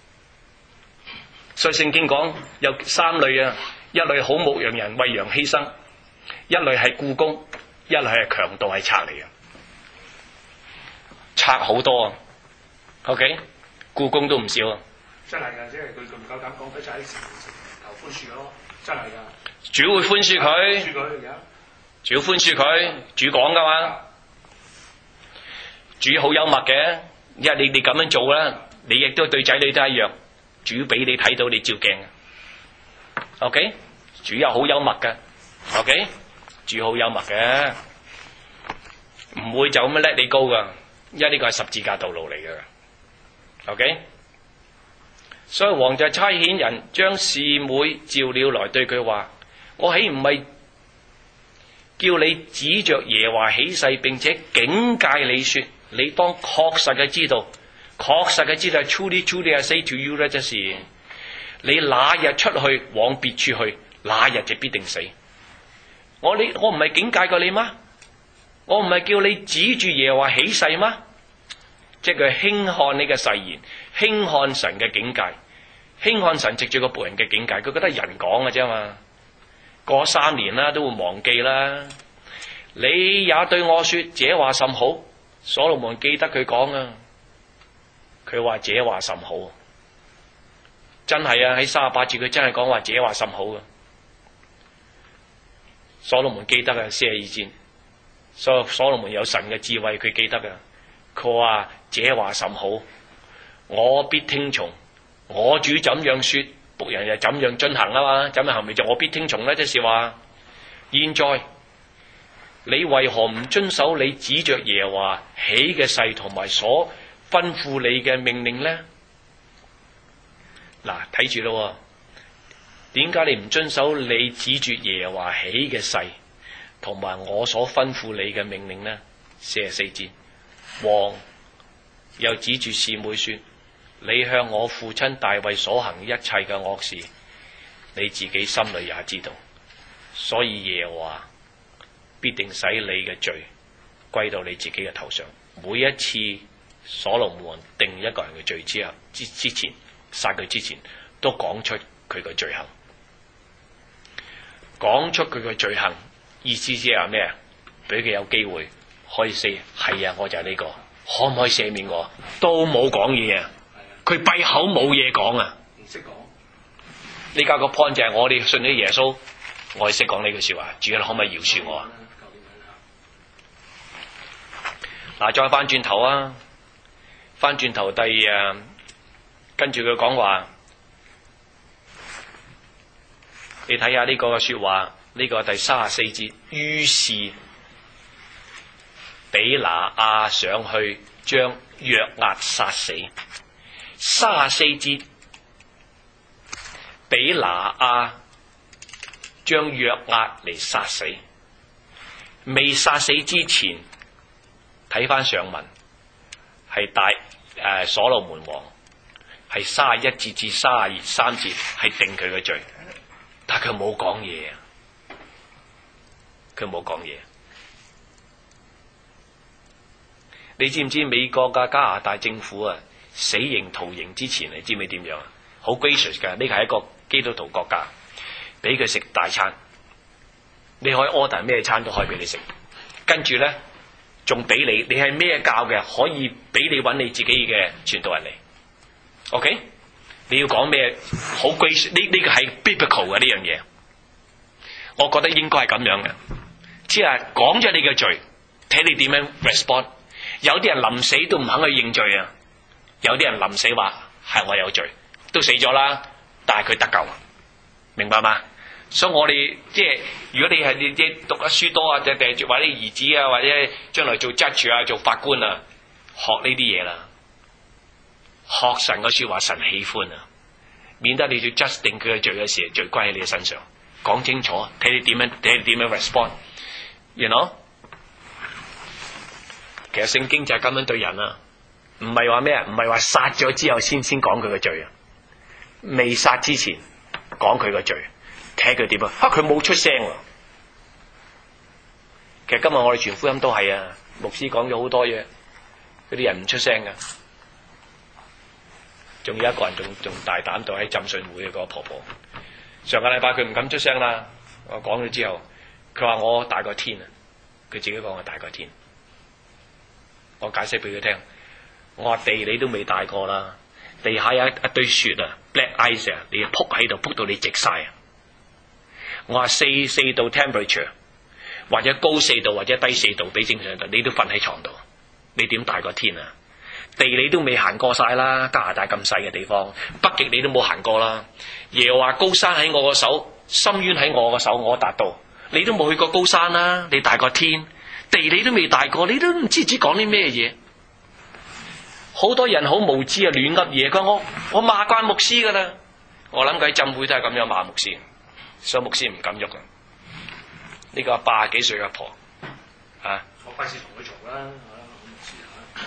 所以聖經講有3類啊，一類好牧羊人為羊犧牲，一類係僱工，一類係強盜係賊嚟嘅，賊好多啊 ！OK， 僱工都唔少啊！ 真係㗎，即係佢唔夠膽講，佢就喺求寬恕咯，真係㗎。 主會寬恕佢，主要寬恕佢，主講㗎嘛。主好幽默嘅，因為你咁樣做啦，你亦都對仔女都一樣。主俾你睇到你照鏡 ，OK？ 主又好幽默嘅 ，OK？ 主好幽默嘅，唔會就咁樣 let 你高噶，因為呢個係十字架道路嚟嘅 ，OK？ 所以王就差遣人將示每召了來，對佢話：我豈唔係叫你指着耶和華起誓，並且警戒你說，你當確實嘅知道，truly I say to you 咧，即是你那日出去往別處去，那日就必定死。我唔係警戒過你嗎？我唔係叫你指住耶和華起誓嗎？即係佢輕看你嘅誓言，輕看神嘅警戒，輕看神藉住個僕人嘅警戒，佢覺得人講嘅啫嘛。過3年啦，都會忘記啦。你也對我說這話甚好，所羅門記得佢講啊，佢話這話甚好，真係啊，喺38節佢真係講話這話甚好啊。所羅門記得啊，42節，所羅門有神嘅智慧，佢記得啊。佢話這話甚好，我必聽從。我主怎樣說，僕人就怎樣進行啊嘛，怎樣行咪就我必聽從咧。即是話，現在你為何唔遵守你指着耶和華起嘅誓同埋所吩咐你嘅命令呢？嗱，睇住咯，點解你唔遵守你指住耶和華起嘅誓同埋我所吩咐你嘅命令呢？44節，王又指住示每說：你向我父親大衛所行一切嘅惡事，你自己心裏也知道，所以耶和華必定使你嘅罪歸到你自己嘅頭上。每一次所羅門定一個人嘅罪之前，殺佢之前，都講出佢嘅罪行，講出佢嘅罪行，意思即係咩啊？俾佢有機會可以赦，係啊，我就係呢個，可唔可以赦免我？都冇講嘢啊！佢閉口冇嘢講啊！ 唔識講。 呢家個 point 就係我哋信咗耶穌，我哋識講呢句說話。主你可唔可以饒恕我啊？嗱，再翻轉頭啊！翻轉頭跟住佢講話，你睇下呢個嘅說話，呢個第34節。於是比拿亞上去將約押殺死。34節，比拿亞將約押嚟殺死。未殺死之前，睇翻上文係所羅門王係31節至33節係定佢嘅罪，但佢冇講嘢，佢冇講嘢。你知唔知美國嘅加拿大政府啊，死刑徒刑之前，你知唔知點樣啊？好 gracious 噶，呢個係一個基督徒國家，俾佢食大餐，你可以 order 咩餐都可以俾你食，跟住咧仲俾你係咩教嘅，可以俾你揾你自己嘅傳道人嚟。OK， 你要講咩好 gracious？呢個係 biblical 嘅呢樣嘢，我覺得應該係咁樣嘅，即係講咗你嘅罪，睇你點樣 respond。有啲人臨死都唔肯去認罪啊！有啲人臨死話係我有罪，都死咗啦，但係佢得救，明白嗎？所以我哋即係如果你係你讀得書多啊，或者兒子啊，或者將來做 judge 啊，做法官啊，學呢啲嘢啦，學神嘅說話，神喜歡啊，免得你要 just 定佢嘅罪嘅時候，罪歸喺你身上，講清楚，睇你點樣 respond，you know？其實聖經就係咁樣對人啊，唔係話咩啊？唔係話殺咗之後先講佢嘅罪啊，未殺之前講佢嘅罪，睇佢點啊？佢冇出聲喎。其實今日我哋傳福音都係啊，牧師講咗好多嘢，嗰啲人唔出聲噶。仲有一個人仲大膽到喺浸信會嘅嗰個婆婆，上個禮拜佢唔敢出聲啦。我講咗之後，佢話我大過天啊，佢自己講我大過天。我解釋俾佢聽，我話地你都未大過啦，地下有一堆雪啊 ，black ice 啊，你撲喺度撲到你直晒啊！我話4度 temperature， 或者高4度或者低4度，比正常度，你都瞓喺床度，你點大過天啊？地你都未行過晒啦，加拿大咁細嘅地方，北極你都冇行過啦。耶和華高山喺我個手，深淵喺我個手，我達到，你都冇去過高山啦，你大過天。地你都未大過，你都唔知講啲咩嘢。 好多人好無知啊，亂噏嘢。佢話我罵慣牧師㗎啦。我諗佢喺浸會都係咁樣罵牧師，所以牧師唔敢喐啊。呢個80幾歲嘅阿婆啊， 我費事同佢嘈啦，牧師啊。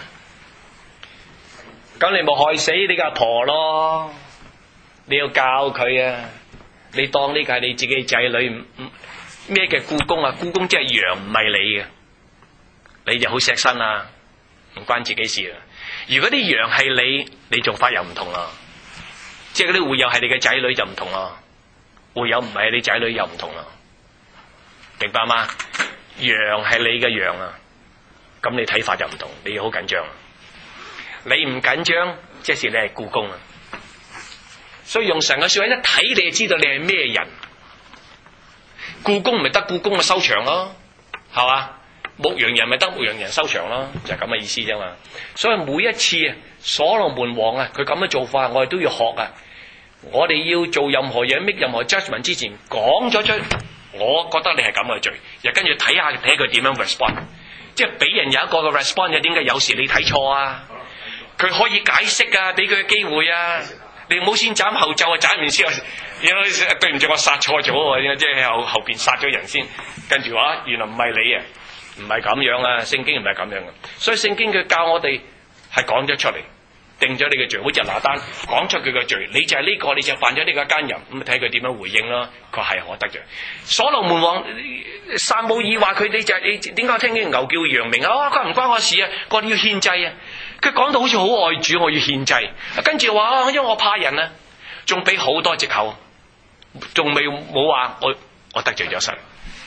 咁你咪害死你個阿婆咯！你要教佢啊！你當呢個係你自己仔女，咩嘅僱工啊？僱工即係羊，唔係你嘅，你就好錫身啊，唔關自己事啊。如果啲羊係你，你做法又唔同啦。即係嗰啲會友係你嘅仔女就唔同啦，會友唔係你仔女又唔同啦，明白嗎？羊係你嘅羊啊，咁你睇法就唔同，你要好緊張。你唔緊張，即是你係僱工啊。所以用神嘅說話一睇，你就知道你係咩人。僱工咪得僱工嘅收場咯，係嘛？牧羊人咪得牧羊人收場咯，就係咁嘅意思啫嘛。所以每一次啊，所羅門王啊，佢咁嘅做法，我哋都要學啊。我哋要做任何嘢 make 任何 judgment 之前，講咗出，我覺得你係咁嘅罪，又跟住睇佢點樣 respond， 即係俾人有一個嘅 respond。又點解有時你睇錯啊？佢可以解釋啊，俾佢嘅機會啊。你唔好先斬後奏啊，斬完之後，對唔住，我殺錯咗喎，即係後邊殺咗人先，跟住話原來唔係你啊，唔係咁樣啊，聖經唔係咁樣嘅。所以聖經佢教我哋係講咗出嚟，定咗你嘅罪，好似拿單講出佢嘅罪，你就係呢個，你就犯咗呢個奸淫，咁睇佢點樣回應咯。佢係我得罪。所羅門王撒母耳話佢哋就係你點解聽見牛叫羊鳴啊？佢唔關我事啊，我要獻祭啊。佢講到好似好愛主，我要獻祭，跟住話因為我怕人啊，仲俾好多藉口，仲冇話我得罪咗神。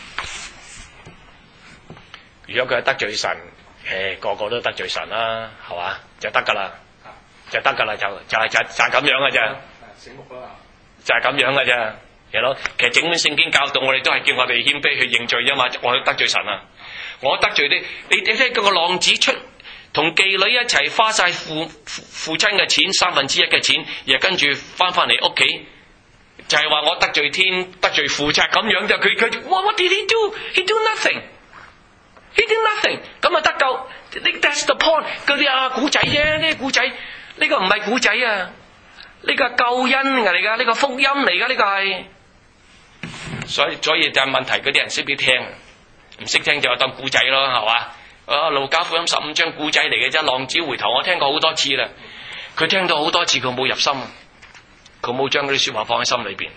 如果佢係得罪神，個個都得罪神啦，係嘛？就得噶啦，就得噶啦，就係咁樣嘅啫。 醒目啦， 就係咁樣嘅啫。其實整本聖經教導我哋都係叫我哋謙卑去認罪啫嘛。我得罪神啊，我得罪你睇個浪子出。同妓女一齊花晒父親嘅錢1/3嘅錢，然後跟住翻嚟屋企，就係話我得罪天得罪父，就係咁樣啫。佢what did he do? He do nothing. He did nothing. 咁啊得救。That's the point。嗰啲古仔啫，呢個古仔，呢個唔係古仔啊，呢個係救恩嚟噶，呢個福音嚟噶，呢個係。所以就係問題，嗰啲人識唔識聽？唔識聽就當古仔咯，係嘛？路加福音15章古仔嚟嘅啫，浪子回頭我聽過好多次啦。佢聽到好多次，佢冇入心，佢冇將嗰啲說話放喺心裏邊。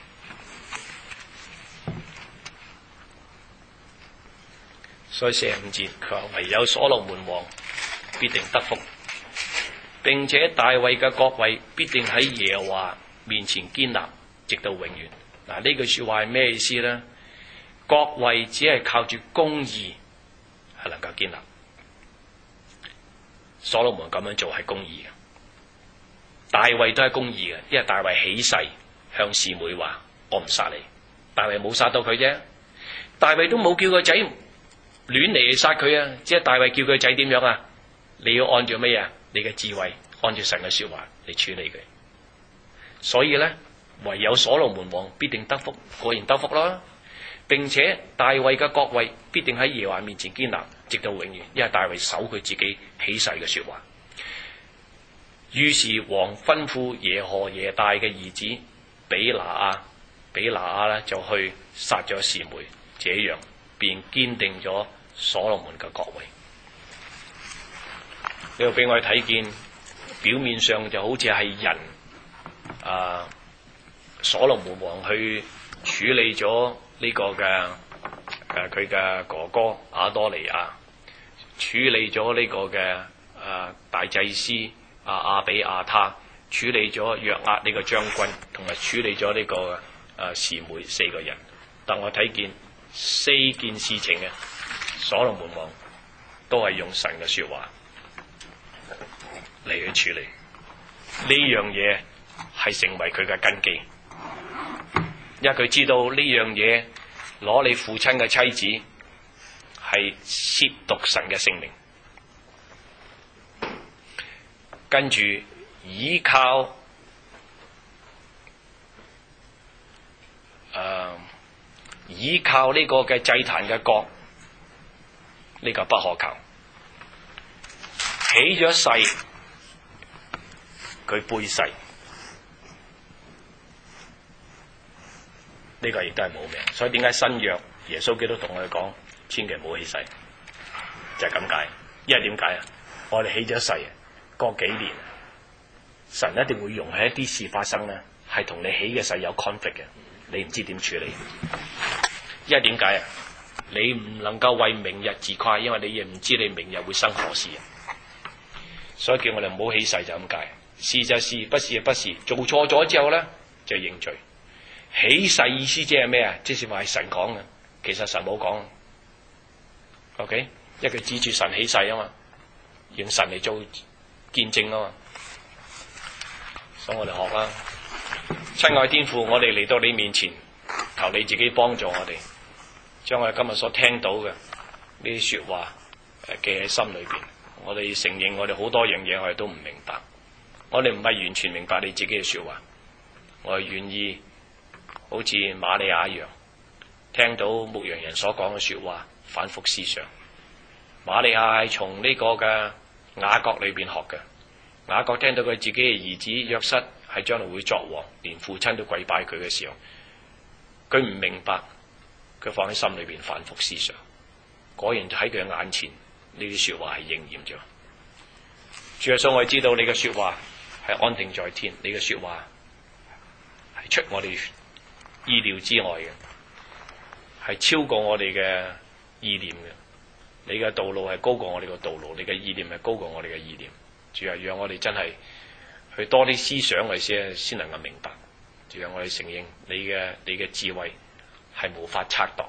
所以45節佢話唯有所羅門王必定得福，並且大衛嘅國位必定喺耶和華面前堅立，直到永遠。嗱，呢句說話係咩意思咧？國位只係靠住公義係能夠堅立。所羅門咁樣做係公義嘅，大衛都係公義嘅，因為大衛起誓向示每話我唔殺你，大衛冇殺到佢啫，大衛都冇叫個仔亂嚟殺佢啊，只係大衛叫佢仔點樣啊？你要按照咩啊？你嘅智慧，按照神嘅說話嚟處理佢。所以咧，唯有所羅門王必定得福，果然得福啦。並且大衛嘅國位必定喺耶和華面前堅立，直到永遠，因為大衛守佢自己起誓嘅說話。於是王吩咐耶大嘅兒子比拿亞咧就去殺咗示每，這樣便堅定咗所羅門嘅國位。呢個俾我哋睇見，表面上就好似係人所羅門王去處理咗呢個嘅佢嘅哥哥亞多尼亞，處理咗呢個嘅大祭司亞比亞他，處理咗約押呢個將軍，同埋處理咗呢個示每4個人。但我睇見4件事情嘅所羅門王都係用神嘅說話嚟去處理，呢樣嘢係成為佢嘅根基。因為佢知道呢樣嘢攞你父親嘅妻子係褻瀆神嘅聖名，跟住依靠呢個嘅祭壇嘅角，呢個不可靠。起咗誓佢背誓，呢個亦都係冇命。所以點解新約耶穌基督同我哋講，千祈唔好起誓，就係咁解。因為點解啊？我哋起咗誓，過幾年，神一定會容許一啲事發生咧，係同你起嘅誓有 conflict 嘅，你唔知點處理。因為點解啊？你唔能夠為明日自誇，因為你亦唔知你明日會生何事。所以叫我哋唔好起誓就咁解。是就係，不是就不是。做錯咗之後咧，就認罪。起誓意思即係咩啊？即是話係神講嘅，其實神冇講。OK， 因為佢指住神起誓啊嘛，用神嚟做見證啊嘛。所以我哋學啦，親愛天父，我哋嚟到你面前，求你自己幫助我哋，將我哋今日所聽到嘅呢啲說話記喺心裏邊。我哋承認我哋好多樣嘢我哋都唔明白，我哋唔係完全明白你自己嘅說話，我哋願意好似瑪利亞一樣，聽到牧羊人所講嘅說話，反覆思想。瑪利亞係從呢個嘅雅各裏邊學嘅，雅各聽到佢自己嘅兒子約瑟係將來會作王，連父親都跪拜佢嘅時候，佢唔明白，佢放喺心裏邊反覆思想，果然喺佢眼前呢啲說話係應驗咗。主耶穌，我哋知道你嘅說話係安定在天，你嘅說話係出我哋意料之外嘅，係超過我哋嘅意念嘅。你嘅道路係高過我哋嘅道路，你嘅意念係高過我哋嘅意念。主啊，讓我哋真係去多啲思想嚟先能夠明白。主啊，我哋承認你嘅智慧係無法測度，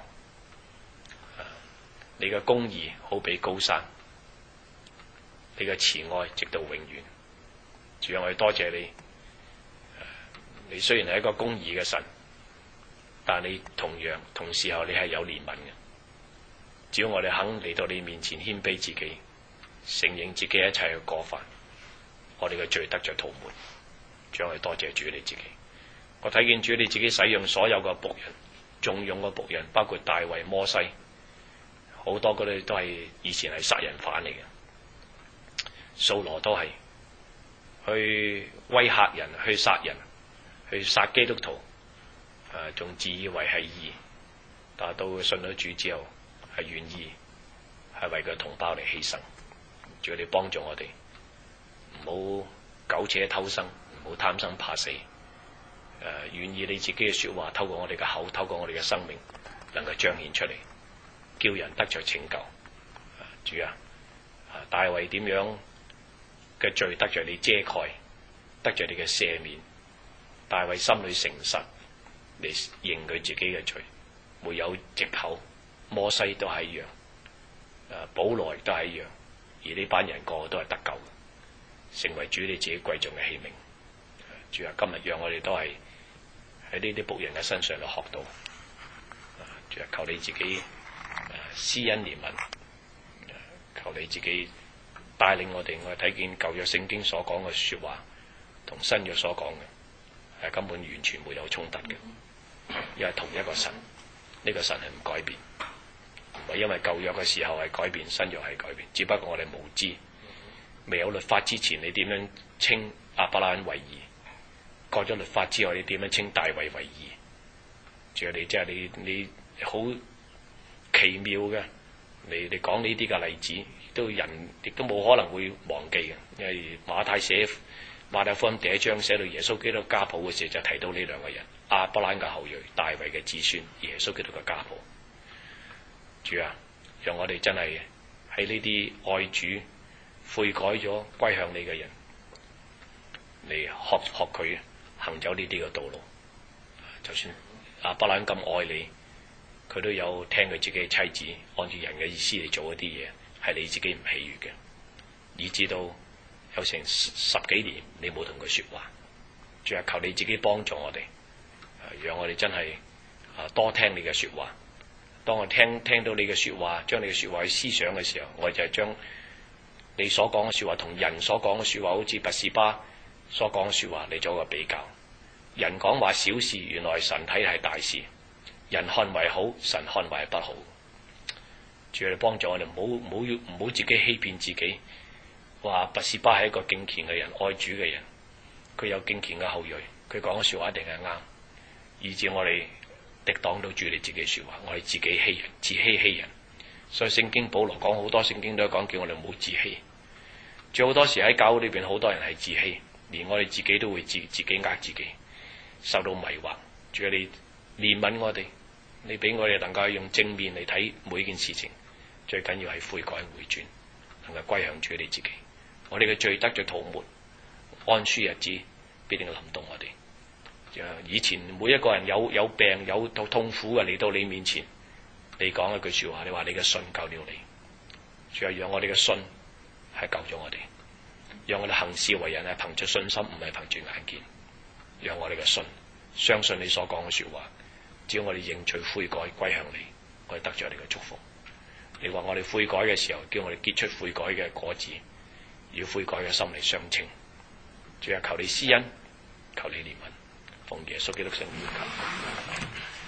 你嘅公義好比高山，你嘅慈愛直到永遠。主啊，我哋多謝你。你雖然係一個公義嘅神，但你同時候你係有憐憫嘅。只要我哋肯嚟到你面前謙卑自己，承認自己一切嘅過犯，我哋嘅罪得着塗抹。主，我哋多謝主你自己。我睇見主你自己使用所有嘅僕人，重用嘅僕人，包括大衛、摩西，好多嗰啲都係以前係殺人犯嚟嘅。掃羅都係去威嚇人，去殺人，去殺基督徒，仲自以為係義，但係到信咗主之後，係願意係為佢同胞嚟犧牲。主你幫助我哋，唔好苟且偷生，唔好貪生怕死。願意你自己嘅說話透過我哋嘅口，透過我哋嘅生命，能夠彰顯出嚟，叫人得着拯救。主啊，大衛點樣嘅罪得着你遮蓋，得着你嘅赦免。大衛心裏誠實嚟認佢自己嘅罪，沒有藉口。摩西都係一樣，保羅都係一樣，而呢班人個個都係得救嘅，成為主你自己貴重嘅器皿。主啊，今日讓我哋都係喺呢啲僕人嘅身上度學到。主啊，求你自己施恩憐憫，求你自己帶領我哋。我哋睇見舊約聖經所講嘅說話，同新約所講嘅係根本完全沒有衝突嘅，因為同一個神，呢個神係唔改變。唔係因為舊約嘅時候係改變，新約係改變，只不過我哋無知，未有律法之前，你點樣稱亞伯拉罕為義？過咗律法之後，你點樣稱大衛為義？仲有你即係你好奇妙嘅，你講呢啲嘅例子，都人亦都冇可能會忘記嘅，因為馬太福音第1章寫到耶穌基督家譜嘅時候，就提到呢兩個人：亞伯拉罕嘅後裔，大衛嘅子孫，耶穌基督嘅家譜。主啊，讓我哋真係喺呢啲愛主、悔改咗、歸向你嘅人嚟學佢行走呢啲嘅道路。就算亞伯蘭咁愛你，佢都有聽佢自己嘅妻子按住人嘅意思嚟做一啲嘢，係你自己唔喜悅嘅，以至到有成10幾年你冇同佢說話。主啊，求你自己幫助我哋，讓我哋真係多聽你嘅說話。當我聽到你嘅說話，將你嘅說話去思想嘅時候，我就係將你所講嘅說話同人所講嘅說話，好似拔示巴所講嘅說話嚟做一個比較。人講話小事，原來神睇係大事；人看為好，神看為係不好。主你幫助我哋，唔好自己欺騙自己，話拔示巴係一個敬虔嘅人、愛主嘅人， 佢有敬虔嘅後裔，佢講嘅説話一定係啱，以致我哋敵擋到主你自己説話，我哋自己欺人，自欺欺人。所以聖經保羅講好多聖經都講叫我哋唔好自欺。仲有好多時喺教會裏邊，好多人係自欺，連我哋自己都會自己呃自己，受到迷惑。主啊，你憐憫我哋，你俾我哋能夠用正面嚟睇每件事情，最緊要係悔改回轉，能夠歸向主你自己。我哋嘅罪得咗塗抹，安舒日子必定臨到我哋。以前每一個人有病有痛苦嘅嚟到你面前，你講一句說話，你話你嘅信救了你。主啊，讓我哋嘅信係救咗我哋，讓我哋行事為人係憑着信心，唔係憑住眼見。讓我哋嘅信相信你所講嘅說話，只要我哋認罪悔改歸向你，我哋得咗你嘅祝福。你話我哋悔改嘅時候，叫我哋結出悔改嘅果子，要悔改嘅心嚟相稱。主啊，求你施恩，求你憐憫，奉耶穌基督聖名求。